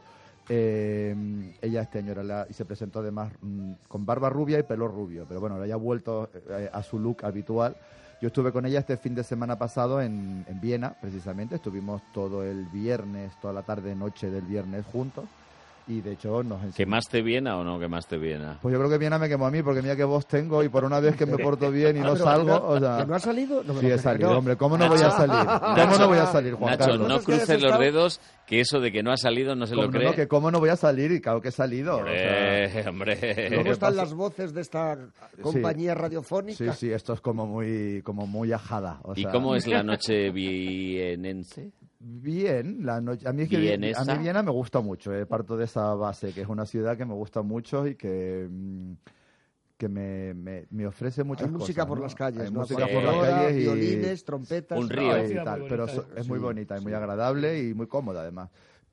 Eh, ella este año era la, y se presentó además mmm, con barba rubia y pelo rubio, pero bueno, ahora ya ha vuelto eh, a su look habitual. Yo estuve con ella este fin de semana pasado en, en Viena, precisamente. Estuvimos todo el viernes, toda la tarde, noche del viernes juntos. Y de hecho nos enseñó. ¿Quemaste Viena o no quemaste Viena? Pues yo creo que Viena me quemó a mí, porque mira qué voz tengo, y por una vez que me porto bien y no Ah, pero salgo, no, o sea... ¿que no ha salido? No me sí, lo he salido, creo. hombre, ¿cómo no voy a salir? ¿Cómo Nacho, no voy a salir, Juan Nacho, Carlos? no cruces los dedos, que eso de que no ha salido no se lo ¿Cómo no, cree. no, que cómo no voy a salir, y claro que he salido. Hombre, o sea, hombre. ¿Cómo están las voces de esta compañía Sí. radiofónica? Sí, sí, esto es como muy, como muy ajada. O ¿Y sea... cómo es la noche vienense? Bien, la noche. A mí, es que ¿Vienesa? a mí Viena me gusta mucho, eh, parto de esa base, que es una ciudad que me gusta mucho y que, mm, que me, me, me ofrece muchas Hay cosas. música por ¿no? las calles, Hay ¿no? música Sí. por las calles y violines, trompetas. Un río. y tal, pero so- es muy Sí, bonita y muy sí. agradable y muy cómoda además.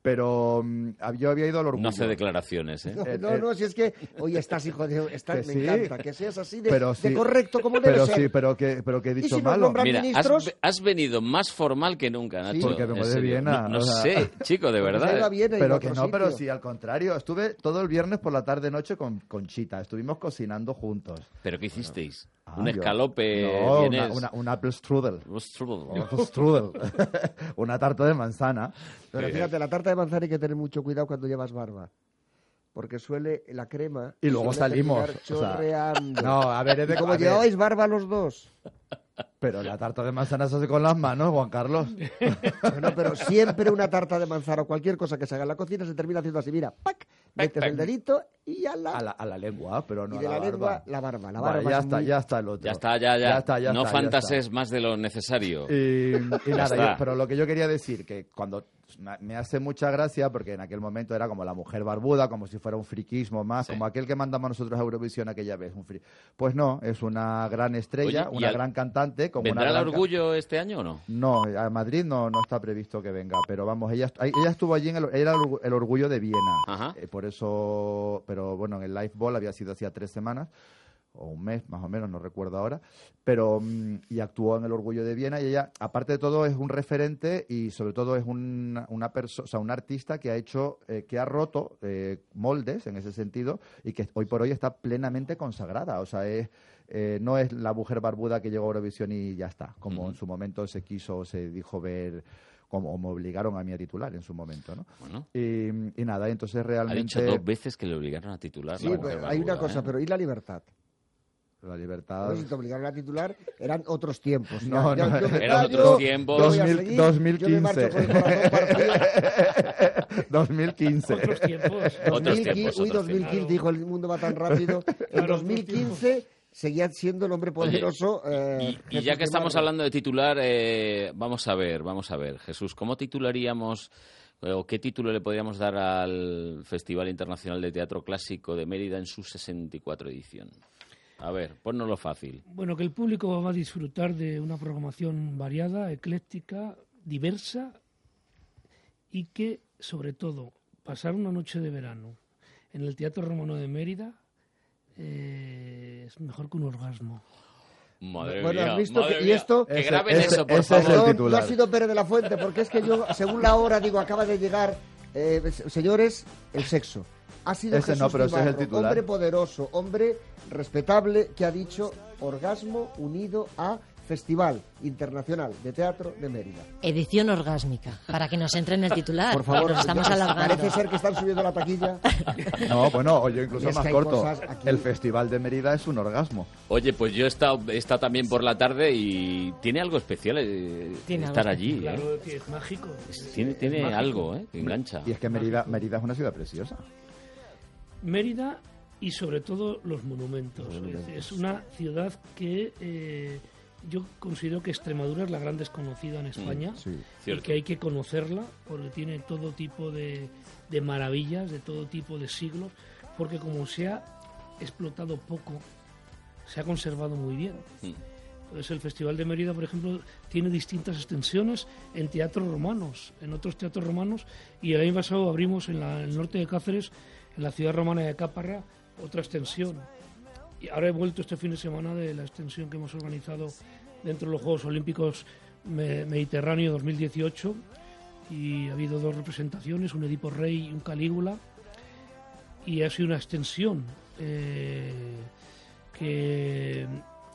Pero um, yo había ido al Orgullo. No hace declaraciones, ¿eh? No, no, no, si es que, oye, estás hijo de... Estás, Que me sí. encanta, que seas así de, Pero de sí. correcto como debe Pero ser. sí, pero que, pero que he ¿Y dicho si nos malo. nombran Mira, has, ministros? ve- has venido más formal que nunca, Nacho. Porque vengo En de serio. Viena, No, no o sea. sé, chico, de verdad. ¿eh? Pero que no, pero sí, al contrario. Estuve todo el viernes por la tarde-noche con, con Chita. Estuvimos cocinando juntos. ¿Pero qué hicisteis? Ah, Un yo- escalope No, una, vienés. una, un apple strudel. Strudel. Apple strudel. Una tarta de manzana. Pero Eh, fíjate, la tarta de manzana hay que tener mucho cuidado cuando llevas barba. Porque suele la crema... Y luego suele salimos, terminar o sea, chorreando. no, a ver, es de- Y como a ver. llevabais barba los dos. Pero la tarta de manzana se hace con las manos, Juan Carlos. Bueno, pero siempre una tarta de manzana o cualquier cosa que se haga en la cocina se termina haciendo así. Mira, ¡pac! Metes el dedito y a la... A la, a la lengua, pero no y a de la, la barba. lengua, la barba. La Vale, barba ya es está, muy- ya está el otro. Ya está, ya, ya. Ya está, ya no está, ya fantases está. más de lo necesario. Y, y Ya nada, está. yo- pero lo que yo quería decir, que cuando me- me hace mucha gracia, porque en aquel momento era como la mujer barbuda, como si fuera un friquismo más, como aquel que mandamos nosotros a Eurovisión aquella vez. Un fri- Pues no, es una gran estrella, Oye, ¿y una al- gran cantante. Como ¿Vendrá una el gran ca- orgullo este año o no? No, a Madrid no, no está previsto que venga, pero vamos, ella, est- ella estuvo allí en el, era el, orgu- el orgullo de Viena. Eh, por eso, pero bueno, en el Live Ball había sido hacía tres semanas, o un mes más o menos, no recuerdo ahora, pero mm, y actuó en el Orgullo de Viena y ella, aparte de todo, es un referente y sobre todo es un, una persona, o sea, un artista que ha hecho, eh, que ha roto eh, moldes en ese sentido y que hoy por hoy está plenamente consagrada, o sea, es eh, no es la mujer barbuda que llegó a Eurovisión y ya está, como en su momento se quiso, se dijo ver, como me obligaron a mí a titular en su momento, ¿no? Bueno. Y, y nada, entonces Ha realmente... dicho dos veces que le obligaron a titular. Sí, la mujer pero hay una barbuda, cosa, ¿eh? pero ¿y la libertad? La libertad... Bueno, si te obligaron a titular, eran otros tiempos. No, Ya- no, yo me eran callo, otros tiempos. yo voy a dos mil, seguir, dos mil yo me marcho quince. con el corazón partido. dos mil quince. Otros tiempos. Otros dos mil quince, tiempos, uy, otros dos mil quince, tiempos. dijo, el mundo va tan rápido. En Claro, dos mil quince seguía siendo el hombre poderoso. eh, Y ya Jesús que estamos Cimarro. hablando de titular, eh, vamos a ver, vamos a ver, Jesús, ¿cómo titularíamos o qué título le podríamos dar al Festival Internacional de Teatro Clásico de Mérida en su sesenta y cuatro edición? A ver, ponnoslo fácil. Bueno, que el público va a disfrutar de una programación variada, ecléctica, diversa y que, sobre todo, pasar una noche de verano en el Teatro Romano de Mérida eh, es mejor que un orgasmo. Madre Bueno, mía, has visto madre que, y mía. esto... Que Ese- graben ese- eso, por ese es el favor. No, titular. no ha sido Pérez de la Fuente, porque es que yo, según la hora, digo, acaba de llegar, eh, señores, el sexo. Ha sido Ese Jesús no, pero ese es el Cimarro, titular. hombre poderoso, hombre respetable, que ha dicho orgasmo unido a Festival Internacional de Teatro de Mérida. Edición orgásmica, para que nos entre en el titular. Por favor, nos estamos señores, alargando. parece ser que están subiendo la taquilla. No, bueno, oye, incluso Y es más que hay corto. cosas aquí. El Festival de Mérida es un orgasmo. Oye, pues yo he estado, he estado también por la tarde y tiene algo especial eh, Tiene estar algo allí. ¿eh? Claro que es mágico. Tiene, Es tiene mágico. algo, ¿eh? Que engancha. Y es que Mérida, Mérida es una ciudad preciosa. Mérida y sobre todo los monumentos. Los monumentos. Es, es una ciudad que eh, yo considero que Extremadura es la gran desconocida en España Sí. y Cierto. que hay que conocerla porque tiene todo tipo de, de maravillas, de todo tipo de siglos, porque como se ha explotado poco, se ha conservado muy bien. Mm. Entonces el Festival de Mérida, por ejemplo, tiene distintas extensiones en teatros romanos, en otros teatros romanos, y el año pasado abrimos en, la- en el norte de Cáceres, en la ciudad romana de Cáparra, otra extensión. Y ahora he vuelto este fin de semana de la extensión que hemos organizado dentro de los Juegos Olímpicos Me- Mediterráneo dos mil dieciocho, y ha habido dos representaciones, un Edipo Rey y un Calígula, y ha sido una extensión eh, que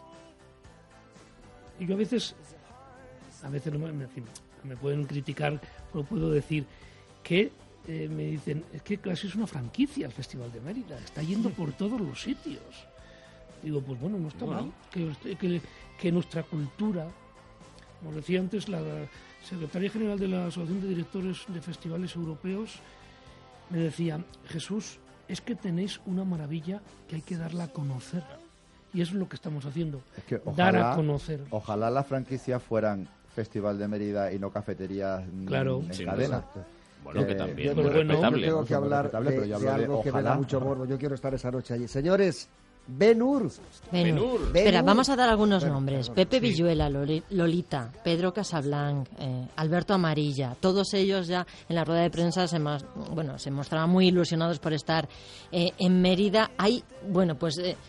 yo a veces a veces no me, me- me pueden criticar, pero puedo decir que eh, me dicen, es que casi es una franquicia el Festival de Mérida, está yendo por todos los sitios. Digo, pues bueno, no está Bueno. mal que, que, que nuestra cultura, como decía antes, la secretaria general de la Asociación de Directores de Festivales Europeos me decía, Jesús, es que tenéis una maravilla que hay que darla a conocer. Y eso es lo que estamos haciendo, Es que dar ojalá, a conocer. ojalá las franquicias fueran Festival de Mérida y no cafeterías mm, Claro. en Sin cadena. duda. Bueno, que Eh, también, Yo, muy pero bueno, yo respetable. tengo ¿no? que hablar Respetable, de, pero yo de hablo de algo que me da ojalá. mucho morbo. Yo quiero estar esa noche allí. Señores, Ben-Hur. Ben-Hur. Ben-Hur. Espera, vamos a dar algunos Bueno, nombres. perdón, Pepe sí. Villuela, Loli- Lolita, Pedro Casablanc, eh, Alberto Amarilla. Todos ellos ya en la rueda de prensa se, mas- bueno, se mostraban muy ilusionados por estar eh, en Mérida. Hay, bueno, pues... Eh,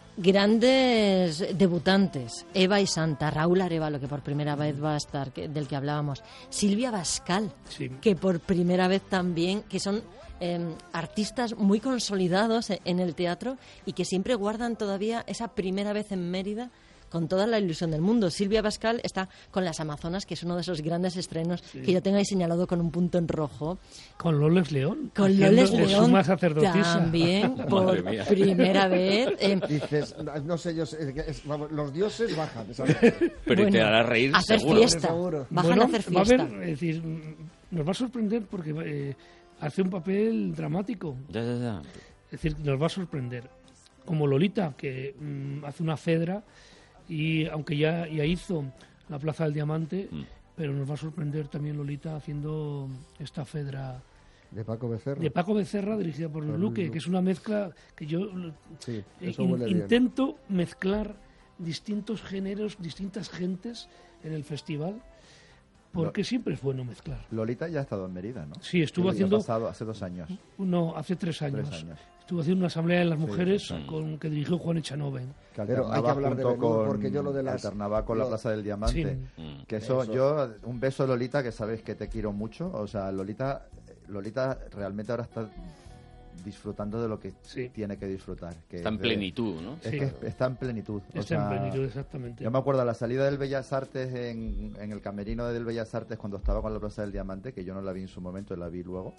grandes debutantes, Eva y Santa, Raúl Arévalo, que por primera vez va a estar, que, del que hablábamos, Silvia Bascal, Sí. que por primera vez también, que son eh, artistas muy consolidados e- en el teatro y que siempre guardan todavía esa primera vez en Mérida con toda la ilusión del mundo. Silvia Bascal está con Las Amazonas, que es uno de esos grandes estrenos Sí. que yo tengo ahí señalado con un punto en rojo. Con Loles León. Con haciendo Loles de León suma sacerdotisa. también, por Madre mía. primera vez. eh, Dices, no, no sé, yo sé, es- es- vamos, los dioses bajan. ¿sabes? Pero y te hará reír hacer seguro. fiesta. Seguro. Bajan Bueno, a hacer va a fiesta. haber, es decir, mm, nos va a sorprender porque eh, hace un papel dramático. Ya, ya, ya. Es decir, nos va a sorprender. Como Lolita, que mm, hace una Fedra, y aunque ya, ya hizo la Plaza del Diamante, Mm. pero nos va a sorprender también Lolita haciendo esta Fedra De Paco Becerra. de Paco Becerra, dirigida por Luis Por Luque, Luis que es una mezcla que yo Sí, eh, eso in- huele bien. intento mezclar distintos géneros, distintas gentes en el festival, porque siempre es bueno mezclar. Lolita ya ha estado en Mérida, ¿no? Sí, estuvo El año haciendo- pasado, hace dos años. No, hace tres años. Tres años. Estuvo haciendo una asamblea de las Sí, mujeres sí. con, que dirigió Juan Echanove. Que Pero hay alternaba que hablar de junto Ben-Hur, con- porque yo lo de las- alternaba con la lo- Plaza del Diamante. Sí. Mm. Que eso, Eso. yo, un beso Lolita, que sabes que te quiero mucho. O sea, Lolita, Lolita realmente ahora está disfrutando de lo que Sí. tiene que disfrutar. Que Está en es de- plenitud, ¿no? Es Sí. que está en plenitud. O Está en sea, plenitud, exactamente. Yo me acuerdo a la salida del Bellas Artes en, en el camerino del Bellas Artes cuando estaba con la Plaza del Diamante, que yo no la vi en su momento, la vi luego.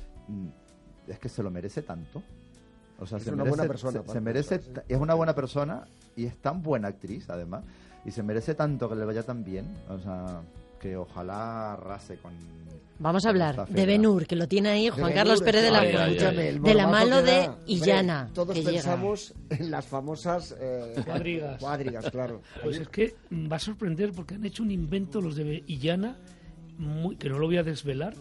mm, Es que se lo merece tanto. O sea, Es se una merece, buena persona, se- se, aparte, merece, sí. es una buena persona y es tan buena actriz, además, y se merece tanto que le vaya tan bien. O sea, que ojalá arrase con. Vamos a con hablar esta de Fedra. Ben-Hur, que lo tiene ahí Juan Ben-Hur, Carlos Pérez de la ay, ay, Fuente. ay. el De la morbazo mano que de da. Hombre, Illana. Todos que llega. pensamos en las famosas eh, Cuadrigas. cuadrigas, claro. Pues es que mm, va a sorprender porque han hecho un invento los de Illana, muy, que no lo voy a desvelar,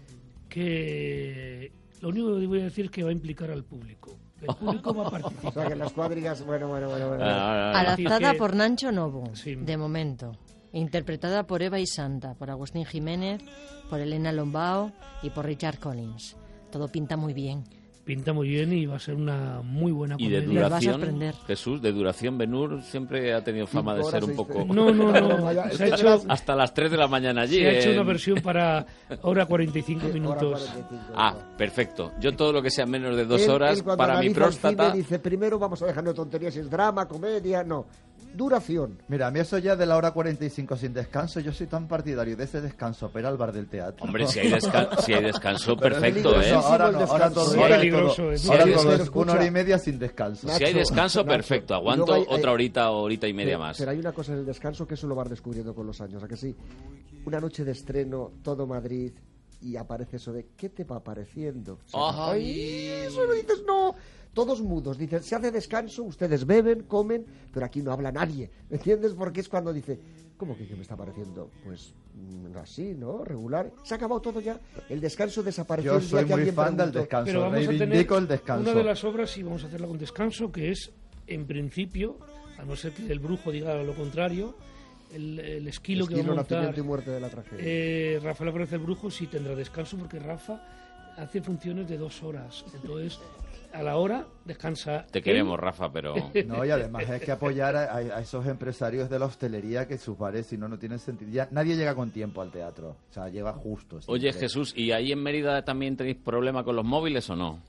que lo único que voy a decir es que va a implicar al público. El público va a O participar. sea, que las cuadrigas, bueno, bueno, bueno. bueno. Ah, ah, ah. Adaptada decir que- por Nancho Novo, Sí. de momento. Interpretada por Eva y Santa, por Agustín Jiménez, por Elena Lombao y por Richard Collins. Todo pinta muy bien. Pinta muy bien y va a ser una muy buena Y de comedia. va a duración, sorprender. Jesús, de duración, Ben-Hur siempre ha tenido fama de Cinco ser horas, un seis- poco... No, no, no. Vaya, Se ha es que hecho, las- Hasta las tres de la mañana allí. se ha hecho en- una versión para hora cuarenta y cinco Hora minutos. cuarenta y cinco, Ah, ¿no? perfecto. Yo todo lo que sea menos de dos Él- horas, él cuando para mi analiza el cine próstata... dice, primero vamos a dejarnos de tonterías, si es drama, comedia, no. Duración. Mira, a mí eso ya de la hora cuarenta y cinco sin descanso, yo soy tan partidario de ese descanso para ir al bar del teatro. Hombre, si hay, desca- si hay descanso, Pero es perfecto, ¿eh? peligroso, ahora no, el ahora descanso. todo, Sí, ahora es peligroso, todo, es ahora peligroso. todo Pero es escucha, una hora y media sin descanso. Nacho, Si hay descanso, Nacho. perfecto. Y Aguanto luego hay- hay- otra horita o horita y media Pero- más. Pero hay una cosa en el descanso que eso lo vas descubriendo con los años, ¿a que sí? Una noche de estreno, todo Madrid, y aparece eso de ¿qué te va apareciendo? O sea, Ay. ay, eso lo dices, no. Todos mudos, dicen, se hace descanso, ustedes beben, comen, pero aquí no habla nadie, ¿me entiendes? Porque es cuando dice, ¿cómo que qué me está pareciendo? Pues mm, así, ¿no? Regular. Se ha acabado todo ya. El descanso desapareció Yo el día soy que muy alguien fan del preguntó. descanso, Pero vamos a tener reivindico el descanso. una de las obras y vamos a hacerla con descanso, que es, en principio, a no ser que el brujo diga lo contrario, el, el esquilo, que va a Esquilo, montar nacimiento y muerte de la tragedia. eh, Rafael Álvarez el Brujo sí tendrá descanso, porque Rafa hace funciones de dos horas. Entonces, a la hora descansa. Te él. queremos, Rafa, pero... No, y además hay que apoyar a, a esos empresarios de la hostelería que sus bares, si no, no tienen sentido. Ya, nadie llega con tiempo al teatro, o sea, llega justo. Oye, siempre. Jesús, ¿y ahí en Mérida también tenéis problema con los móviles o no?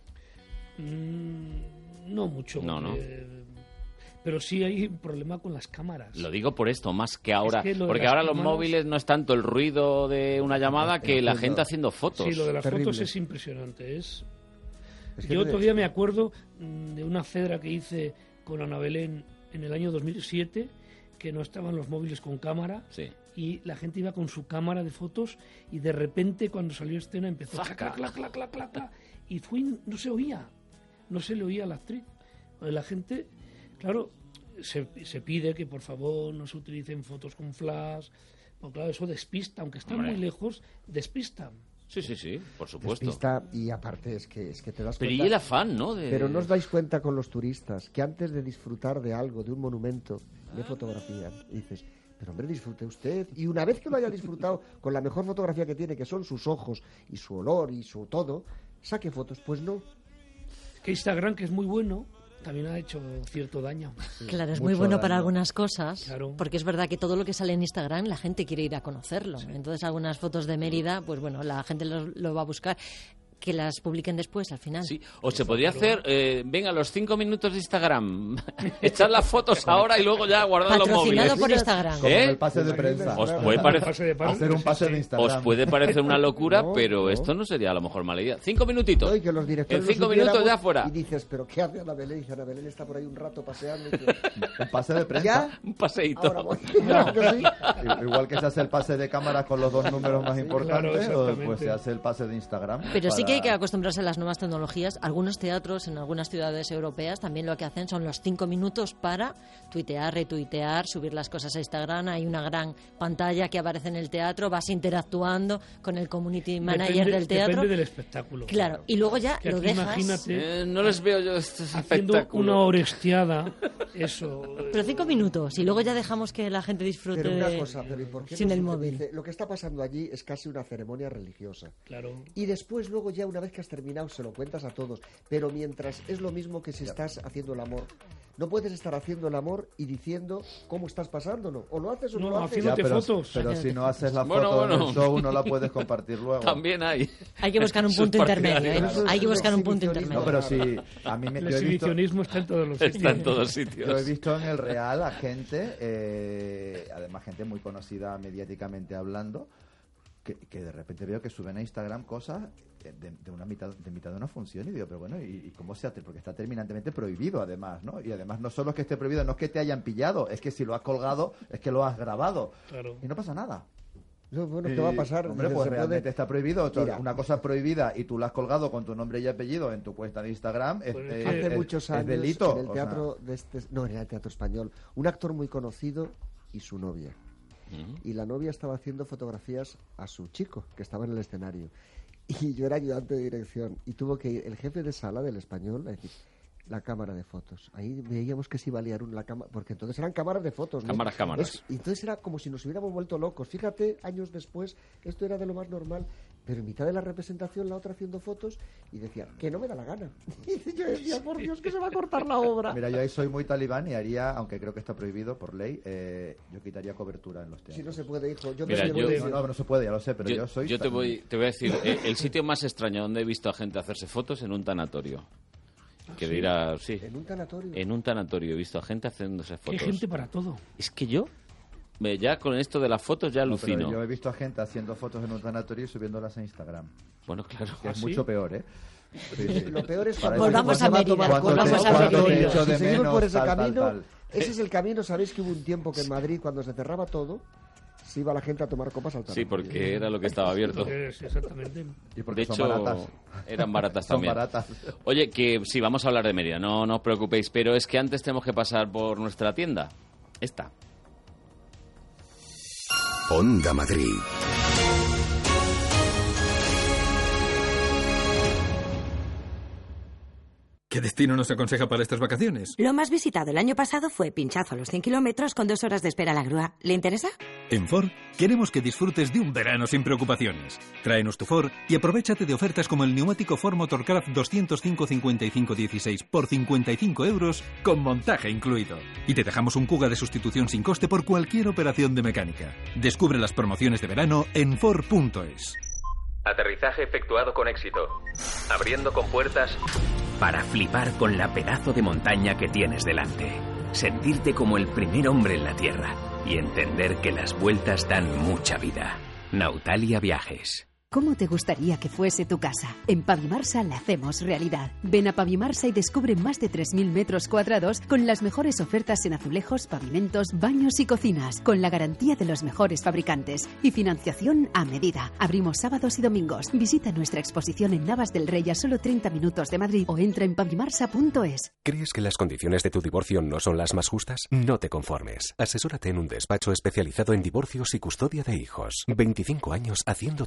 Mm, no mucho. No, no. eh, pero sí hay un problema con las cámaras. Lo digo por esto, más que ahora. Es que lo de porque las ahora los cámaras- móviles no es tanto el ruido de una llamada que la gente haciendo fotos. Sí, lo de las Terrible. fotos es impresionante. Es... Es que Yo te- todavía me acuerdo mm, de una cedra que hice con Ana Belén en el año dos mil siete, que no estaban los móviles con cámara, Sí. y la gente iba con su cámara de fotos, y de repente cuando salió escena empezó Zaca. clac, clac, clac, clac, clac, clac, y fue, no se oía, no se le oía a la actriz. Pues la gente, claro, se, se pide que por favor no se utilicen fotos con flash, porque claro, eso despista, aunque están Hombre. muy lejos, despistan. Sí, sí, sí, por supuesto. Despista, y aparte es que, es que te das Pero cuenta... y el afán, ¿no? De... Pero no os dais cuenta con los turistas que antes de disfrutar de algo, de un monumento, le fotografían. Y dices, pero hombre, disfrute usted. Y una vez que lo haya disfrutado con la mejor fotografía que tiene, que son sus ojos y su olor y su todo, saque fotos. Pues no. Que Instagram, que es muy bueno, también ha hecho cierto daño. Claro, es muy bueno para algunas cosas, claro. Porque es verdad que todo lo que sale en Instagram la gente quiere ir a conocerlo. Sí. Entonces algunas fotos de Mérida, pues bueno, la gente lo, lo va a buscar. Que las publiquen después, al final. Sí, o se podría hacer, eh, venga, los cinco minutos de Instagram, echar las fotos ahora y luego ya guardar los móviles. Patrocinado por Instagram. Como ¿Eh? el pase de prensa. Os puede parecer, hacer un pase de Instagram. Os puede parecer una locura, no, pero no. Esto no sería a lo mejor mala idea. Cinco minutitos. No, y que los directores en cinco minutos ya fuera. Y dices, pero ¿qué hace Ana Belén? Y dice, Ana Belén está por ahí un rato paseando. Y un pase de prensa. ¿Ya? Un paseíto. No. Sí. Igual que se hace el pase de cámaras con los dos números más importantes, claro, pues se hace el pase de Instagram. Pero para... sí que hay que acostumbrarse a las nuevas tecnologías. Algunos teatros en algunas ciudades europeas también lo que hacen son los cinco minutos para tuitear, retuitear, subir las cosas a Instagram. Hay una gran pantalla que aparece en el teatro, vas interactuando con el community manager depende, del teatro. Depende del espectáculo. Claro, y luego ya que lo aquí, dejas. Imagínate, eh, no les veo yo este haciendo espectáculo. Una orestiada, eso. Pero cinco minutos y luego ya dejamos que la gente disfrute pero una cosa, pero ¿y por qué sin no el se móvil? Dice, lo que está pasando allí es casi una ceremonia religiosa. Claro. Y después, luego ya una vez que has terminado, se lo cuentas a todos. Pero mientras es lo mismo que si estás haciendo el amor. No puedes estar haciendo el amor y diciendo cómo estás pasándolo. O lo haces o no, no lo haces. Ya, pero, fotos. pero si no haces la bueno, foto bueno. en el show, no la puedes compartir luego. También hay. Hay que buscar un punto intermedio. ¿eh? Claro. Hay que buscar un punto intermedio. No, pero si a mí me, el yo he visto, exhibicionismo está en todos los sitios. Está en todos sitios. Yo he visto en el Real a gente, eh, además gente muy conocida mediáticamente hablando, que, que de repente veo que suben a Instagram cosas de, de una mitad de mitad de una función y digo, pero bueno, ¿y, y cómo se hace? Porque está terminantemente prohibido además, ¿no? Y además no solo es que esté prohibido, no es que te hayan pillado, es que si lo has colgado, es que lo has grabado. Claro. Y no pasa nada. No, bueno, ¿qué va a pasar? Hombre, pues realmente puede... está prohibido. Otra, Mira, una cosa prohibida y tú la has colgado con tu nombre y apellido en tu cuenta de Instagram es, pues eh, hace es, muchos es años delito. en el teatro sea... de este, no, en el teatro español, un actor muy conocido y su novia. Uh-huh. Y la novia estaba haciendo fotografías a su chico, que estaba en el escenario. Y yo era ayudante de dirección. Y tuvo que ir el jefe de sala del español a decir, la cámara de fotos. Ahí veíamos que se iba a liar una cámara, porque entonces eran cámaras de fotos, ¿no? Cámaras, cámaras. Es, y entonces era como si nos hubiéramos vuelto locos. Fíjate, años después, esto era de lo más normal, pero en mitad de la representación la otra haciendo fotos y decía, que no me da la gana. Y yo decía, por Dios, que se va a cortar la obra. Mira, yo ahí soy muy talibán y haría, aunque creo que está prohibido por ley, eh, yo quitaría cobertura en los teatros. Si no se puede, hijo. Yo Mira, me yo, decir... no, no, no se puede, ya lo sé, pero yo, yo soy... Yo te voy, te voy a decir, eh, el sitio más extraño donde he visto a gente hacerse fotos en un tanatorio. Que ¿Sí? dirá, sí. ¿En un tanatorio? En un tanatorio he visto a gente haciéndose fotos. Hay gente para todo. Es que yo, me, ya con esto de las fotos ya no, alucino. Yo he visto a gente haciendo fotos en un tanatorio y subiéndolas a Instagram. Bueno, claro. Que ¿Ah, es sí? mucho peor, ¿eh? Sí, sí. Lo peor es cuando volvamos a Mérida. Volvamos a Mérida. Si seguimos por ese tal, camino, tal, tal. ese es el camino. Sabéis que hubo un tiempo que en Madrid, cuando se cerraba todo, se iba la gente a tomar copas al tanatorio. Sí, porque era lo que estaba abierto. Sí, exactamente. Y porque de son hecho, baratas. eran baratas son también. baratas. Oye, que sí, vamos a hablar de Mérida, no, no os preocupéis, pero es que antes tenemos que pasar por nuestra tienda. Esta. Onda Madrid. ¿Qué destino nos aconseja para estas vacaciones? Lo más visitado el año pasado fue Pinchazo a los cien kilómetros con dos horas de espera a la grúa. ¿Le interesa? En Ford queremos que disfrutes de un verano sin preocupaciones. Tráenos tu Ford y aprovéchate de ofertas como el neumático Ford Motorcraft doscientos cinco cincuenta y cinco dieciséis por cincuenta y cinco euros con montaje incluido. Y te dejamos un Kuga de sustitución sin coste por cualquier operación de mecánica. Descubre las promociones de verano en Ford punto es. Aterrizaje efectuado con éxito. Abriendo compuertas para flipar con la pedazo de montaña que tienes delante. Sentirte como el primer hombre en la Tierra y entender que las vueltas dan mucha vida. Nautalia Viajes. ¿Cómo te gustaría que fuese tu casa? En Pavimarsa la hacemos realidad. Ven a Pavimarsa y descubre más de tres mil metros cuadrados con las mejores ofertas en azulejos, pavimentos, baños y cocinas, con la garantía de los mejores fabricantes y financiación a medida. Abrimos sábados y domingos. Visita nuestra exposición en Navas del Rey a solo treinta minutos de Madrid o entra en pavimarsa punto es. ¿Crees que las condiciones de tu divorcio no son las más justas? No te conformes. Asesórate en un despacho especializado en divorcios y custodia de hijos. veinticinco años haciendo tu vida más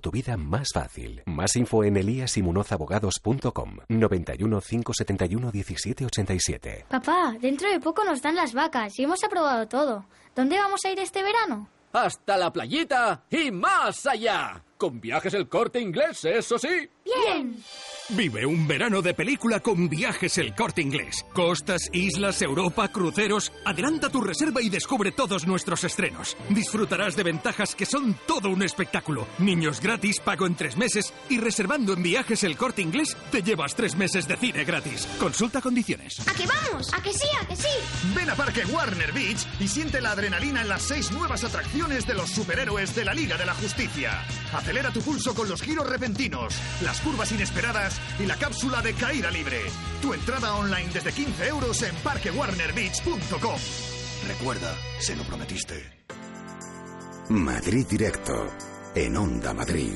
más fácil. Más info en elías y munoz abogados punto com. noventa y uno, cinco setenta y uno, diecisiete ochenta y siete. Papá, dentro de poco nos dan las vacas y hemos aprobado todo. ¿Dónde vamos a ir este verano? Hasta la playita y más allá. Con Viajes El Corte Inglés, eso sí. ¡Bien! Vive un verano de película con Viajes El Corte Inglés. Costas, islas, Europa, cruceros. Adelanta tu reserva y descubre todos nuestros estrenos. Disfrutarás de ventajas que son todo un espectáculo. Niños gratis, pago en tres meses. Y reservando en Viajes El Corte Inglés, te llevas tres meses de cine gratis. Consulta condiciones. ¿A qué vamos? ¿A que sí? ¿A que sí? Ven a Parque Warner Beach y siente la adrenalina en las seis nuevas atracciones de los superhéroes de la Liga de la Justicia. Acelera tu pulso con los giros repentinos, las curvas inesperadas y la cápsula de caída libre. Tu entrada online desde quince euros en parque warner beach punto com. Recuerda, se lo prometiste. Madrid Directo, en Onda Madrid.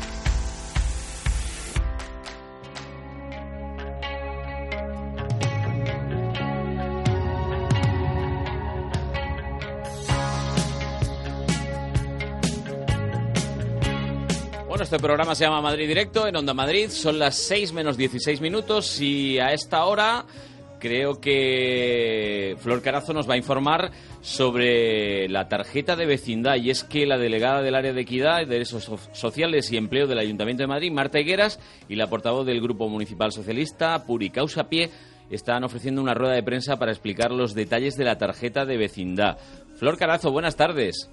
Bueno, este programa se llama Madrid Directo en Onda Madrid. Son las seis menos dieciséis minutos y a esta hora creo que Flor Carazo nos va a informar sobre la tarjeta de vecindad. Y es que la delegada del área de Equidad, Derechos Sociales y Empleo del Ayuntamiento de Madrid, Marta Higueras, y la portavoz del Grupo Municipal Socialista, Puri Causapié, están ofreciendo una rueda de prensa para explicar los detalles de la tarjeta de vecindad. Flor Carazo, buenas tardes.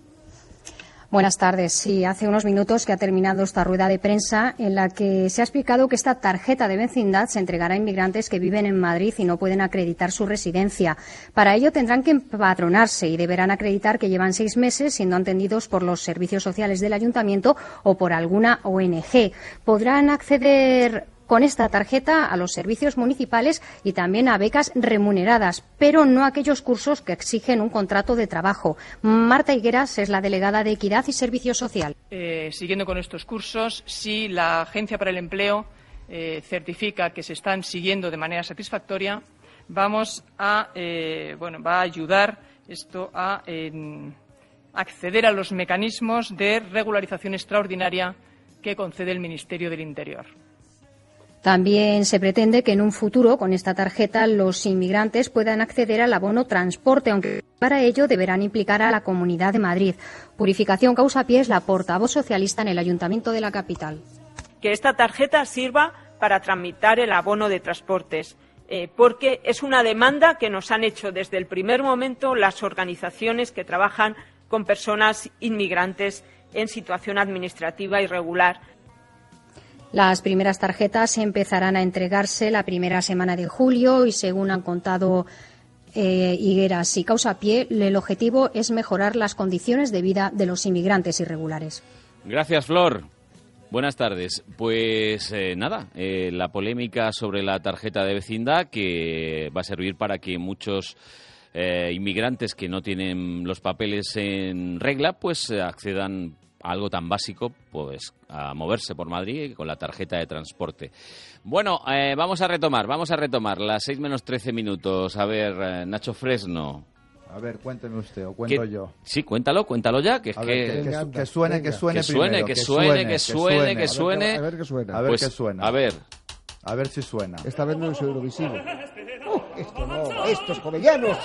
Buenas tardes. Sí, hace unos minutos que ha terminado esta rueda de prensa en la que se ha explicado que esta tarjeta de vecindad se entregará a inmigrantes que viven en Madrid y no pueden acreditar su residencia. Para ello tendrán que empadronarse y deberán acreditar que llevan seis meses siendo atendidos por los servicios sociales del ayuntamiento o por alguna O N G. Podrán acceder con esta tarjeta a los servicios municipales y también a becas remuneradas, pero no a aquellos cursos que exigen un contrato de trabajo. Marta Higueras es la delegada de Equidad y Servicio Social. Eh, siguiendo con estos cursos, si la Agencia para el Empleo eh, certifica que se están siguiendo de manera satisfactoria, vamos a, eh, bueno, va a ayudar esto a eh, acceder a los mecanismos de regularización extraordinaria que concede el Ministerio del Interior. También se pretende que en un futuro, con esta tarjeta, los inmigrantes puedan acceder al abono transporte, aunque para ello deberán implicar a la Comunidad de Madrid. Purificación Causapié es la portavoz socialista en el Ayuntamiento de la capital. Que esta tarjeta sirva para tramitar el abono de transportes, eh, porque es una demanda que nos han hecho desde el primer momento las organizaciones que trabajan con personas inmigrantes en situación administrativa irregular. Las primeras tarjetas empezarán a entregarse la primera semana de julio y, según han contado eh, Higueras y Causapié, el objetivo es mejorar las condiciones de vida de los inmigrantes irregulares. Gracias, Flor. Buenas tardes. Pues eh, nada, eh, la polémica sobre la tarjeta de vecindad, que va a servir para que muchos eh, inmigrantes que no tienen los papeles en regla, pues accedan algo tan básico, pues a moverse por Madrid con la tarjeta de transporte. Bueno, eh, vamos a retomar, vamos a retomar las seis menos trece minutos. A ver, eh, Nacho Fresno. A ver, cuénteme usted, o cuento ¿Qué? yo. Sí, cuéntalo, cuéntalo ya, que es a que... ver, que, que, que suene, que suene que suene, primero, que suene, que suene, que suene. A ver qué suena. A ver pues, qué suena. A ver. A ver si suena. Esta vez no es Eurovisivo. Uh, esto no, estos jovellanos.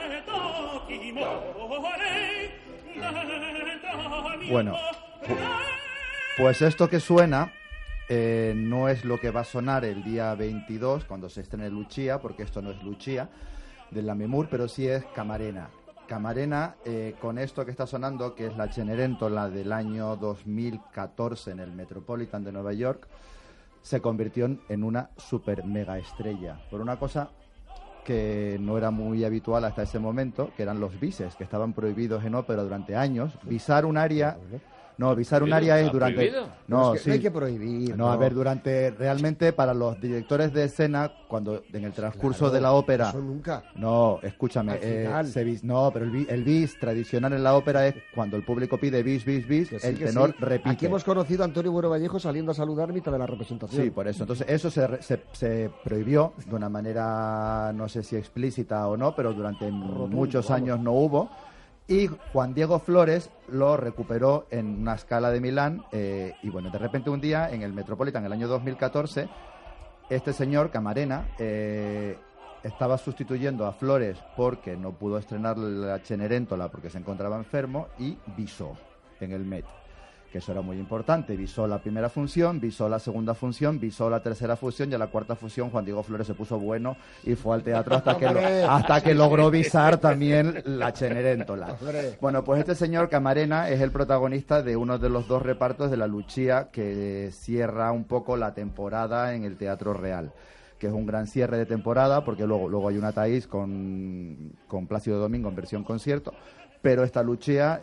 Bueno, pues esto que suena eh, no es lo que va a sonar el día veintidós cuando se estrene Lucia, porque esto no es Lucia de la Memur, pero sí es Camarena. Camarena, eh, con esto que está sonando, que es la Cenerentola del año dos mil catorce en el Metropolitan de Nueva York, se convirtió en una super mega estrella por una cosa que no era muy habitual hasta ese momento, que eran los bises, que estaban prohibidos en ópera durante años. Visar un área... No, visar un área es durante... No, es que sí. No hay que prohibir. No, no, a ver, durante... Realmente, para los directores de escena, cuando en el transcurso claro, de la ópera... Eso nunca. No, escúchame. Eh, se bis, no, pero el bis, el bis tradicional en la ópera es cuando el público pide bis, bis, bis, sí, el tenor sí. repite. Aquí hemos conocido a Antonio Bueno Vallejo saliendo a saludar a mitad de la representación. Sí, por eso. Entonces, eso se, se, se prohibió de una manera, no sé si explícita o no, pero durante Rotundo, muchos años vamos. no hubo. Y Juan Diego Flores lo recuperó en una escala de Milán eh, y bueno, de repente un día en el Metropolitan, en el año dos mil catorce, este señor, Camarena, eh, estaba sustituyendo a Flores porque no pudo estrenar la Cenerentola porque se encontraba enfermo y visó en el Met, que eso era muy importante. Visó la primera función, visó la segunda función, visó la tercera función y a la cuarta función Juan Diego Flores se puso bueno y fue al teatro hasta que, lo, hasta que logró visar también la Cenerentola. Bueno, pues este señor Camarena es el protagonista de uno de los dos repartos de la Lucia que cierra un poco la temporada en el Teatro Real, que es un gran cierre de temporada, porque luego, luego hay una Thais con, con Plácido Domingo en versión concierto, pero esta Lucia,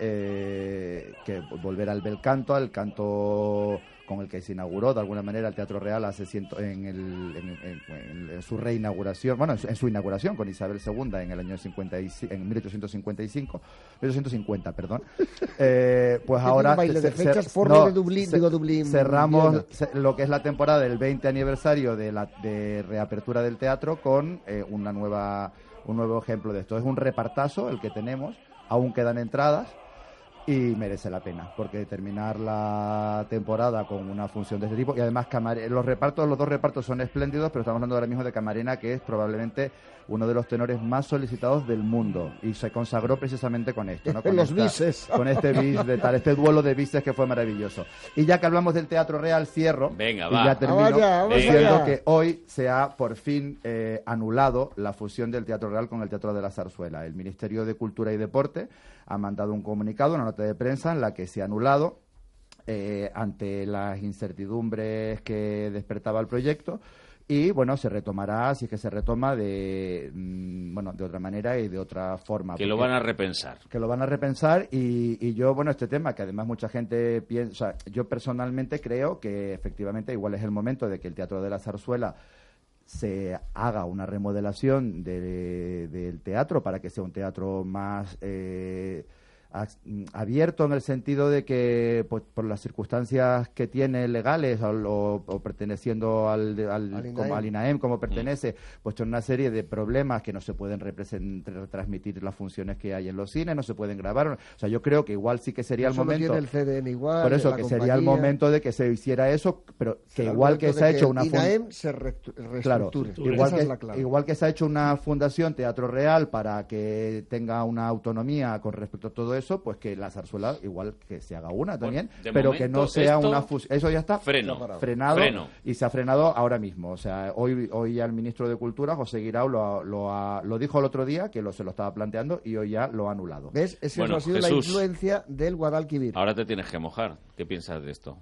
eh, que volverá al bel canto, al canto con el que se inauguró de alguna manera el Teatro Real hace ciento, en, el, en, en, en su reinauguración, bueno, en su, en su inauguración con Isabel segunda en el año cincuenta y, en mil ochocientos cincuenta y cinco, mil ochocientos cincuenta, perdón. Eh, pues ahora baile de se, fechas se, porno no, de Dublín, se, digo Dublín, cerramos se, lo que es la temporada del veinte aniversario de la de reapertura del teatro con eh, una nueva un nuevo ejemplo de esto. Es un repartazo el que tenemos. Aún quedan entradas y merece la pena, porque terminar la temporada con una función de este tipo, y además Camare- los repartos, los dos repartos son espléndidos, pero estamos hablando ahora mismo de Camarena, que es probablemente uno de los tenores más solicitados del mundo, y se consagró precisamente con esto, ¿no? Con los esta, bises. Con este bis de tal, este duelo de bises que fue maravilloso. Y ya que hablamos del Teatro Real, cierro, Venga, y va. ya termino, Vamos allá, vamos diciendo allá. que hoy se ha por fin eh, anulado la fusión del Teatro Real con el Teatro de la Zarzuela. El Ministerio de Cultura y Deporte ha mandado un comunicado, una nota de prensa, en la que se ha anulado eh, ante las incertidumbres que despertaba el proyecto. Y bueno, se retomará, si es que se retoma de mmm, bueno, de otra manera y de otra forma. Que lo van a repensar. Que lo van a repensar y, y yo, bueno, este tema, que además mucha gente piensa, o sea, yo personalmente creo que efectivamente igual es el momento de que el Teatro de la Zarzuela se haga una remodelación de, del teatro para que sea un teatro más eh, abierto, en el sentido de que pues, por las circunstancias que tiene legales o, o, o perteneciendo al, al, al, como, al INAEM como pertenece, pues tiene una serie de problemas que no se pueden retransmitir las funciones que hay en los cines, no se pueden grabar. O sea, yo creo que igual sí que sería eso el momento. Tiene el C D N igual, por eso la que compañía. Sería el momento de que se hiciera eso, pero que Será igual que se ha hecho una INAEM se reestructure. Claro, igual Esa que, es la clave. igual que se ha hecho una fundación Teatro Real para que tenga una autonomía con respecto a todo eso, pues que la zarzuela igual que se haga una también, bueno, pero que no sea una fusión. Eso ya está freno, frenado freno. Y se ha frenado ahora mismo. O sea, hoy hoy ya el ministro de Cultura, José Guirao, lo, lo, ha, lo dijo el otro día, que lo, se lo estaba planteando y hoy ya lo ha anulado. ¿Ves? Esa bueno, ha sido Jesús, la influencia del Guadalquivir. Ahora te tienes que mojar. ¿Qué piensas de esto?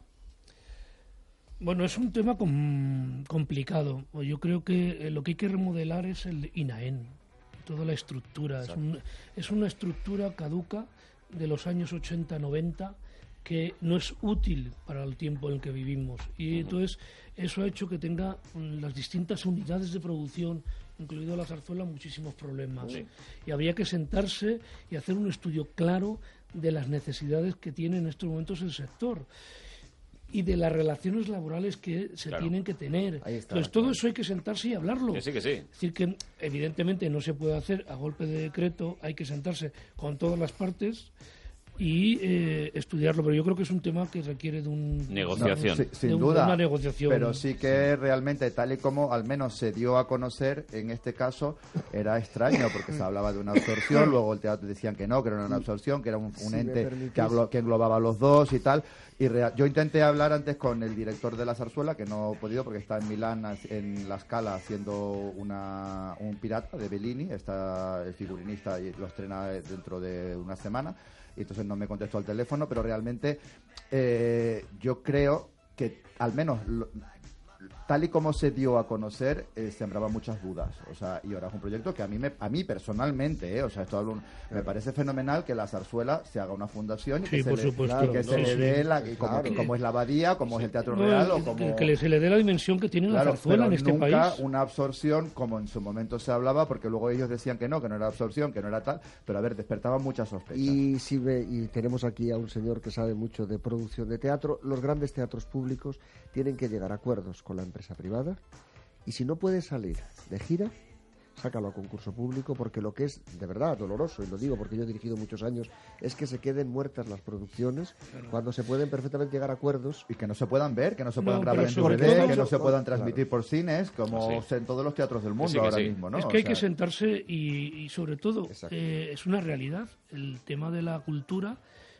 Bueno, es un tema com- complicado. Yo creo que eh, lo que hay que remodelar es el INAEM, toda la estructura. Es, un, es una estructura caduca de los años ochenta noventa que no es útil para el tiempo en el que vivimos. Y entonces eso ha hecho que tenga mm, las distintas unidades de producción, incluido la zarzuela, muchísimos problemas. Sí. Y habría que sentarse y hacer un estudio claro de las necesidades que tiene en estos momentos el sector y de las relaciones laborales que se claro. tienen que tener. Ahí está, Entonces, todo claro. eso hay que sentarse y hablarlo. Que sí, que sí. Es decir, que evidentemente no se puede hacer a golpe de decreto, hay que sentarse con todas las partes y eh, estudiarlo, pero yo creo que es un tema que requiere de un negociación, no, sí, sin de un, duda, de una negociación. Pero sí que realmente, tal y como al menos se dio a conocer en este caso, era extraño porque se hablaba de una absorción, luego el teatro decían que no, que no era una absorción, que era un, un si ente que, habló, que englobaba a los dos y tal. Y real, yo intenté hablar antes con el director de la zarzuela, que no he podido porque está en Milán, en La Scala, haciendo una, un pirata de Bellini, está el figurinista y lo estrena dentro de una semana. Y entonces no me contestó al teléfono, pero realmente eh, yo creo que al menos lo, tal y como se dio a conocer, eh, sembraba muchas dudas. O sea, y ahora es un proyecto que a mí me, a mí personalmente, eh, o sea, esto hablo, me parece fenomenal que la zarzuela se haga una fundación y sí, que se por le, supuesto, y que no, se le sí, dé la, claro. como, como es la abadía, como sí. es el Teatro no, Real, o que, como que se le dé la dimensión que tiene claro, la zarzuela en este nunca país. Una absorción como en su momento se hablaba, porque luego ellos decían que no, que no era absorción, que no era tal, pero a ver, despertaban muchas sospechas. Y si ve, y tenemos aquí a un señor que sabe mucho de producción de teatro, los grandes teatros públicos tienen que llegar a acuerdos con la empresa privada. Y si no puede salir de gira, sácalo a concurso público, porque lo que es de verdad doloroso, y lo digo porque yo he dirigido muchos años, es que se queden muertas las producciones claro. cuando se pueden perfectamente llegar a acuerdos. Y que no se puedan ver, que no se puedan no, grabar en D V D, que no se puedan transmitir claro. por cines, como sí. en todos los teatros del mundo sí ahora sí. mismo, ¿no? Es que o hay sea... que sentarse y, y sobre todo, eh, es una realidad, el tema de la cultura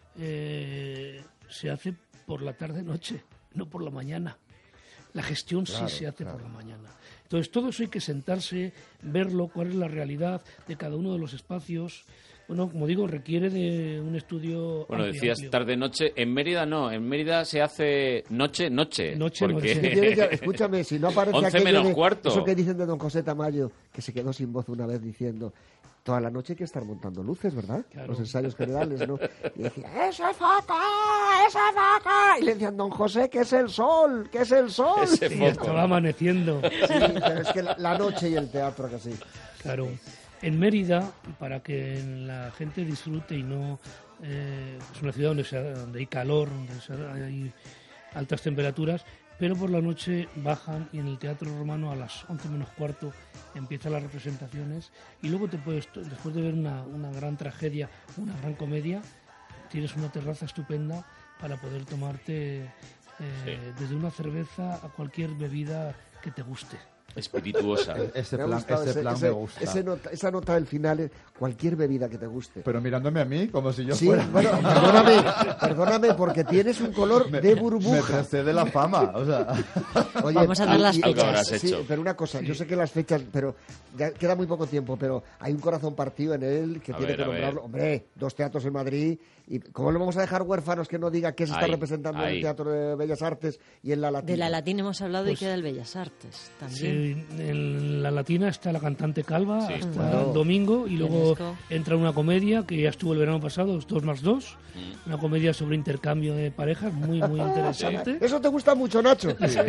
eh, se hace por la tarde-noche, no por la mañana. La gestión claro, sí se hace claro. por la mañana. Entonces, todo eso hay que sentarse, verlo, cuál es la realidad de cada uno de los espacios. Bueno, como digo, requiere de un estudio Bueno, amplio, decías amplio. tarde-noche. En Mérida no, en Mérida se hace noche-noche. Noche, porque... noche. Ya, escúchame, si no aparece once menos de, cuarto. Eso que dicen de don José Tamayo, que se quedó sin voz una vez diciendo... Toda la noche hay que estar montando luces, ¿verdad? Claro. Los ensayos generales, ¿no? Y decía, ¡ese foco! ¡Ese foco! Y le decían, don José, que es el sol, que es el sol. Ese foco. Y estaba amaneciendo. Sí, pero es que la, la noche y el teatro, que sí. Claro. En Mérida, para que la gente disfrute y no... Eh, es una ciudad donde, se, donde hay calor, donde se, hay altas temperaturas, pero por la noche bajan y en el Teatro Romano a las once menos cuarto empiezan las representaciones y luego te puedes, después de ver una, una gran tragedia, una gran comedia, tienes una terraza estupenda para poder tomarte eh, sí. desde una cerveza a cualquier bebida que te guste. Espirituosa. Ese plan, ese ese, plan ese, me gusta. Ese nota, esa nota del final es cualquier bebida que te guste. Pero mirándome a mí, como si yo sí, fuera... bueno, perdóname, perdóname, porque tienes un color me, de burbuja. Me tracé de la fama, o sea... Oye, vamos a dar las y, fechas. Sí, pero una cosa, yo sé que las fechas, pero ya queda muy poco tiempo, pero hay un corazón partido en él que a tiene ver, que nombrarlo. Hombre, dos teatros en Madrid, y ¿cómo lo vamos a dejar huérfanos que no diga qué se está ahí, representando ahí. en el Teatro de Bellas Artes y en la Latina? De la Latina hemos hablado Pues, y queda el Bellas Artes también. Sí, en la Latina está la cantante Calva sí. hasta Bueno. el domingo y luego Tienesco. entra una comedia que ya estuvo el verano pasado, dos más dos, mm. una comedia sobre intercambio de parejas muy muy interesante. Eso te gusta mucho, Nacho. Sí,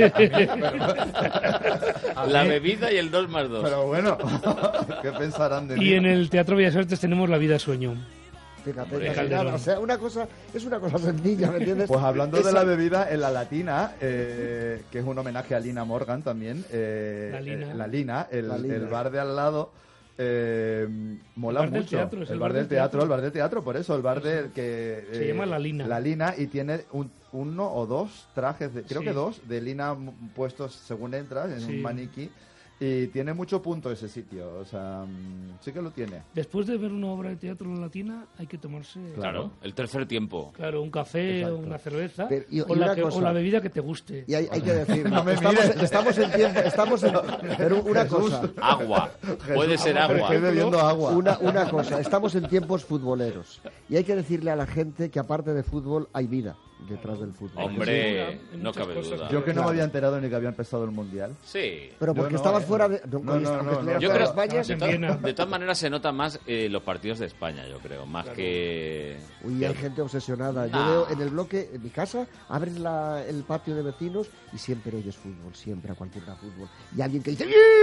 la bebida y el dos más dos. Pero bueno, ¿qué pensarán de mí? Y en el Teatro Bellas Artes tenemos La vida sueño. Fíjate, Hombre, casi nada. O sea, una cosa, es una cosa sencilla, ¿me entiendes? Pues hablando Esa... de la bebida, en la Latina, eh, que es un homenaje a Lina Morgan también, eh, La Lina. eh, la Lina, el, La Lina. el bar de al lado, eh, mola El bar del mucho. teatro, es el bar del teatro, el bar del teatro, por eso, el bar Eso. del que... Se llama La Lina. La Lina, y tiene un, uno o dos trajes, de, creo Sí. que dos, de Lina m- puestos según entras, en Sí. un maniquí. Y tiene mucho punto ese sitio, o sea, mm, sí que lo tiene. Después de ver una obra de teatro en la Latina hay que tomarse Claro, el tercer tiempo. claro, un café Exacto. o una cerveza Pero, y- o, y la una que- cosa. o la bebida que te guste. Y hay, hay que decir, No me estamos, mires. estamos en tiempo, estamos en, pero una Jesús. cosa, Agua. Puede ser Pero agua. estoy bebiendo agua. una, una cosa, estamos en tiempos futboleros y hay que decirle a la gente que aparte de fútbol hay vida detrás del fútbol. Hombre, Hay no muchas cabe cosas duda. Yo que no Claro. me había enterado ni que había empezado el Mundial. Sí. Pero Yo porque no, estabas eh. fuera de, No, no, no, aunque no. estuvieras Yo fuera creo, de España. se de, to- Viena. de todas maneras se nota más eh, los partidos de España, yo creo, más Claro. que... Uy, hay gente obsesionada. Yo Ah. veo en el bloque, en mi casa, abres la- el patio de vecinos y siempre oyes fútbol, siempre a cualquier hora fútbol. Y alguien que dice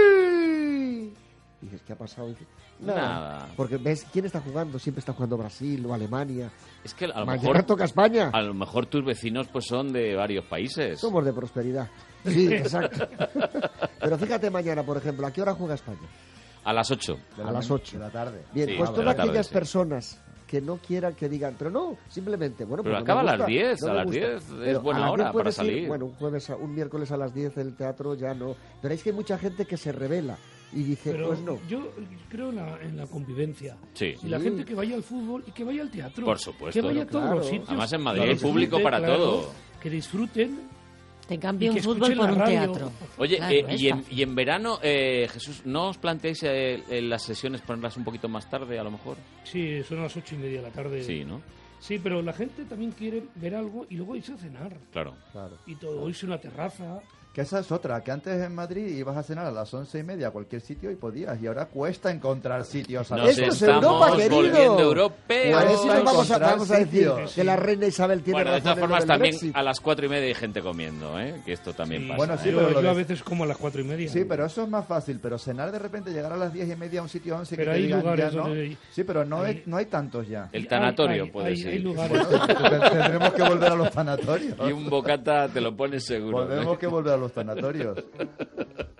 ¡Yee! Y dices, ¿qué ha pasado? Y dice, nada. Nada. Porque ves quién está jugando, siempre está jugando Brasil o Alemania. Es que a lo Mañana mejor... toca España. A lo mejor tus vecinos pues son de varios países. Somos de prosperidad. Sí, exacto. Pero fíjate mañana, por ejemplo, ¿a qué hora juega España? A las ocho. De A la las ma- ocho. De la tarde. Bien, Sí, pues de todas la tarde, aquellas sí. personas que no quieran que digan, pero no, simplemente, bueno, Pero pues no acaba me a las gusta, diez, no a me las gusta. diez es Pero buena a las hora diez para puedes ir, salir. bueno, un jueves, a- un miércoles a las diez el teatro ya no. Pero es que hay mucha gente que se revela y dice, Pero pues no. yo creo en la, en la convivencia. Sí. Y la Sí. gente que vaya al fútbol y que vaya al teatro. Por supuesto. Que vaya a todos Claro. los sitios. Además, en Madrid Que hay público disfruten, para claro, todo. Que disfruten. Te cambia Y que un fútbol escuchen por la un radio. teatro. Oye, Claro, eh, es y, en, fácil. y en verano, eh, Jesús, ¿no os planteáis eh, eh, las sesiones ponerlas un poquito más tarde, a lo mejor? Sí, son las ocho y media de la tarde. Sí, ¿no? Sí, pero la gente también quiere ver algo y luego irse a cenar. Claro. Claro. Y todo, irse a una terraza. Que esa es otra, que antes en Madrid ibas a cenar a las once y media a cualquier sitio y podías, y ahora cuesta encontrar sitios a Nos Esto es estamos Europa, querido. volviendo europeos. A ver si nos vamos a, encontrar vamos a decir sitios. que la reina Isabel tiene Bueno, de razón todas en lo formas, del también Brexit. a las cuatro y media hay gente comiendo, ¿eh? Que esto también Sí. pasa. Bueno, sí, ¿eh? pero yo lo yo a de- veces como a las cuatro y media. Sí, pero eso es más fácil, pero cenar de repente, llegar a las diez y media a un sitio once Pero que te hay digan lugares ya no. donde hay- Sí, pero no hay, hay- no hay tantos ya. El tanatorio Hay- puede hay- ser. hay lugares. Tendremos que volver a los tanatorios. Y un bocata te lo pones seguro. Volvemos ¿eh? que volver a los tanatorios.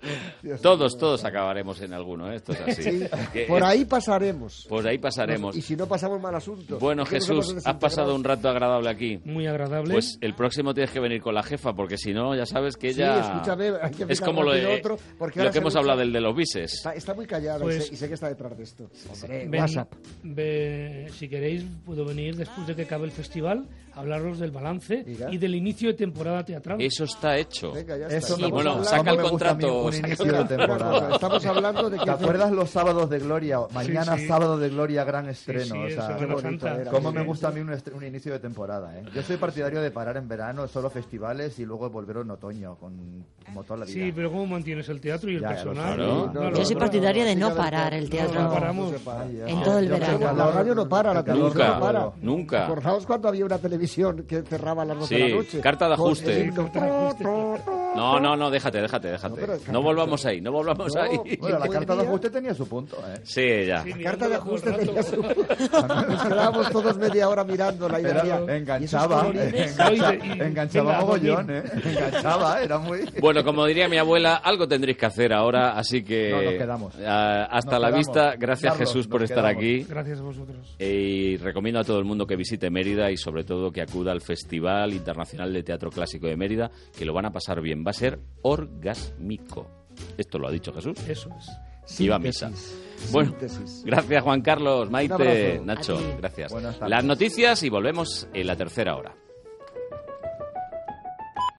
Todos, todos acabaremos en alguno, ¿eh? Esto es así. Sí, Que por es- ahí pasaremos. Por ahí pasaremos. Y si no pasamos mal asunto. Bueno, Es que nos Jesús, hemos has desintegrado. pasado un rato agradable aquí. Muy agradable. Pues el próximo tienes que venir con la jefa, porque si no, ya sabes que Sí, ella... escúchame, hay que es fijar como lo, rápido de- otro, porque lo ahora que se hemos lucha- hablado del de los bises. Está, está muy callada Pues- y, sé, y sé que está detrás de esto. Hombre, Ven- WhatsApp. ve- si queréis, puedo venir después de que acabe el festival a hablaros del balance y del inicio de temporada teatral. Eso está hecho. Venga, ya Eso está. me Sí, bueno, gusta- saca el cómo me gusta a mí contrato. un saca el inicio de contrato. temporada. Estamos hablando de que ¿Te acuerdas los sábados de gloria? Mañana Sí, sí. sábado de gloria, gran estreno. sí, o en sea, Semana qué bonito Santa. era. Cómo Sí, me sí. gusta a mí un, estre- un inicio de temporada. ¿eh? Yo soy partidario de parar en verano, solo festivales y luego volver en otoño, con, como toda la vida. Sí, pero ¿cómo mantienes el teatro y el Ya, ya lo personal? sé. Claro. No, no, Yo soy no, partidaria de no no, parar el teatro no paramos. en todo el Yo- yo- verano. La radio no para, la televisión Nunca, no para. nunca. ¿Acordaos cuando había una televisión que cerraba a las doce Sí, de la noche? carta de Con ajuste. el himno. No, no, no, déjate, déjate, déjate. No, pero No, carta- volvamos ahí, no volvamos No, ahí. Bueno, la ¿Quién carta de podría? ajuste tenía su punto. ¿eh? Sí, ya. Sí, La carta de mirándola todo ajuste el tenía rato. su... Nos quedábamos todos media hora mirándola y Era- decía... enganchaba, ¿y esos colorines? engancha- Y- y- enganchaba venga, a mogollón, dormir. ¿eh? Enganchaba, era muy... Bueno, como diría mi abuela, algo tendréis que hacer ahora, así que No, nos quedamos. ah, hasta Nos la quedamos. vista. Gracias, Carlos, Jesús, por nos estar quedamos. aquí. Gracias a vosotros. Y recomiendo a todo el mundo que visite Mérida y sobre todo que acuda al Festival Internacional de Teatro Clásico de Mérida, que lo van a pasar bien. Va a ser orgásmico. Esto lo ha dicho Jesús. Eso es. Y va a misa. Síntesis. Bueno, Síntesis. gracias Juan Carlos, Maite, abrazo. Nacho, A ti. gracias. Buenas tardes. Las noticias y volvemos en la tercera hora.